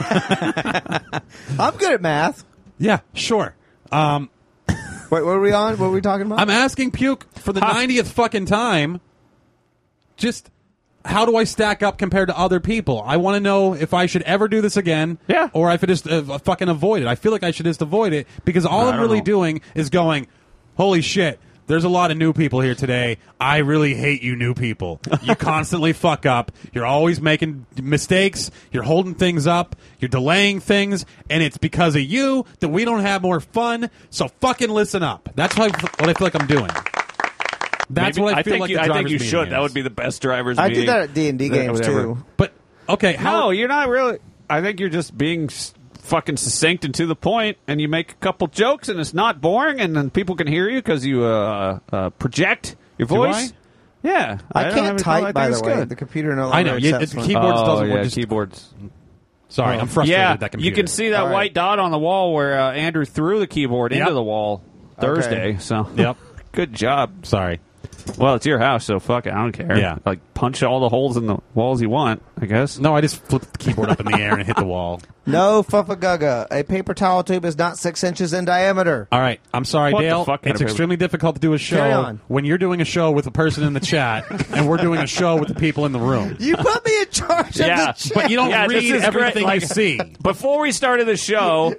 I'm good at math. Yeah, sure. Wait, what are we on? What were we talking about? I'm asking Puke for the 90th fucking time. Just how do I stack up compared to other people? I want to know if I should ever do this again, or if I just fucking avoid it. I feel like I should just avoid it because all I'm really doing is going, holy shit. There's a lot of new people here today. I really hate you new people. You constantly fuck up. You're always making mistakes. You're holding things up. You're delaying things. And it's because of you that we don't have more fun. So fucking listen up. That's what I feel like I'm doing. That's what I feel like the I think drivers you meeting should. is. That would be the best drivers I meeting. do that at D&D games, too. But, okay. No, you're not really. I think you're just being fucking succinct and to the point, and you make a couple jokes, and it's not boring, and then people can hear you because you project your voice. Yeah, I can't type, by the way. Good. The computer no longer I know. accepts one. Keyboards doesn't yeah, work. Just, keyboards. sorry, I'm frustrated Yeah, with that computer. you can see that All right. white dot on the wall where Andrew threw the keyboard Yep. into the wall Thursday. So, Yep. good job. Sorry. Well, it's your house, so fuck it. I don't care. Yeah. Like, punch all the holes in the walls you want, I guess. No, I just flipped the keyboard up in the air and hit the wall. No, Fufagaga. A paper towel tube is not 6 inches in diameter. All right, I'm sorry, What the Dale. fuck kind It's of extremely difficult to do a Carry show on. when you're doing a show with a person in the chat and we're doing a show with the people in the room. You put me in charge of Yeah, the chat. But you don't Yeah, this read is everything great. you see. Before we started the show,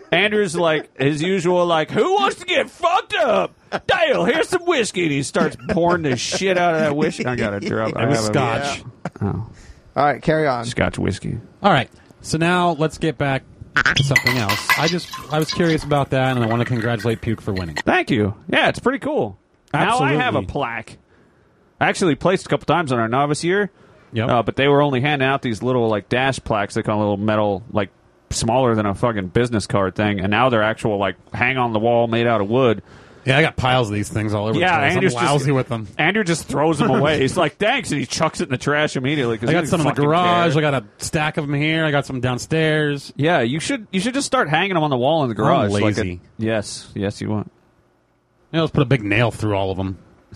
Andrew's like his usual, like, who wants to get fucked up? Dale, here's some whiskey. And he starts pouring the shit out of that whiskey. I got to drop. It was scotch. All right, carry on. Scotch whiskey. All right. So now let's get back to something else. I was curious about that, and I want to congratulate Puke for winning. Thank you. Yeah, it's pretty cool. Absolutely. Now I have a plaque. I actually placed a couple times on our novice year, Yep. but they were only handing out these little like dash plaques. They call them little metal, like smaller than a fucking business card thing, and now they're actual like hang on the wall, made out of wood. Yeah, I got piles of these things all over the place. Andrew's I'm lousy with them. Andrew just throws them away. He's like, "Thanks," and he chucks it in the trash immediately. I got some in the garage. I got a stack of them here. I got some downstairs. Yeah, you should just start hanging them on the wall in the garage. I'm like lazy. Yes, you want. Yeah, let's put a big nail through all of them.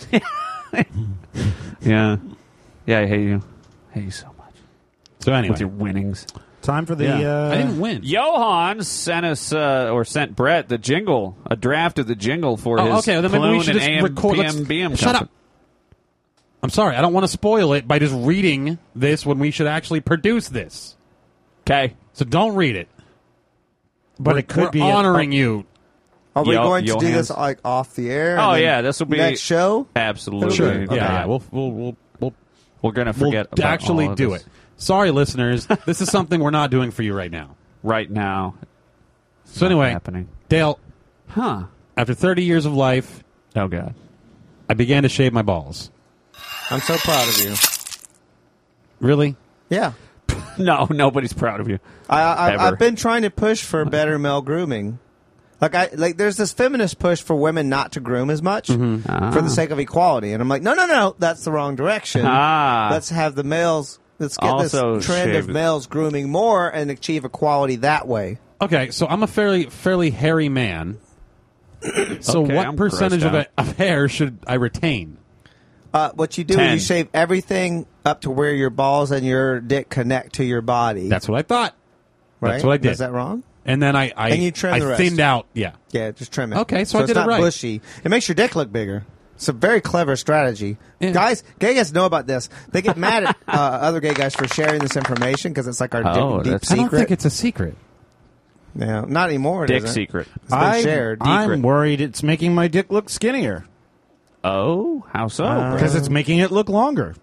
Yeah, I hate you. I hate you so much. So anyway, with your winnings. Time for the. I didn't win. Johan sent us sent Brett the jingle, a draft of the jingle for his okay. Then maybe we Clune should just and AM, record. PM, BM. Shut up. I'm sorry. I don't want to spoil it by just reading this when we should actually produce this. Okay, so don't read it. But it could we're be honoring you. Are we going to do Johans. this like off the air? Oh and then yeah, this will be next show. Absolutely. Sure. Okay. Yeah. We'll We're gonna forget we'll about actually all of do this. it. Sorry, listeners. This is something we're not doing for you right now. right now. It's So not anyway, happening. Dale, Huh? after 30 years of life, Oh god. I began to shave my balls. I'm so proud of you. Really? Yeah. No, nobody's proud of you. I've been trying to push for better male grooming. There's this feminist push for women not to groom as much for the sake of equality, and I'm like, no, that's the wrong direction. Let's have the males. Let's get Also this trend of shave. males grooming more and achieve equality that way. Okay, so I'm a fairly hairy man. So Okay, what I'm percentage grossed of hair should I retain? What you do 10. is you shave everything up to where your balls and your dick connect to your body. That's what I thought. right? That's what I did. Is that wrong? And then I And you trim the rest. thinned out. Yeah. Yeah, just trim it. Okay, so I it's did it not right. bushy. It makes your dick look bigger. It's a very clever strategy. Yeah. Gay guys know about this. They get mad at other gay guys for sharing this information because it's like our deep that's- I don't secret. think it's a secret. Yeah, not anymore. It Dick isn't. secret. It's been shared. I'm worried it's making my dick look skinnier Oh, how so? Brett? because it's making it look longer.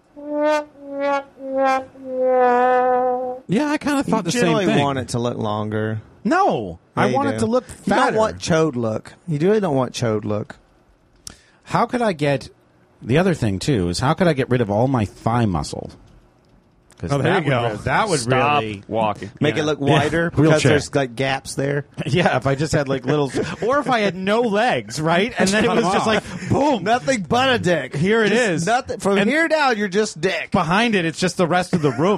Yeah, I kind of You thought the same generally thing. want it to look longer. No, Yeah, I you want do. it to look You fatter. don't want chode look. You really don't want chode look. How could I get the other thing too? Is how could I get rid of all my thigh muscle? 'Cause Oh, there that you go. would- That would Stop really. walking. Make Yeah. it look wider because Wheelchair. there's like gaps there. Yeah, if I just had like little, or if I had no legs, right? And then it was just like, boom, Nothing but a dick. Here it Just is. Nothing from And- here down. You're just dick. behind it, it's just the rest of the room.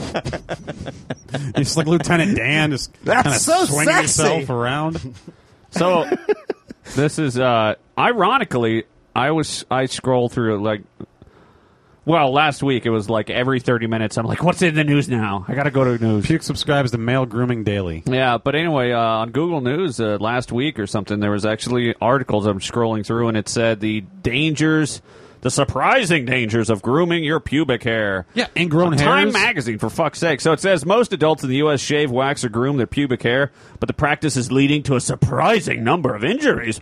It's like Lieutenant Dan, just That's kind of so swinging sexy. yourself around. So this is ironically, I scroll through like. Well, last week it was like every 30 minutes. I'm like, what's in the news now? I got to go to news. Puke subscribes to Male Grooming Daily. Yeah, but anyway, on Google News last week or something, there was actually articles I'm scrolling through, and it said the surprising dangers of grooming your pubic hair. Yeah, ingrown Time hairs. magazine, for fuck's sake. So it says most adults in the U.S. shave, wax, or groom their pubic hair, but the practice is leading to a surprising number of injuries.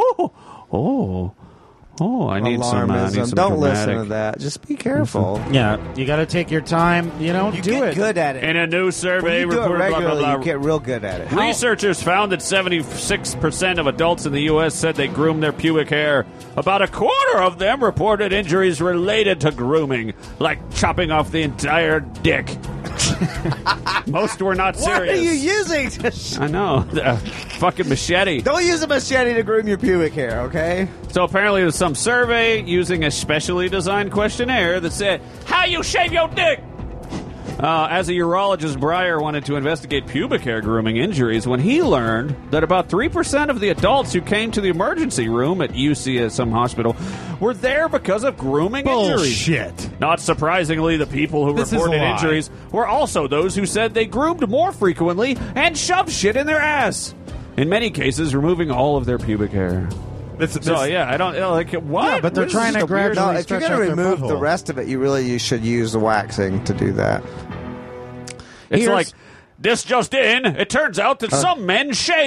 I need Alarmism. some Don't dramatic. listen to that. Just be careful. Yeah, you got to take your time. You know, You do get it. good at it. In a new When survey you do it reported, blah, blah, regularly, blah, you get real good at it. Researchers found that 76% of adults in the U.S. said they groomed their pubic hair. About a quarter of them reported injuries related to grooming, like chopping off the entire dick. Most were not What are you serious. using? I know. Fucking machete. Don't use a machete to groom your pubic hair, okay? So apparently there's some survey using a specially designed questionnaire that said, how you shave your dick? As a urologist, Breyer wanted to investigate pubic hair grooming injuries when he learned that about 3% of the adults who came to the emergency room at UC some hospital were there because of grooming injuries. Bullshit. Not surprisingly, the people who This is a reported lie. injuries were also those who said they groomed more frequently and shoved shit in their ass. In many cases, removing all of their pubic hair. So yeah, I don't like what. Yeah, but they're This trying is to a weird- gradually No, if you're stretch going to out their remove the butthole. rest of it, you should use the waxing to do that. It's Here's- like this just in. It turns out that some men shave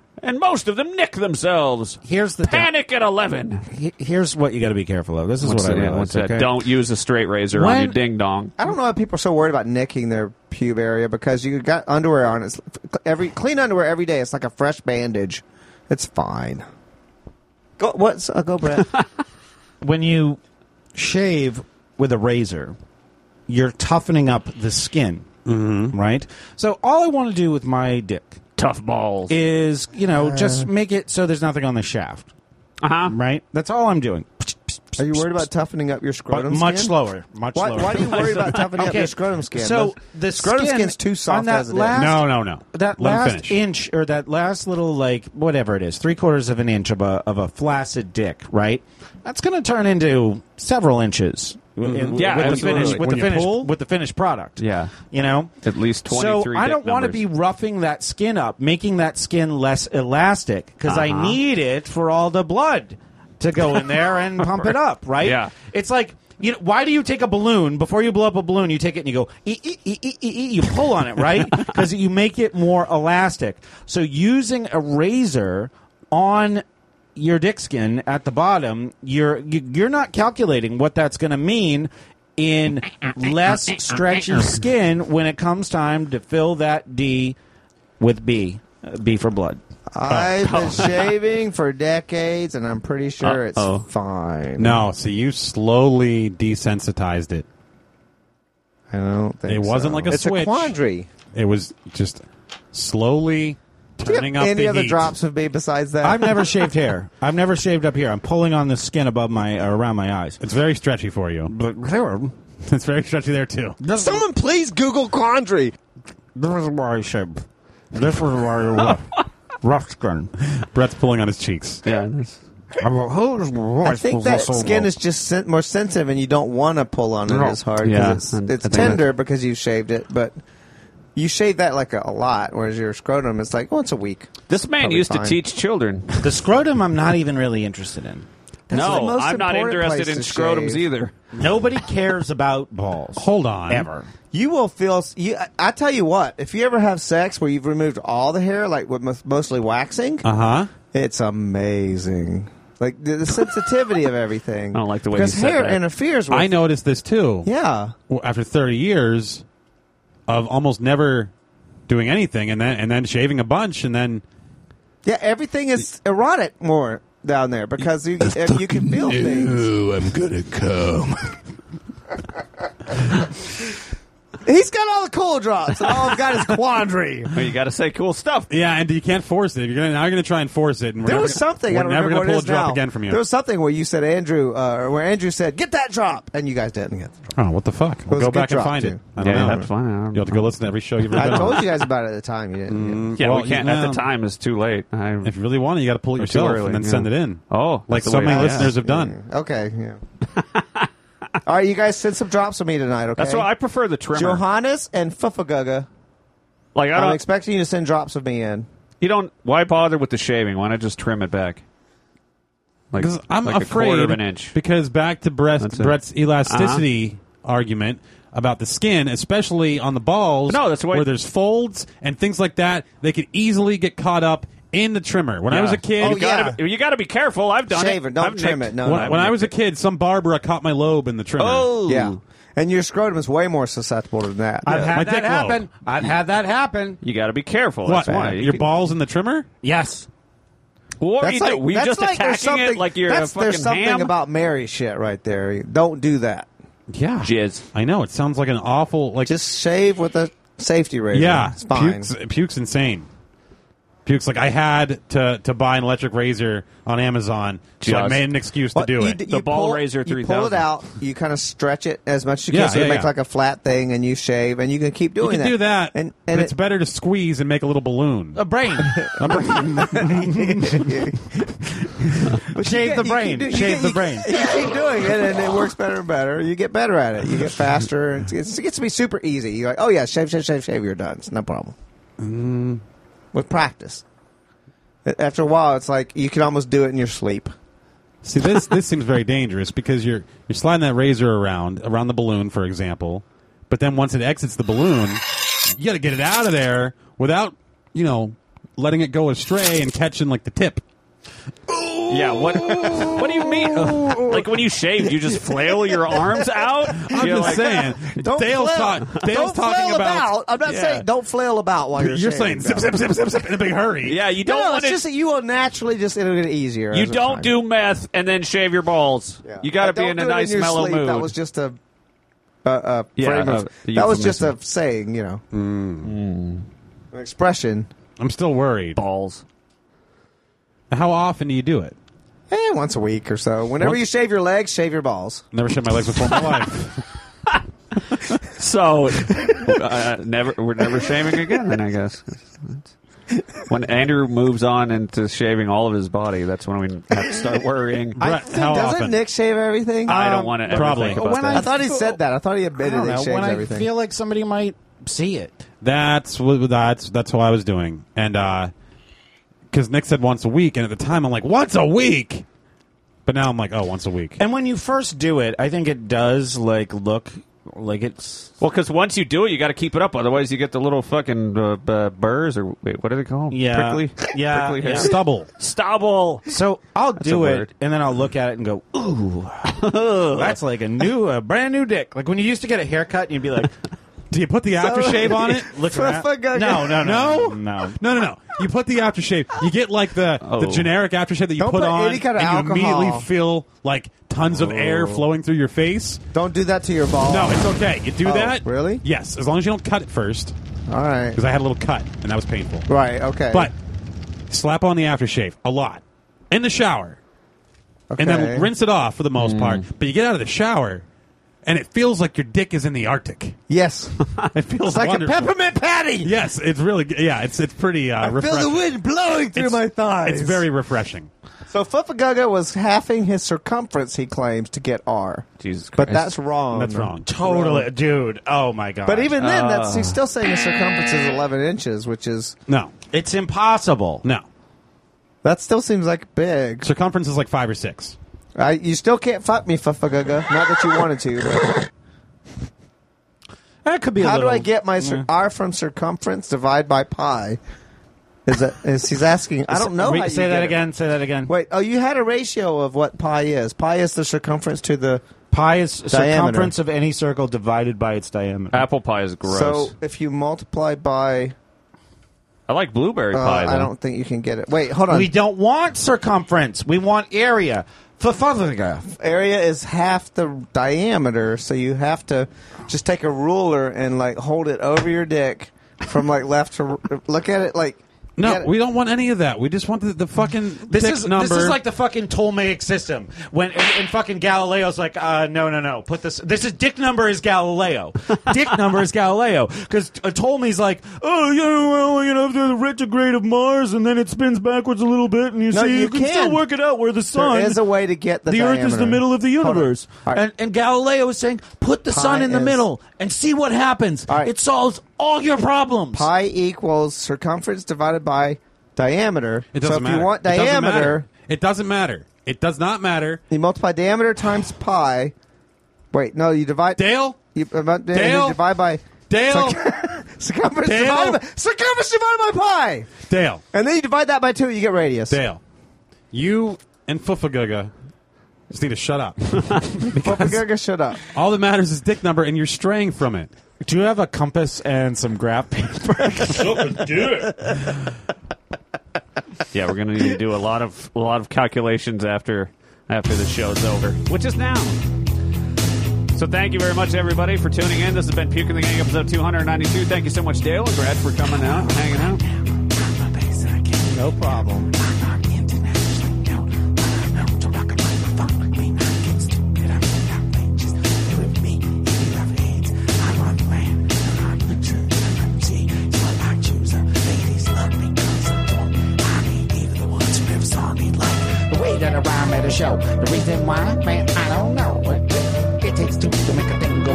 and most of them nick themselves. Here's the Panic at 11. Here's what you got to be careful of. This is what I realized. What's that? Okay? Don't use a straight razor on your ding dong. I don't know why people are so worried about nicking their pube area because you got underwear on. It's clean underwear every day. It's like a fresh bandage. It's fine. Go Brett. When you shave with a razor, you're toughening up the skin, right? So all I want to do with my dick, tough balls, is just make it so there's nothing on the shaft. Right? That's all I'm doing. Are you worried about toughening up your scrotum much skin? slower. Much slower. Why do you worry about toughening up your scrotum skin? So the scrotum skin's too soft as it is. No. That last inch, or that last little, whatever it is, 3/4 of an inch of a flaccid dick, right? That's going to turn into several inches. With the finished product. Yeah. At least 23 So I don't want to numbers. be roughing that skin up, making that skin less elastic, because I need it for all the blood to go in there and pump it up, right? Yeah. It's like, why do you take a balloon, before you blow up a balloon, you take it and you go, you pull on it, right? Because you make it more elastic. So using a razor on your dick skin at the bottom, you're not calculating what that's going to mean in less stretchy skin when it comes time to fill that D with B for blood. I've been shaving for decades, and I'm pretty sure it's fine. No, so you slowly desensitized it. I don't think it wasn't so. like a It's switch. a quandary. It was just slowly turning up any the other heat. of me besides that? I've never shaved hair. I've never shaved up here. I'm pulling on the skin above around my eyes. It's very stretchy for you. It's very stretchy there, too. Someone please Google quandary. This is where I shave. This is where I rough skin. Brett's pulling on his cheeks. Yeah. I think that skin is just more sensitive, and you don't want to pull on it as hard because it's tender because you shaved it, but you shave that like a lot, whereas your scrotum is like once a week. This man Probably used fine. to teach children. The scrotum I'm not even really interested in. That's the No, most I'm not important interested place in to scrotums shave. either. Nobody cares about balls. Hold on. Ever. You will feel. I tell you what, if you ever have sex where you've removed all the hair, like with mostly waxing, it's amazing. Like the sensitivity of everything. I don't like the way because you said hair that. interferes with. I noticed this, too. Yeah. After 30 years of almost never doing anything and then shaving a bunch and then... Yeah, everything is erotic more down there because you can feel things. Ooh, I'm gonna come. He's got all the cool drops, and all I've got is quandary. Well, you got to say cool stuff. Yeah, and you can't force it. Now you're going to try and force it. And There was something. I We're don't never remember going to what pull it a is drop now. again from you. There was something where you said where Andrew said, "Get that drop," and you guys didn't get the drop. Oh, what the fuck? We'll was a go good back and drop, find too. it. I don't Yeah, know. that's fine. You'll have to go listen to every show you've ever I been told on. you guys about it at the time. You didn't. Yeah, Well, we can't. At the time, it's too late. If you really want it, you got to pull it Or too yourself early, and then yeah. send it in. Oh, Like that's so the way many it is. listeners have done. Okay, yeah. All right, you guys send some drops with me tonight, okay? That's why I prefer the trimmer. Johannes and Fufagaga. Like I I'm don't. expecting you to send drops with me in. You don't. Why bother with the shaving? Why not just trim it back? Like Because I'm like afraid, a quarter of an inch. because back to That's it. Brett's elasticity argument about the skin, especially on the balls, No, that's why- where there's folds and things like that, they could easily get caught up in the trimmer. When I was a kid, You got to be careful. I've done Shave it. it. Don't I've trim nicked- it. No, when I was a kid, some barber caught my lobe in the trimmer. Oh, Yeah. And your scrotum is way more susceptible than that. I've My had dick that happen. lobe. I've had that happen. You got to be careful. What? That's why. Your balls in the trimmer? Yes. What were you doing? Were you just there's attacking something, it like you're a there's fucking something ham? about Mary shit right there. Don't do that. Yeah. Jizz. I know. It sounds like an awful... like Just shave with a safety razor. Yeah. It's fine. Puke's insane. Puke's like, I had to buy an electric razor on Amazon, so I Just- made an excuse to Well, do you it. d- The you Ball pull- Razor You 3000. pull it out. You kind of stretch it as much as you Yeah, can, so yeah, it makes yeah. like a flat thing, and you shave, and you can keep You doing can do that, And but it's it- better to squeeze and make a little balloon. A brain. but Shave the brain. Shave the brain. You keep doing it, and it works better and better. You get better at it. You get faster. And it gets to be super easy. You're like, oh yeah, shave. You're done. It's no problem. With practice. After a while, it's like you can almost do it in your sleep. See, this seems very dangerous because you're sliding that razor around the balloon, for example. But then once it exits the balloon, you got to get it out of there without, letting it go astray and catching like the tip. Yeah, what do you mean? Like when you shave, you just flail your arms out? I'm You're just like, saying. Dale's don't talking flail about. I'm not saying don't flail about while you're saying shaving. zip, zip, zip, zip, zip in a big hurry. Yeah, you don't No, want it's just that you will naturally just it'll get easier. You as don't time. do meth and then shave your balls. Yeah. You got to be Don't in a do it nice your mellow sleep. mood. That was just a Yeah, frame of, a that was just a euphemism. saying, you know, an expression. I'm still worried. Balls. How often do you do it? Once a week or so. Whenever you shave your legs, shave your balls. Never shaved my legs before in my life. So, we're never shaving again, then, I guess. When Andrew moves on into shaving all of his body, that's when we have to start worrying. How Doesn't often? Nick shave everything? I don't want to ever probably. think about When that. I thought he said that. I thought he I admitted don't he know. shaves When I everything. feel like somebody might see it. That's what I was doing, and because Nick said once a week, and at the time I'm like, once a week, but now I'm like, oh, once a week. And when you first do it, I think it does like look like it's. Well, because once you do it, you got to keep it up. Otherwise, you get the little fucking burrs, or wait, what are they called? Yeah. Prickly? Yeah, Prickly hair? yeah. Stubble. Stubble. So I'll do a it, word. and then I'll look at it and go, "Ooh, that's like a brand new dick." Like when you used to get a haircut, and you'd be like, Do you put the aftershave on it? "Look around." No. You put the aftershave. You get like the generic aftershave that you Don't put put on, any kind of and you alcohol. immediately feel like tons of air flowing through your face. Don't do that to your balls. No, it's okay. You do that. Really? Yes, as long as you don't cut it first, All right. because I had a little cut and that was painful. Right, okay. But slap on the aftershave a lot in the shower, okay. and then rinse it off for the most part. But you get out of the shower, and it feels like your dick is in the Arctic. Yes. It feels It's like wonderful. a peppermint patty. Yes, it's really yeah. It's pretty I refreshing. feel the wind blowing through my thighs. It's very refreshing. So Fufaguga was halving his circumference, he claims, to get R. Jesus Christ. But that's wrong. That's wrong. Totally, dude. Oh my god. But even then, he's still saying his circumference is 11 inches, which is... No, it's impossible. no. That still seems like big. Circumference is like 5 or 6. You still can't fuck me, Fufaguga. Not that you wanted to, but... That could be. How do little, I get my R from circumference divide by pi? Is he's asking? I don't know. How you Say that get it. again. Say that again. Wait. Oh, you had a ratio of what pi is. Pi is the circumference to the. Pi is Diameter. circumference of any circle divided by its diameter. Apple pie is gross. So if you multiply by, I like blueberry pie, though. I don't think you can get it. Wait, hold on. We don't want circumference. We want area. Area is half the diameter, so you have to just take a ruler and like hold it over your dick from like left to look at it like. No, we don't want any of that. We just want the fucking This dick is number. this is like the fucking Ptolemaic system when and fucking Galileo's like no put this dick number is Galileo dick number is Galileo because Ptolemy's like the retrograde of Mars and then it spins backwards a little bit and you can still work it out where the sun There is a way to get the Earth is the middle of the universe Right. and Galileo is saying put the sun in the middle and see what happens. Right. It solves all your problems. Pi equals circumference divided by diameter. It doesn't so if matter. you want It doesn't diameter, matter. It doesn't matter. It does not matter. you multiply diameter times pi. Wait, no, you divide. Dale? You Dale? divide by Dale? circumference Dale? divided by pi. Dale. And then you divide that by 2, you get radius. Dale. You and Fufaguga just need to shut up. Fufaguga, shut up. All that matters is dick number, and you're straying from it. Do you have a compass and some graph paper? Yeah, we're gonna need to do a lot of calculations after the show's over, which is now. So thank you very much, everybody, for tuning in. This has been Puke in the Gang, episode 292. Thank you so much, Dale and Brad, for coming out and hanging out. No problem. That I rhyme at a show. The reason why, man, I don't know. It takes two to make a thing go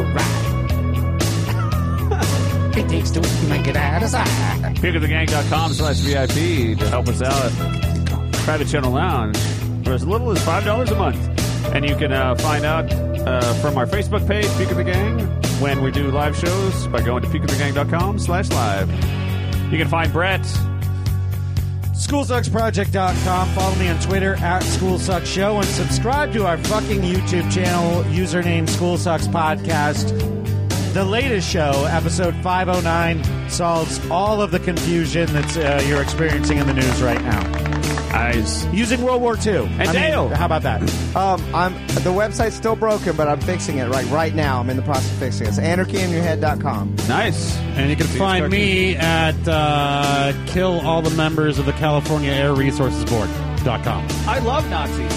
right. It takes two to make it out of sight. PukeOfTheGang.com/VIP to help us out. Private Channel Lounge for as little as $5 a month. And you can find out from our Facebook page, Puke of the Gang, when we do live shows by going to PukeOfTheGang.com/live. You can find Brett SchoolSucksProject.com. Follow me on Twitter at SchoolSucksShow and subscribe to our fucking YouTube channel, username School Sucks Podcast. The latest show, episode 509, solves all of the confusion that you're experiencing in the news right now. Nice. Using World War II. And Dale. How about that? The website's still broken, but I'm fixing it right now. I'm in the process of fixing it. It's anarchyinyourhead.com. Nice. And you can find me at kill all the members of the California Air Resources Board.com. I love Nazis.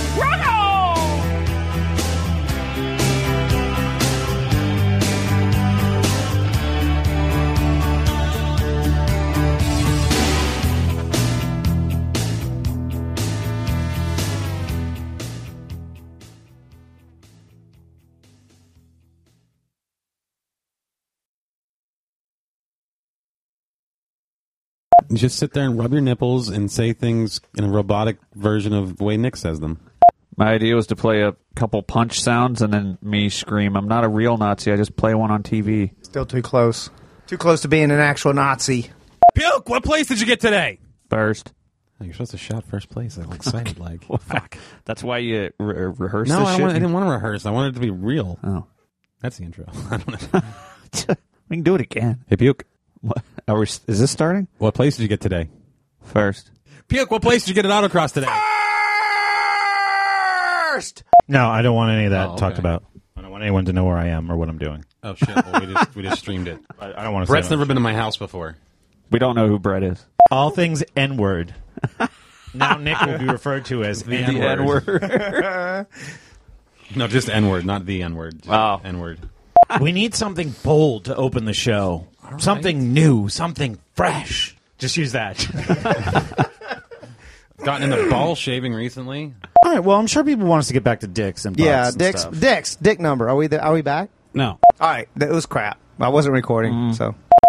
Just sit there and rub your nipples and say things in a robotic version of the way Nick says them. My idea was to play a couple punch sounds and then me scream. I'm not a real Nazi. I just play one on TV. Still too close. Too close to being an actual Nazi. Puke, what place did you get today? First. Oh, you're supposed to shout first place. I'm excited. Well, fuck. That's why you rehearse No, this I shit? didn't want to rehearse. I wanted it to be real. Oh. That's the intro. I don't know. We can do it again. Hey, Puke. What? Is this starting? What place did you get today? First. Puke, what place did you get at autocross today? First! No, I don't want any of that okay. talked about. I don't want anyone to know where I am or what I'm doing. Oh, shit. Well, we just streamed it. I don't want to Brett's say never been to my house before. We don't know who Brett is. all things N-word. Now Nick will be referred to as The N-word. N-word. No, just N-word, not the N-word. Just Oh. N-word. We need something bold to open the show. Right. Something new, something fresh. Just use that. Gotten into ball shaving recently. All right, well, I'm sure people want us to get back to dicks and butts and stuff. Dick number. Are we back? No. All right, that was crap. I wasn't recording, so.